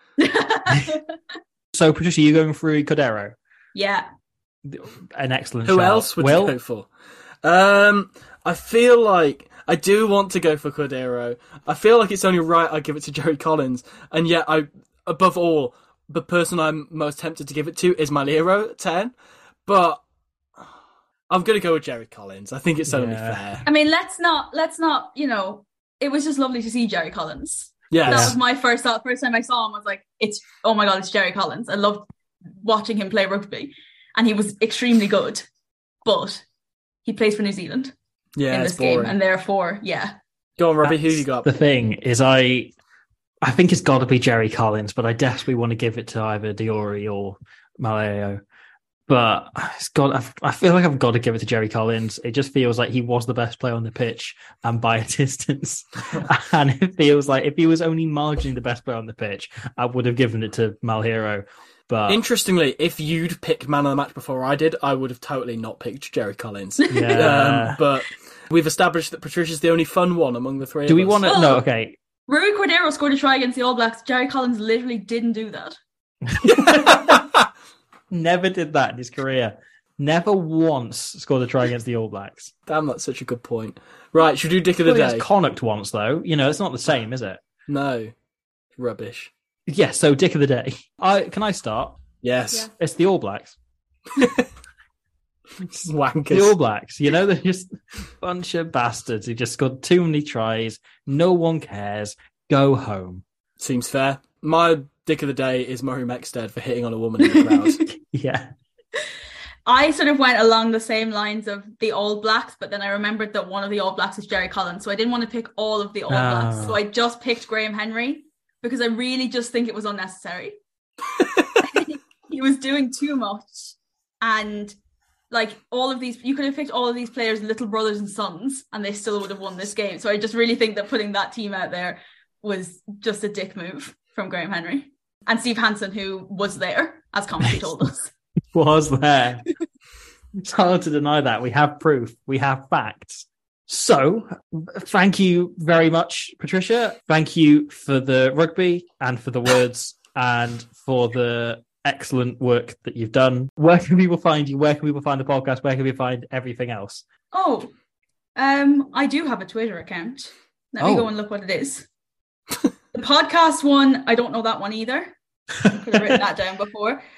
So, Patricia, you going through Cordero? Yeah. An excellent Who shout. else would Will? you go for? Um, I feel like I do want to go for Cordero. I feel like it's only right I give it to Jerry Collins, and yet I, above all, the person I'm most tempted to give it to is Malheiro at ten. But I'm gonna go with Jerry Collins. I think it's only Yeah. fair. I mean, let's not, let's not, you know, it was just lovely to see Jerry Collins. Yes. That was my first thought. First time I saw him, I was like, "It's oh my god, it's Jerry Collins." I loved watching him play rugby, and he was extremely good. But he plays for New Zealand yeah, in it's this game, boring. and therefore, yeah, Go on, Robbie. Who That's you got? The thing is, I I think it's got to be Jerry Collins, but I desperately want to give it to either Diori or Maleo. But it's got. I've, I feel like I've got to give it to Jerry Collins. It just feels like he was the best player on the pitch and by a distance. And it feels like if he was only marginally the best player on the pitch, I would have given it to Malheiro. But Interestingly, if you'd picked man of the match before I did, I would have totally not picked Jerry Collins. yeah, Um, but we've established that Patricia's the only fun one among the three do of we us. want to? Well- No, okay. Rui Cordero scored a try against the All Blacks. Jerry Collins literally didn't do that. Never did that in his career. Never once scored a try against the All Blacks. Damn, that's such a good point. Right, should we do Dick of the Well, Day? against Connacht once, though. You know, it's not the same, is it? No. Rubbish. Yeah, so Dick of the Day. I Can I start? Yes. Yeah. It's the All Blacks. Wankers. The All Blacks. You know, they're just a bunch of bastards who just scored too many tries. No one cares. Go home. Seems fair. My Dick of the Day is Murray Mexted for hitting on a woman in the crowd. Yeah. I sort of went along the same lines of the All Blacks, but then I remembered that one of the All Blacks is Jerry Collins, so I didn't want to pick all of the All Blacks. Oh. So I just picked Graham Henry because I really just think it was unnecessary. He was doing too much, and like all of these, you could have picked all of these players' little brothers and sons, and they still would have won this game. So I just really think that putting that team out there was just a dick move from Graham Henry and Steve Hansen, who was there, as commentary told us. Was there. It's hard to deny that. We have proof. We have facts. So, thank you very much, Patricia. Thank you for the rugby and for the words and for the excellent work that you've done. Where can people find you? Where can people find the podcast? Where can we find everything else? Oh, um, I do have a Twitter account. Let me Oh. go and look what it is. The podcast one, I don't know that one either. Could have written that down before.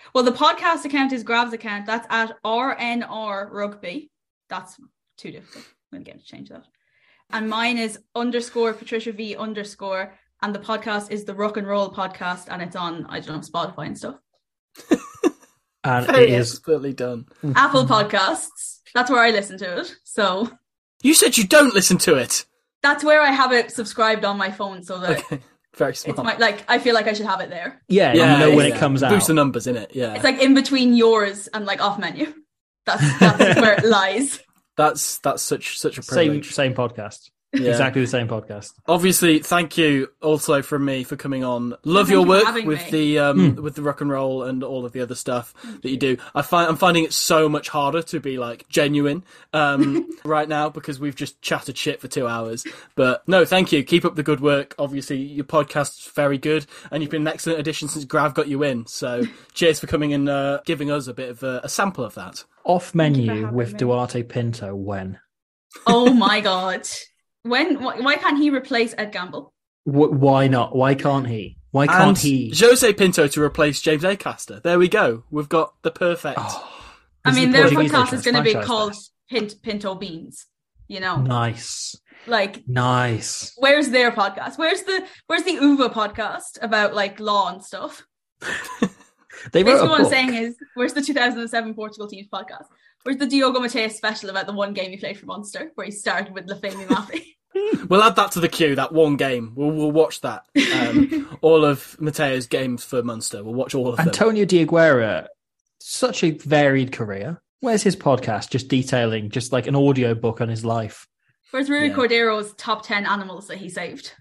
Well, the podcast account is Grav's account. That's at R N R Rugby. That's too difficult. I'm going to get to change that. And mine is underscore Patricia V underscore. And the podcast is the Rock and Roll Podcast. And it's on, I don't know, Spotify and stuff. And Very it is expertly done. Apple Podcasts. That's where I listen to it. So You said you don't listen to it. that's where I have it subscribed on my phone. So that Okay. Very smart. it's my, like, I feel like I should have it there. yeah, yeah, you know when yeah. it comes out. Boost the numbers in it. Yeah. It's like in between yours and like off menu. That's, that's where it lies. That's that's such such a Same privilege. same podcast. Yeah. Exactly the same podcast. Obviously, thank you also from me for coming on. Love Thank your you for work having with me. the um with the rock and roll and all of the other stuff that you do. I find I'm finding it so much harder to be like genuine um right now because we've just chatted shit for two hours. But no, thank you. Keep up the good work. Obviously, your podcast's very good, and you've been an excellent addition since Grav got you in. So cheers for coming and uh, giving us a bit of a, a sample of that. Off you for menu having with me. Duarte Pinto when? Oh my God. When, why, why can't he replace Ed Gamble? W- why not? Why can't he? Why can't And he? Jose Pinto to replace James Acaster. There we go. We've got the perfect. Oh, I this is mean, the their Portuguese podcast version. is going to be Franchise called this. Pint, Pinto Beans. You know, Nice, like nice. where's their podcast? Where's the Where's the Uva podcast about like law and stuff? They wrote Basically, a what I'm book. saying is, where's the two thousand seven Portugal teams podcast? Where's the Diogo Mateus special about the one game he played for Munster, where he started with Lafayette Maffei? We'll add that to the queue, that one game. We'll, we'll watch that. Um, all of Mateo's games for Munster. We'll watch all of them. Antonio de Aguera, such a varied career. Where's his podcast? Just detailing, just like an audio book on his life. Where's Rui Yeah. Cordeiro's top ten animals that he saved?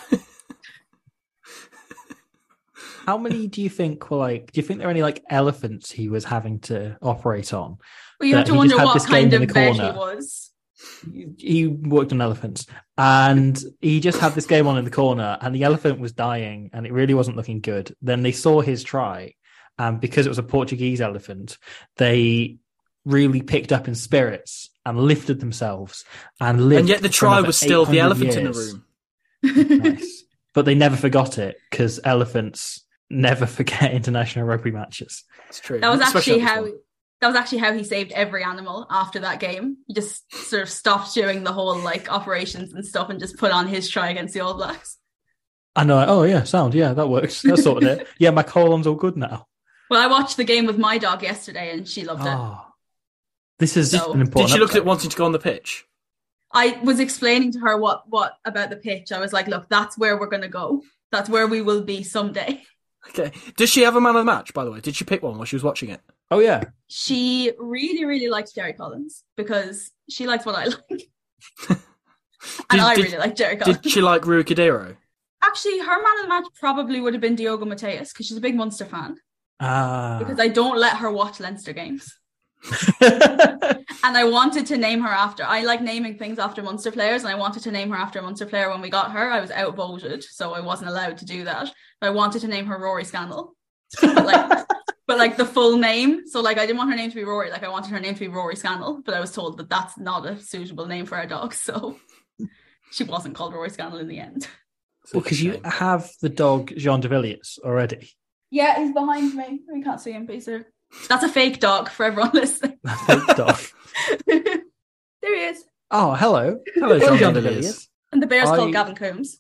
How many do you think were like? Do you think there are any like elephants he was having to operate on? Well, you have That to he just wonder had what this kind game of in the vet he corner. was. He worked on elephants, and he just had this game on in the corner, and the elephant was dying, and it really wasn't looking good. Then they saw his try, and because it was a Portuguese elephant, they really picked up in spirits and lifted themselves and lived. and yet the for try another was still the eight hundred elephant in the years. room. Nice. But they never forgot it because elephants never forget international rugby matches. It's true. That was Especially actually this how one. that was actually how he saved every animal after that game. He just sort of stopped doing the whole like operations and stuff and just put on his try against the All Blacks. I know. Oh yeah, sound. Yeah, that works. That sorted it. Yeah, my colon's all good now. Well, I watched the game with my dog yesterday and she loved it. Oh, this is So- an Did important. she look at it episode. wanting to go on the pitch? I was explaining to her what what about the pitch. I was like, look, that's where we're going to go. That's where we will be someday. Okay. Does she have a man of the match, by the way? Did she pick one while she was watching it? Oh yeah. She really, really likes Jerry Collins because she likes what I like. and Did- I did- really like Jerry Collins. Did she like Rui Cordero? Actually, her man of the match probably would have been Diogo Mateus because she's a big Munster fan. Ah. Because I don't let her watch Leinster games. And I wanted to name her after. I like naming things after Munster players, and I wanted to name her after a Munster player when we got her. I was outvoted, so I wasn't allowed to do that. But I wanted to name her Rory Scannell. But like, but like the full name. So like, I didn't want her name to be Rory. Like, I wanted her name to be Rory Scannell. But I was told that that's not a suitable name for our dog, so she wasn't called Rory Scannell in the end. Such a Because you shame. have the dog Jean de Villiers already. Yeah, he's behind me. We can't see him, but he's there. That's a fake dog for everyone listening. Fake dog. There he is. Oh, hello. Hello, Hello, Jean Jean de de Villiers. Villiers. And the bear's I- called Gavin Coombs.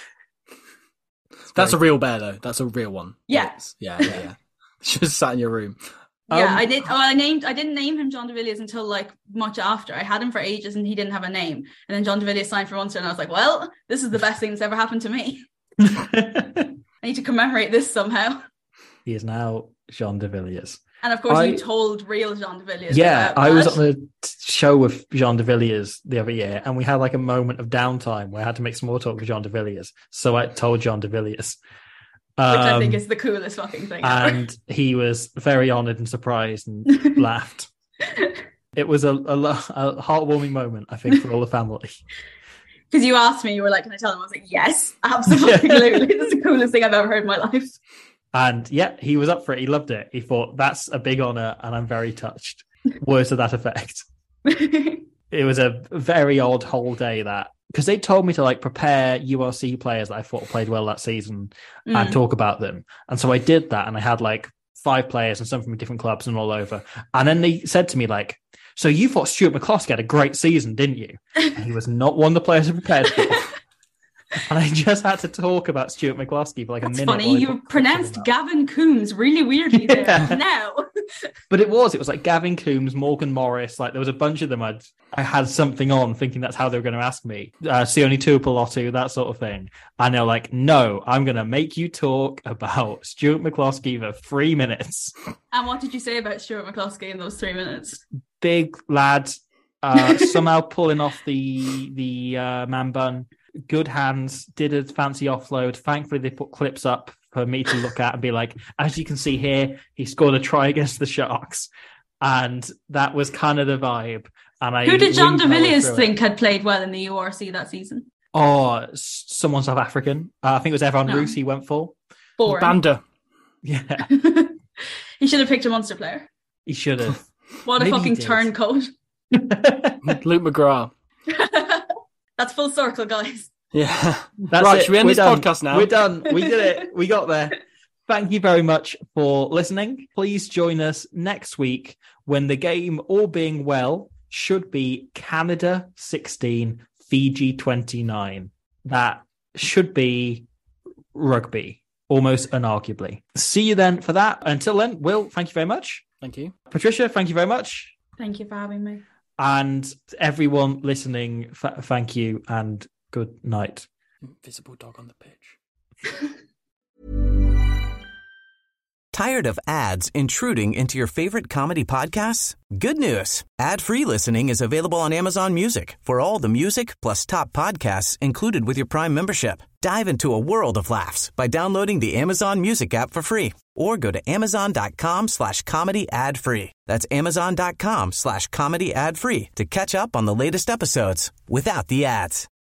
That's a real bear, though. That's a real one. Yeah. Yes. Yeah, yeah, yeah. She just sat in your room. Yeah, Um, I did. Oh, I named. I didn't name him John de Villiers until like much after. I had him for ages, and he didn't have a name. And then John de Villiers signed for Munster, and I was like, "Well, this is the best thing that's ever happened to me. I need to commemorate this somehow." He is now Jean de Villiers. And of course, I- you told real Jean de Villiers. Yeah, about I was that. on the t- show with Jean de Villiers the other year, and we had like a moment of downtime where I had to make small talk with Jean de Villiers. So I told Jean de Villiers. which I think Um, is the coolest fucking thing ever. and he was very honoured and surprised and laughed. It was a, a, lo- a heartwarming moment, I think, for all the family. Because you asked me, you were like, "Can I tell him?" I was like, "Yes, absolutely. This is the coolest thing I've ever heard in my life." And yeah, he was up for it. He loved it. He thought, that's a big honour, and I'm very touched. Words to that effect. It was a very odd whole day that, because they told me to like prepare U R C players that I thought played well that season and Mm. talk about them. And so I did that, and I had like five players and some from different clubs and all over. And then they said to me, like, so you thought Stuart McCloskey had a great season, didn't you? And he was not one of the players I prepared for. And I just had to talk about Stuart McCloskey for like That's a minute. funny. You pronounced Gavin Coombs really weirdly there. Yeah. Now. But it was. It was like Gavin Coombs, Morgan Morris. Like there was a bunch of them. I'd, I had something on thinking that's how they were going to ask me. Uh, Sione Tuipulotu, that sort of thing. And they're like, no, I'm going to make you talk about Stuart McCloskey for three minutes. And what did you say about Stuart McCloskey in those three minutes? Big lad, uh, somehow pulling off the, the uh, man bun. Good hands, did a fancy offload. Thankfully, they put clips up for me to look at and be like, as you can see here, he scored a try against the Sharks. And that was kind of the vibe. And I Who did John winked my way DeVilliers through think it. had played well in the U R C that season? Oh, s- someone South African. Uh, I think it was Evan No. Roos he went for. Boring. Banda. Yeah, He should have picked a Munster player. he should have. What a Maybe he fucking did. turncoat. Luke McGrath. That's full circle, guys. Yeah. That's Right, it. should we end We're this done. podcast now? We're done. We did it. We got there. Thank you very much for listening. Please join us next week when the game, all being well, should be Canada sixteen, Fiji twenty-nine. That should be rugby, almost unarguably. See you then for that. Until then, Will, thank you very much. Thank you. Patricia, thank you very much. Thank you for having me. And everyone listening, th- thank you and good night. Invisible dog on the pitch. Tired of ads intruding into your favorite comedy podcasts? Good news. Ad-free listening is available on Amazon Music for all the music plus top podcasts included with your Prime membership. Dive into a world of laughs by downloading the Amazon Music app for free or go to amazon.com slash comedy ad free. That's amazon.com slash comedy ad free to catch up on the latest episodes without the ads.